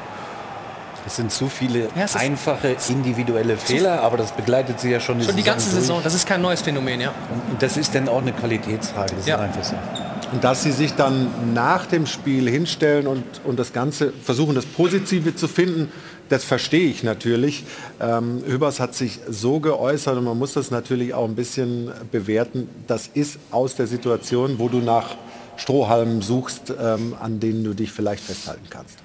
Es sind zu viele einfache individuelle Fehler, aber das begleitet sie ja schon die ganze Saison. Das ist kein neues Phänomen, ja. Und das ist dann auch eine Qualitätsfrage. Das ist einfach so. Und dass sie sich dann nach dem Spiel hinstellen und das Ganze versuchen, das Positive zu finden, das verstehe ich natürlich. Hübers hat sich so geäußert und man muss das natürlich auch ein bisschen bewerten. Das ist aus der Situation, wo du nach Strohhalmen suchst, an denen du dich vielleicht festhalten kannst.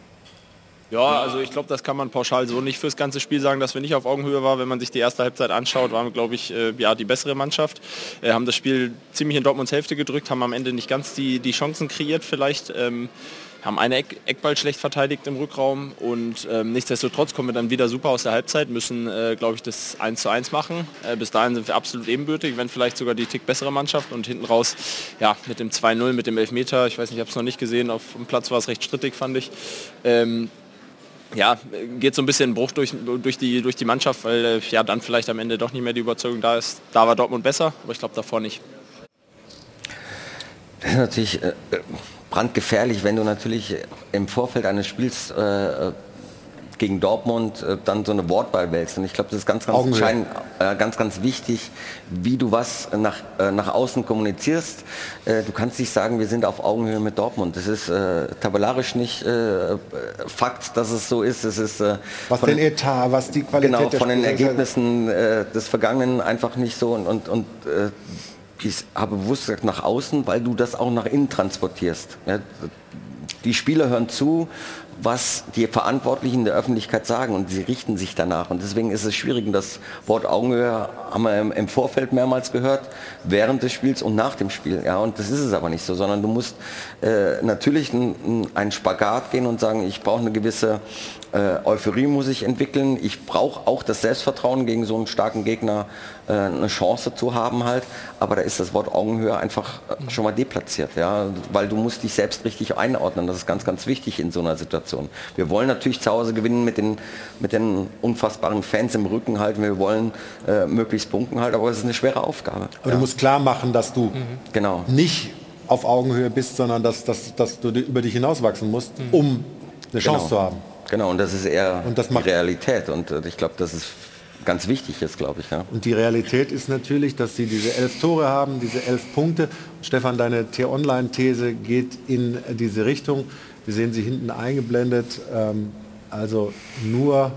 Ja, also ich glaube, das kann man pauschal so nicht fürs ganze Spiel sagen, dass wir nicht auf Augenhöhe waren. Wenn man sich die erste Halbzeit anschaut, waren wir, glaube ich, die bessere Mannschaft. Haben das Spiel ziemlich in Dortmunds Hälfte gedrückt, haben am Ende nicht ganz die Chancen kreiert vielleicht. Haben einen Eckball schlecht verteidigt im Rückraum und nichtsdestotrotz kommen wir dann wieder super aus der Halbzeit, müssen, glaube ich, das 1:1 machen. Bis dahin sind wir absolut ebenbürtig, wenn vielleicht sogar die Tick bessere Mannschaft und hinten raus, ja, mit dem 2:0, mit dem Elfmeter, ich weiß nicht, ich habe es noch nicht gesehen, auf dem Platz war es recht strittig, fand ich. Ja, geht so ein bisschen ein Bruch durch die Mannschaft, weil ja dann vielleicht am Ende doch nicht mehr die Überzeugung da ist. Da war Dortmund besser, aber ich glaube davor nicht. Das ist natürlich brandgefährlich, wenn du natürlich im Vorfeld eines Spiels gegen Dortmund dann so eine Wortwahl wählst. Und ich glaube, das ist ganz wichtig, wie du was nach außen kommunizierst. Du kannst nicht sagen, wir sind auf Augenhöhe mit Dortmund. Das ist tabellarisch nicht Fakt, dass es so ist. Es ist was den Etat, was die Qualität genau, von den Ergebnissen des Vergangenen einfach nicht so. Und ich habe bewusst gesagt nach außen, weil du das auch nach innen transportierst. Ja, die Spieler hören zu, was die Verantwortlichen der Öffentlichkeit sagen und sie richten sich danach. Und deswegen ist es schwierig. Und das Wort Augenhöhe haben wir im Vorfeld mehrmals gehört, während des Spiels und nach dem Spiel. Ja, und das ist es aber nicht so, sondern du musst natürlich einen Spagat gehen und sagen, ich brauche eine gewisse Euphorie muss ich entwickeln. Ich brauche auch das Selbstvertrauen, gegen so einen starken Gegner eine Chance zu haben halt. Aber da ist das Wort Augenhöhe einfach schon mal deplatziert, ja, weil du musst dich selbst richtig einordnen. Das ist ganz, ganz wichtig in so einer Situation. Situation. Wir wollen natürlich zu Hause gewinnen mit den unfassbaren Fans im Rücken halt. Wir wollen möglichst punkten halt, aber es ist eine schwere Aufgabe. Aber du musst klar machen, dass du nicht auf Augenhöhe bist, sondern dass du über dich hinauswachsen musst, um eine Chance zu haben. Genau, und das ist eher die Realität. Und ich glaube, das ist ganz wichtig jetzt, glaube ich. Ja. Und die Realität ist natürlich, dass sie diese 11 Tore haben, diese 11 Punkte. Und Stefan, deine T-Online-These geht in diese Richtung. Wir sehen sie hinten eingeblendet. Also nur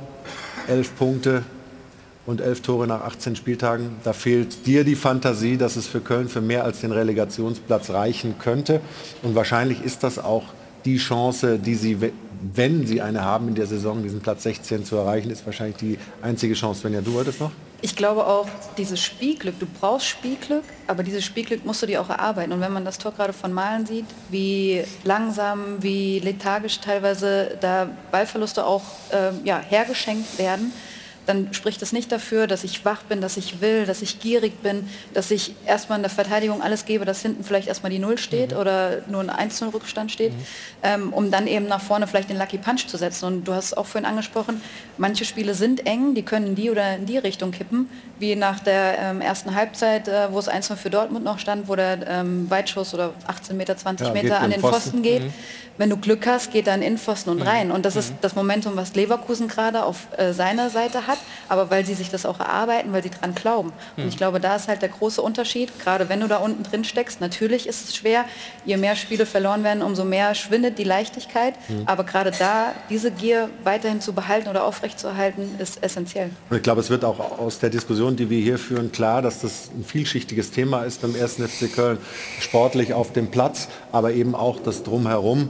11 Punkte und 11 Tore nach 18 Spieltagen. Da fehlt dir die Fantasie, dass es für Köln für mehr als den Relegationsplatz reichen könnte. Und wahrscheinlich ist das auch die Chance, die sie, wenn sie eine haben in der Saison, diesen Platz 16 zu erreichen, ist wahrscheinlich die einzige Chance. Svenja, du wolltest noch? Ich glaube auch, dieses Spielglück, du brauchst Spielglück, aber dieses Spielglück musst du dir auch erarbeiten. Und wenn man das Tor gerade von Malen sieht, wie langsam, wie lethargisch teilweise da Ballverluste auch hergeschenkt werden, dann spricht es nicht dafür, dass ich wach bin, dass ich will, dass ich gierig bin, dass ich erstmal in der Verteidigung alles gebe, dass hinten vielleicht erstmal die 0 steht oder nur ein 1-0 Rückstand steht, um dann eben nach vorne vielleicht den Lucky Punch zu setzen. Und du hast auch vorhin angesprochen, manche Spiele sind eng, die können in die oder in die Richtung kippen, wie nach der ersten Halbzeit, wo es 1-0 für Dortmund noch stand, wo der Weitschuss oder 18 Meter, 20 Meter an den Pfosten geht. Wenn du Glück hast, geht er in den Innenpfosten und rein. Und das ist das Momentum, was Leverkusen gerade auf seiner Seite hat, aber weil sie sich das auch erarbeiten, weil sie dran glauben. Und ich glaube, da ist halt der große Unterschied, gerade wenn du da unten drin steckst. Natürlich ist es schwer, je mehr Spiele verloren werden, umso mehr schwindet die Leichtigkeit. Aber gerade da, diese Gier weiterhin zu behalten oder aufrechtzuerhalten, ist essentiell. Und ich glaube, es wird auch aus der Diskussion, die wir hier führen, klar, dass das ein vielschichtiges Thema ist beim 1. FC Köln. Sportlich auf dem Platz, aber eben auch das Drumherum.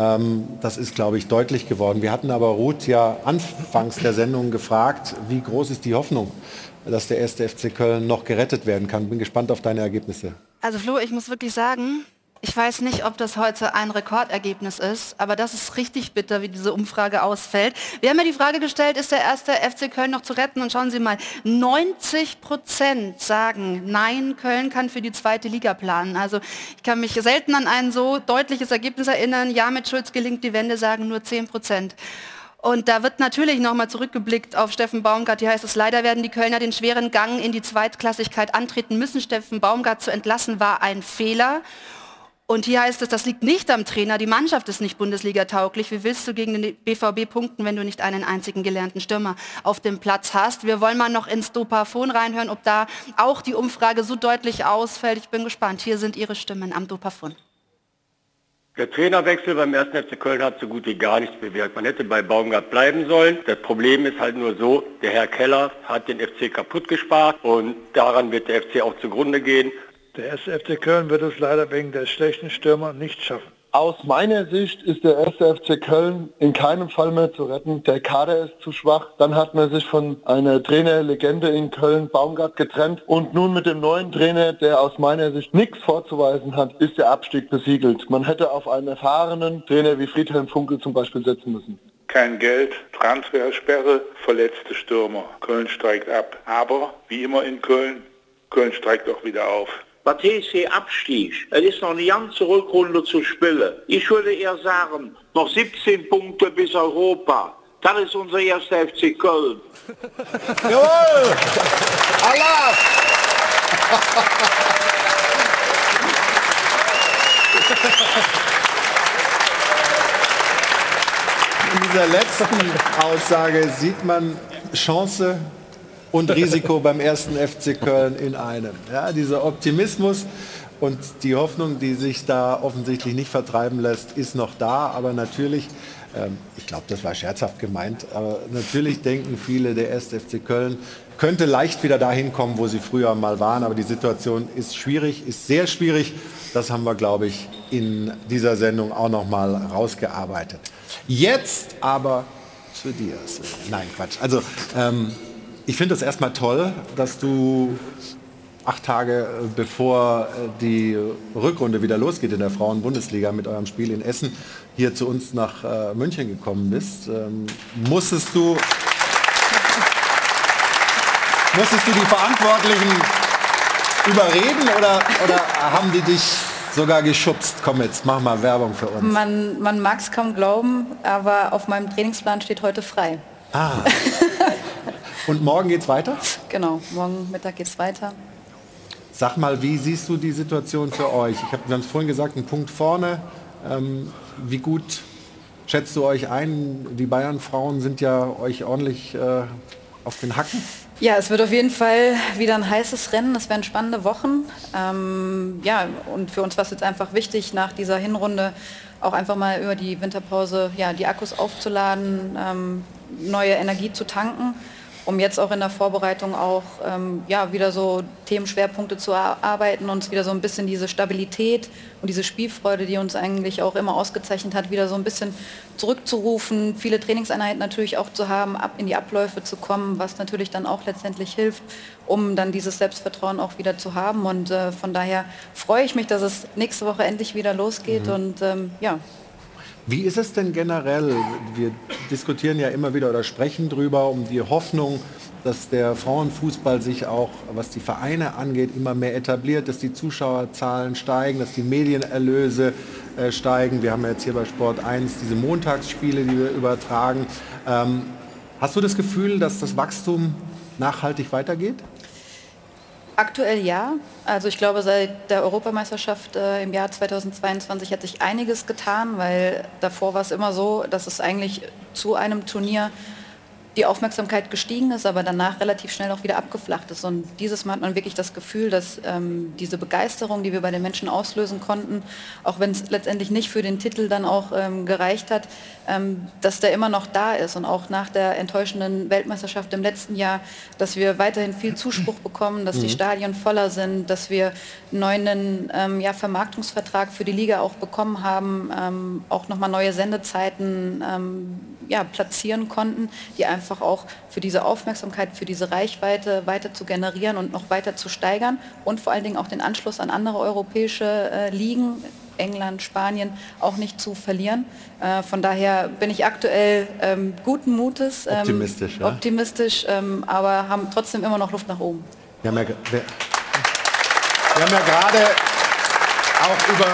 Das ist, glaube ich, deutlich geworden. Wir hatten aber Ruth ja anfangs der Sendung gefragt, wie groß ist die Hoffnung, dass der 1. FC Köln noch gerettet werden kann. Bin gespannt auf deine Ergebnisse. Also Flo, ich muss wirklich sagen, ich weiß nicht, ob das heute ein Rekordergebnis ist, aber das ist richtig bitter, wie diese Umfrage ausfällt. Wir haben ja die Frage gestellt, ist der 1. FC Köln noch zu retten? Und schauen Sie mal, 90% sagen, nein, Köln kann für die 2. Liga planen. Also ich kann mich selten an ein so deutliches Ergebnis erinnern. Ja, mit Schulz gelingt die Wende, sagen nur 10%. Und da wird natürlich nochmal zurückgeblickt auf Steffen Baumgart. Hier heißt es, leider werden die Kölner den schweren Gang in die Zweitklassigkeit antreten müssen. Steffen Baumgart zu entlassen war ein Fehler. Und hier heißt es, das liegt nicht am Trainer, die Mannschaft ist nicht Bundesliga-tauglich. Wie willst du gegen den BVB punkten, wenn du nicht einen einzigen gelernten Stürmer auf dem Platz hast? Wir wollen mal noch ins Dopafon reinhören, ob da auch die Umfrage so deutlich ausfällt. Ich bin gespannt. Hier sind Ihre Stimmen am Dopafon. Der Trainerwechsel beim 1. FC Köln hat so gut wie gar nichts bewirkt. Man hätte bei Baumgart bleiben sollen. Das Problem ist halt nur so, der Herr Keller hat den FC kaputt gespart und daran wird der FC auch zugrunde gehen. Der 1. FC Köln wird es leider wegen der schlechten Stürmer nicht schaffen. Aus meiner Sicht ist der 1. FC Köln in keinem Fall mehr zu retten. Der Kader ist zu schwach. Dann hat man sich von einer Trainerlegende in Köln, Baumgart, getrennt. Und nun mit dem neuen Trainer, der aus meiner Sicht nichts vorzuweisen hat, ist der Abstieg besiegelt. Man hätte auf einen erfahrenen Trainer wie Friedhelm Funkel zum Beispiel setzen müssen. Kein Geld, Transfersperre, verletzte Stürmer. Köln steigt ab. Aber, wie immer in Köln, Köln steigt auch wieder auf. Was TSC Abstieg, es ist noch eine ganze Rückrunde zu spielen. Ich würde eher sagen, noch 17 Punkte bis Europa. Das ist unser 1. FC Köln. Jawohl! Allah! In dieser letzten Aussage sieht man Chance und Risiko beim 1. FC Köln in einem. Ja, dieser Optimismus und die Hoffnung, die sich da offensichtlich nicht vertreiben lässt, ist noch da. Aber natürlich, ich glaube, das war scherzhaft gemeint, aber natürlich denken viele, der 1. FC Köln könnte leicht wieder dahin kommen, wo sie früher mal waren. Aber die Situation ist schwierig, ist sehr schwierig. Das haben wir, glaube ich, in dieser Sendung auch noch mal rausgearbeitet. Jetzt aber zu dir. Nein, Quatsch. Also, ich finde es erstmal toll, dass du 8 Tage bevor die Rückrunde wieder losgeht in der Frauen-Bundesliga mit eurem Spiel in Essen hier zu uns nach München gekommen bist. Musstest du die Verantwortlichen überreden oder haben die dich sogar geschubst. Komm jetzt, mach mal Werbung für uns. Man mag es kaum glauben, aber auf meinem Trainingsplan steht heute frei. Ah. Und morgen geht's weiter? Genau, morgen Mittag geht's weiter. Sag mal, wie siehst du die Situation für euch? Wir haben es vorhin gesagt, ein Punkt vorne. Wie gut schätzt du euch ein? Die Bayern-Frauen sind ja euch ordentlich auf den Hacken. Ja, es wird auf jeden Fall wieder ein heißes Rennen. Es werden spannende Wochen. Ja, und für uns war es jetzt einfach wichtig, nach dieser Hinrunde auch einfach mal über die Winterpause die Akkus aufzuladen, neue Energie zu tanken, um jetzt auch in der Vorbereitung auch wieder so Themenschwerpunkte zu erarbeiten, uns wieder so ein bisschen diese Stabilität und diese Spielfreude, die uns eigentlich auch immer ausgezeichnet hat, wieder so ein bisschen zurückzurufen, viele Trainingseinheiten natürlich auch zu haben, in die Abläufe zu kommen, was natürlich dann auch letztendlich hilft, um dann dieses Selbstvertrauen auch wieder zu haben. Und von daher freue ich mich, dass es nächste Woche endlich wieder losgeht. Und Wie ist es denn generell? Wir diskutieren ja immer wieder oder sprechen drüber um die Hoffnung, dass der Frauenfußball sich auch, was die Vereine angeht, immer mehr etabliert, dass die Zuschauerzahlen steigen, dass die Medienerlöse steigen. Wir haben ja jetzt hier bei Sport 1 diese Montagsspiele, die wir übertragen. Hast du das Gefühl, dass das Wachstum nachhaltig weitergeht? Aktuell ja. Also ich glaube, seit der Europameisterschaft im Jahr 2022 hat sich einiges getan, weil davor war es immer so, dass es eigentlich zu einem Turnier die Aufmerksamkeit gestiegen ist, aber danach relativ schnell auch wieder abgeflacht ist. Und dieses Mal hat man wirklich das Gefühl, dass diese Begeisterung, die wir bei den Menschen auslösen konnten, auch wenn es letztendlich nicht für den Titel dann auch gereicht hat, dass der immer noch da ist. Und auch nach der enttäuschenden Weltmeisterschaft im letzten Jahr, dass wir weiterhin viel Zuspruch bekommen, dass die Stadien voller sind, dass wir einen neuen Vermarktungsvertrag für die Liga auch bekommen haben, auch nochmal neue Sendezeiten platzieren konnten, die einfach auch für diese Aufmerksamkeit, für diese Reichweite weiter zu generieren und noch weiter zu steigern und vor allen Dingen auch den Anschluss an andere europäische Ligen, England, Spanien, auch nicht zu verlieren. Von daher bin ich aktuell guten Mutes, optimistisch, aber haben trotzdem immer noch Luft nach oben. Wir haben ja gerade auch über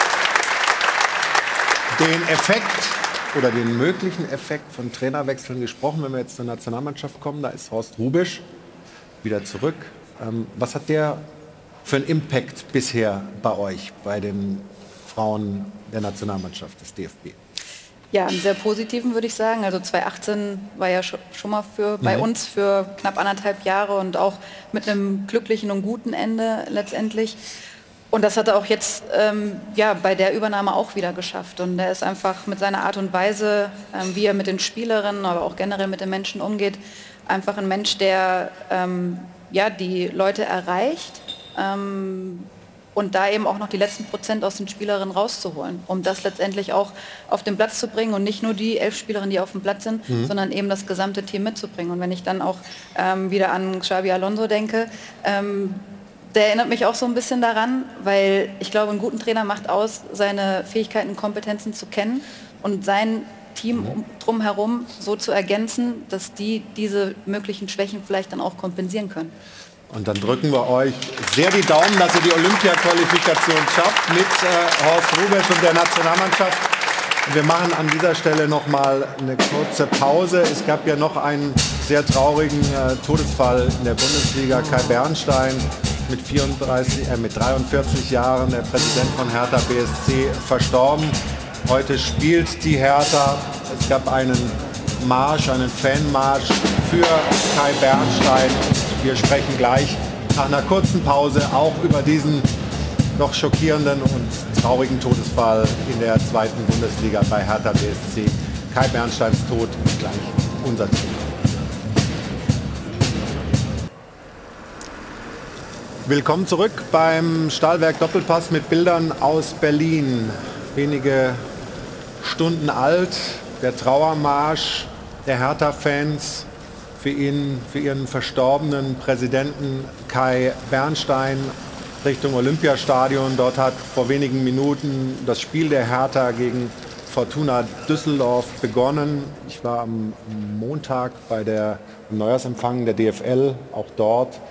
den Effekt oder den möglichen Effekt von Trainerwechseln gesprochen. Wenn wir jetzt zur Nationalmannschaft kommen, da ist Horst Hrubesch wieder zurück. Was hat der für einen Impact bisher bei euch, bei den Frauen der Nationalmannschaft des DFB? Ja, einen sehr positiven, würde ich sagen. Also 2018 war ja schon mal bei uns für knapp 1,5 Jahre und auch mit einem glücklichen und guten Ende letztendlich. Und das hat er auch jetzt bei der Übernahme auch wieder geschafft. Und er ist einfach mit seiner Art und Weise, wie er mit den Spielerinnen, aber auch generell mit den Menschen umgeht, einfach ein Mensch, der die Leute erreicht und da eben auch noch die letzten Prozent aus den Spielerinnen rauszuholen, um das letztendlich auch auf den Platz zu bringen und nicht nur die 11 Spielerinnen, die auf dem Platz sind, sondern eben das gesamte Team mitzubringen. Und wenn ich dann auch wieder an Xabi Alonso denke, der erinnert mich auch so ein bisschen daran, weil ich glaube, einen guten Trainer macht aus, seine Fähigkeiten und Kompetenzen zu kennen und sein Team drumherum so zu ergänzen, dass die diese möglichen Schwächen vielleicht dann auch kompensieren können. Und dann drücken wir euch sehr die Daumen, dass ihr die Olympia-Qualifikation schafft mit Horst Hrubesch und der Nationalmannschaft. Wir machen an dieser Stelle noch mal eine kurze Pause. Es gab ja noch einen sehr traurigen Todesfall in der Bundesliga. Kai Bernstein mit 43 Jahren, der Präsident von Hertha BSC, verstorben. Heute spielt die Hertha. Es gab einen Marsch, einen Fanmarsch für Kai Bernstein. Wir sprechen gleich nach einer kurzen Pause auch über diesen noch schockierenden und traurigen Todesfall in der 2. Bundesliga bei Hertha BSC. Kai Bernsteins Tod ist gleich unser Thema. Willkommen zurück beim Stahlwerk Doppelpass mit Bildern aus Berlin. Wenige Stunden alt, der Trauermarsch der Hertha-Fans für ihren verstorbenen Präsidenten Kai Bernstein Richtung Olympiastadion. Dort hat vor wenigen Minuten das Spiel der Hertha gegen Fortuna Düsseldorf begonnen. Ich war am Montag bei dem Neujahrsempfang der DFL auch dort.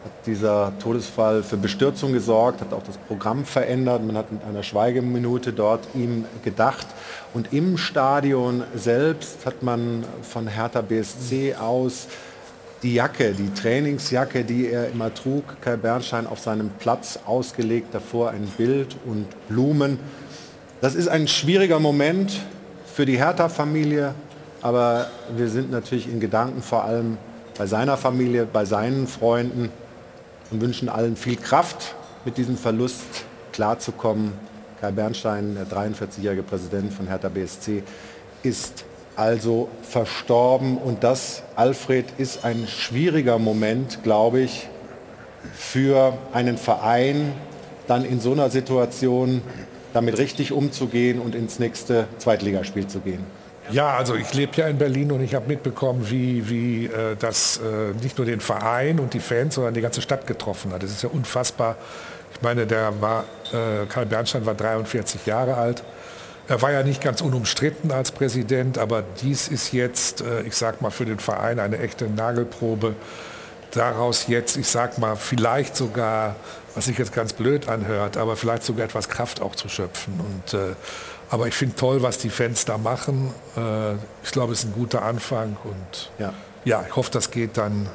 hat dieser Todesfall für Bestürzung gesorgt, hat auch das Programm verändert. Man hat mit einer Schweigeminute dort ihm gedacht. Und im Stadion selbst hat man von Hertha BSC aus die Jacke, die Trainingsjacke, die er immer trug, Kai Bernstein auf seinem Platz ausgelegt, davor ein Bild und Blumen. Das ist ein schwieriger Moment für die Hertha-Familie, aber wir sind natürlich in Gedanken vor allem bei seiner Familie, bei seinen Freunden und wünschen allen viel Kraft, mit diesem Verlust klarzukommen. Kai Bernstein, der 43-jährige Präsident von Hertha BSC, ist also verstorben. Und das, Alfred, ist ein schwieriger Moment, glaube ich, für einen Verein, dann in so einer Situation damit richtig umzugehen und ins nächste Zweitligaspiel zu gehen. Ja, also ich lebe ja in Berlin und ich habe mitbekommen, wie das nicht nur den Verein und die Fans, sondern die ganze Stadt getroffen hat. Das ist ja unfassbar. Ich meine, Kai Bernstein war 43 Jahre alt. Er war ja nicht ganz unumstritten als Präsident, aber dies ist jetzt, ich sag mal, für den Verein eine echte Nagelprobe. Daraus jetzt, ich sag mal, vielleicht sogar, was sich jetzt ganz blöd anhört, aber vielleicht sogar etwas Kraft auch zu schöpfen. Und, aber ich finde toll, was die Fans da machen. Ich glaube, es ist ein guter Anfang und ja, ich hoffe, das geht dann,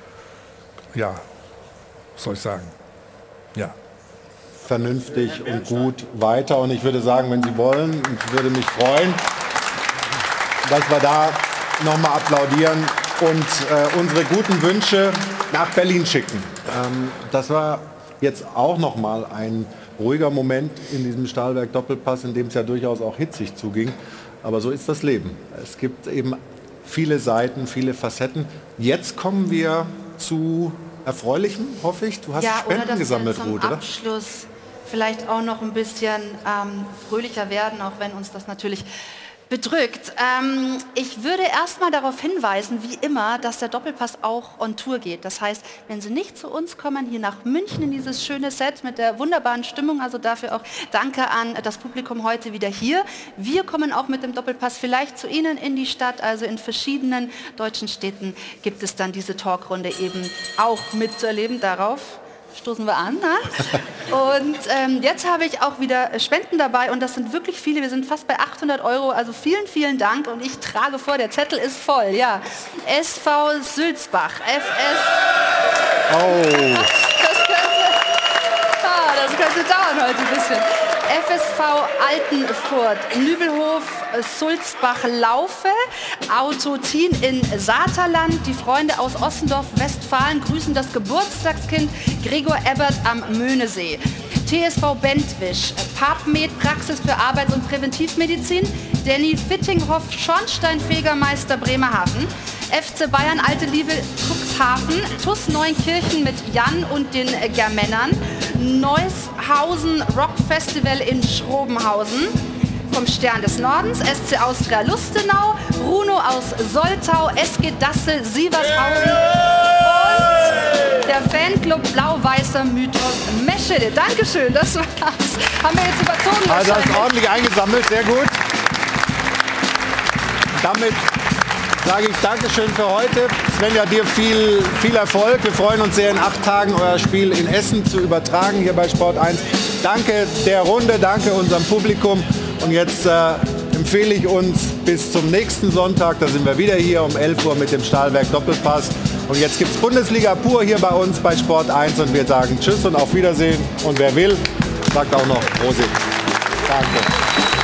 ja, was soll ich sagen, ja. Vernünftig und gut weiter. Und ich würde sagen, wenn Sie wollen, ich würde mich freuen, dass wir da nochmal applaudieren und unsere guten Wünsche nach Berlin schicken. Das war jetzt auch nochmal ein ruhiger Moment in diesem Stahlwerk-Doppelpass, in dem es ja durchaus auch hitzig zuging. Aber so ist das Leben. Es gibt eben viele Seiten, viele Facetten. Jetzt kommen wir zu Erfreulichem, hoffe ich. Du hast Spenden gesammelt, Ruth, oder? Abschluss vielleicht auch noch ein bisschen fröhlicher werden, auch wenn uns das natürlich bedrückt. Ich würde erstmal darauf hinweisen, wie immer, dass der Doppelpass auch on Tour geht. Das heißt, wenn Sie nicht zu uns kommen, hier nach München in dieses schöne Set mit der wunderbaren Stimmung, also dafür auch danke an das Publikum heute wieder hier. Wir kommen auch mit dem Doppelpass vielleicht zu Ihnen in die Stadt, also in verschiedenen deutschen Städten gibt es dann diese Talkrunde eben auch mitzuerleben. Darauf stoßen wir an. Ne? Und jetzt habe ich auch wieder Spenden dabei und das sind wirklich viele. Wir sind fast bei 800 €. Also vielen, vielen Dank und ich trage vor, der Zettel ist voll. Ja, SV Sülzbach, FS. Oh. Das könnte dauern heute ein bisschen. FSV Altenfurt, Nübelhof, Sulzbach-Laufe, Autotin in Saterland. Die Freunde aus Ossendorf, Westfalen grüßen das Geburtstagskind Gregor Ebert am Möhnesee. TSV Bentwisch, Papmed, Praxis für Arbeits- und Präventivmedizin. Danny Fittinghoff, Schornsteinfegermeister Bremerhaven. FC Bayern Alte Liebe Cuxhaven, TuS Neunkirchen mit Jan und den Germännern. Neushausen Rock Festival in Schrobenhausen. Vom Stern des Nordens, SC Austria Lustenau, Bruno aus Soltau, SG Dassel Sievershausen und der Fanclub Blau-Weißer Mythos Meschede. Dankeschön, das war's. Haben wir jetzt überzogen. Also hast du ordentlich eingesammelt, sehr gut. Damit sage ich Dankeschön für heute. Svenja, dir viel Erfolg. Wir freuen uns sehr, in 8 Tagen euer Spiel in Essen zu übertragen, hier bei Sport 1. Danke der Runde, danke unserem Publikum. Und jetzt empfehle ich uns bis zum nächsten Sonntag. Da sind wir wieder hier um 11 Uhr mit dem Stahlwerk Doppelpass. Und jetzt gibt es Bundesliga pur hier bei uns bei Sport 1. Und wir sagen Tschüss und auf Wiedersehen. Und wer will, sagt auch noch Prosit. Danke.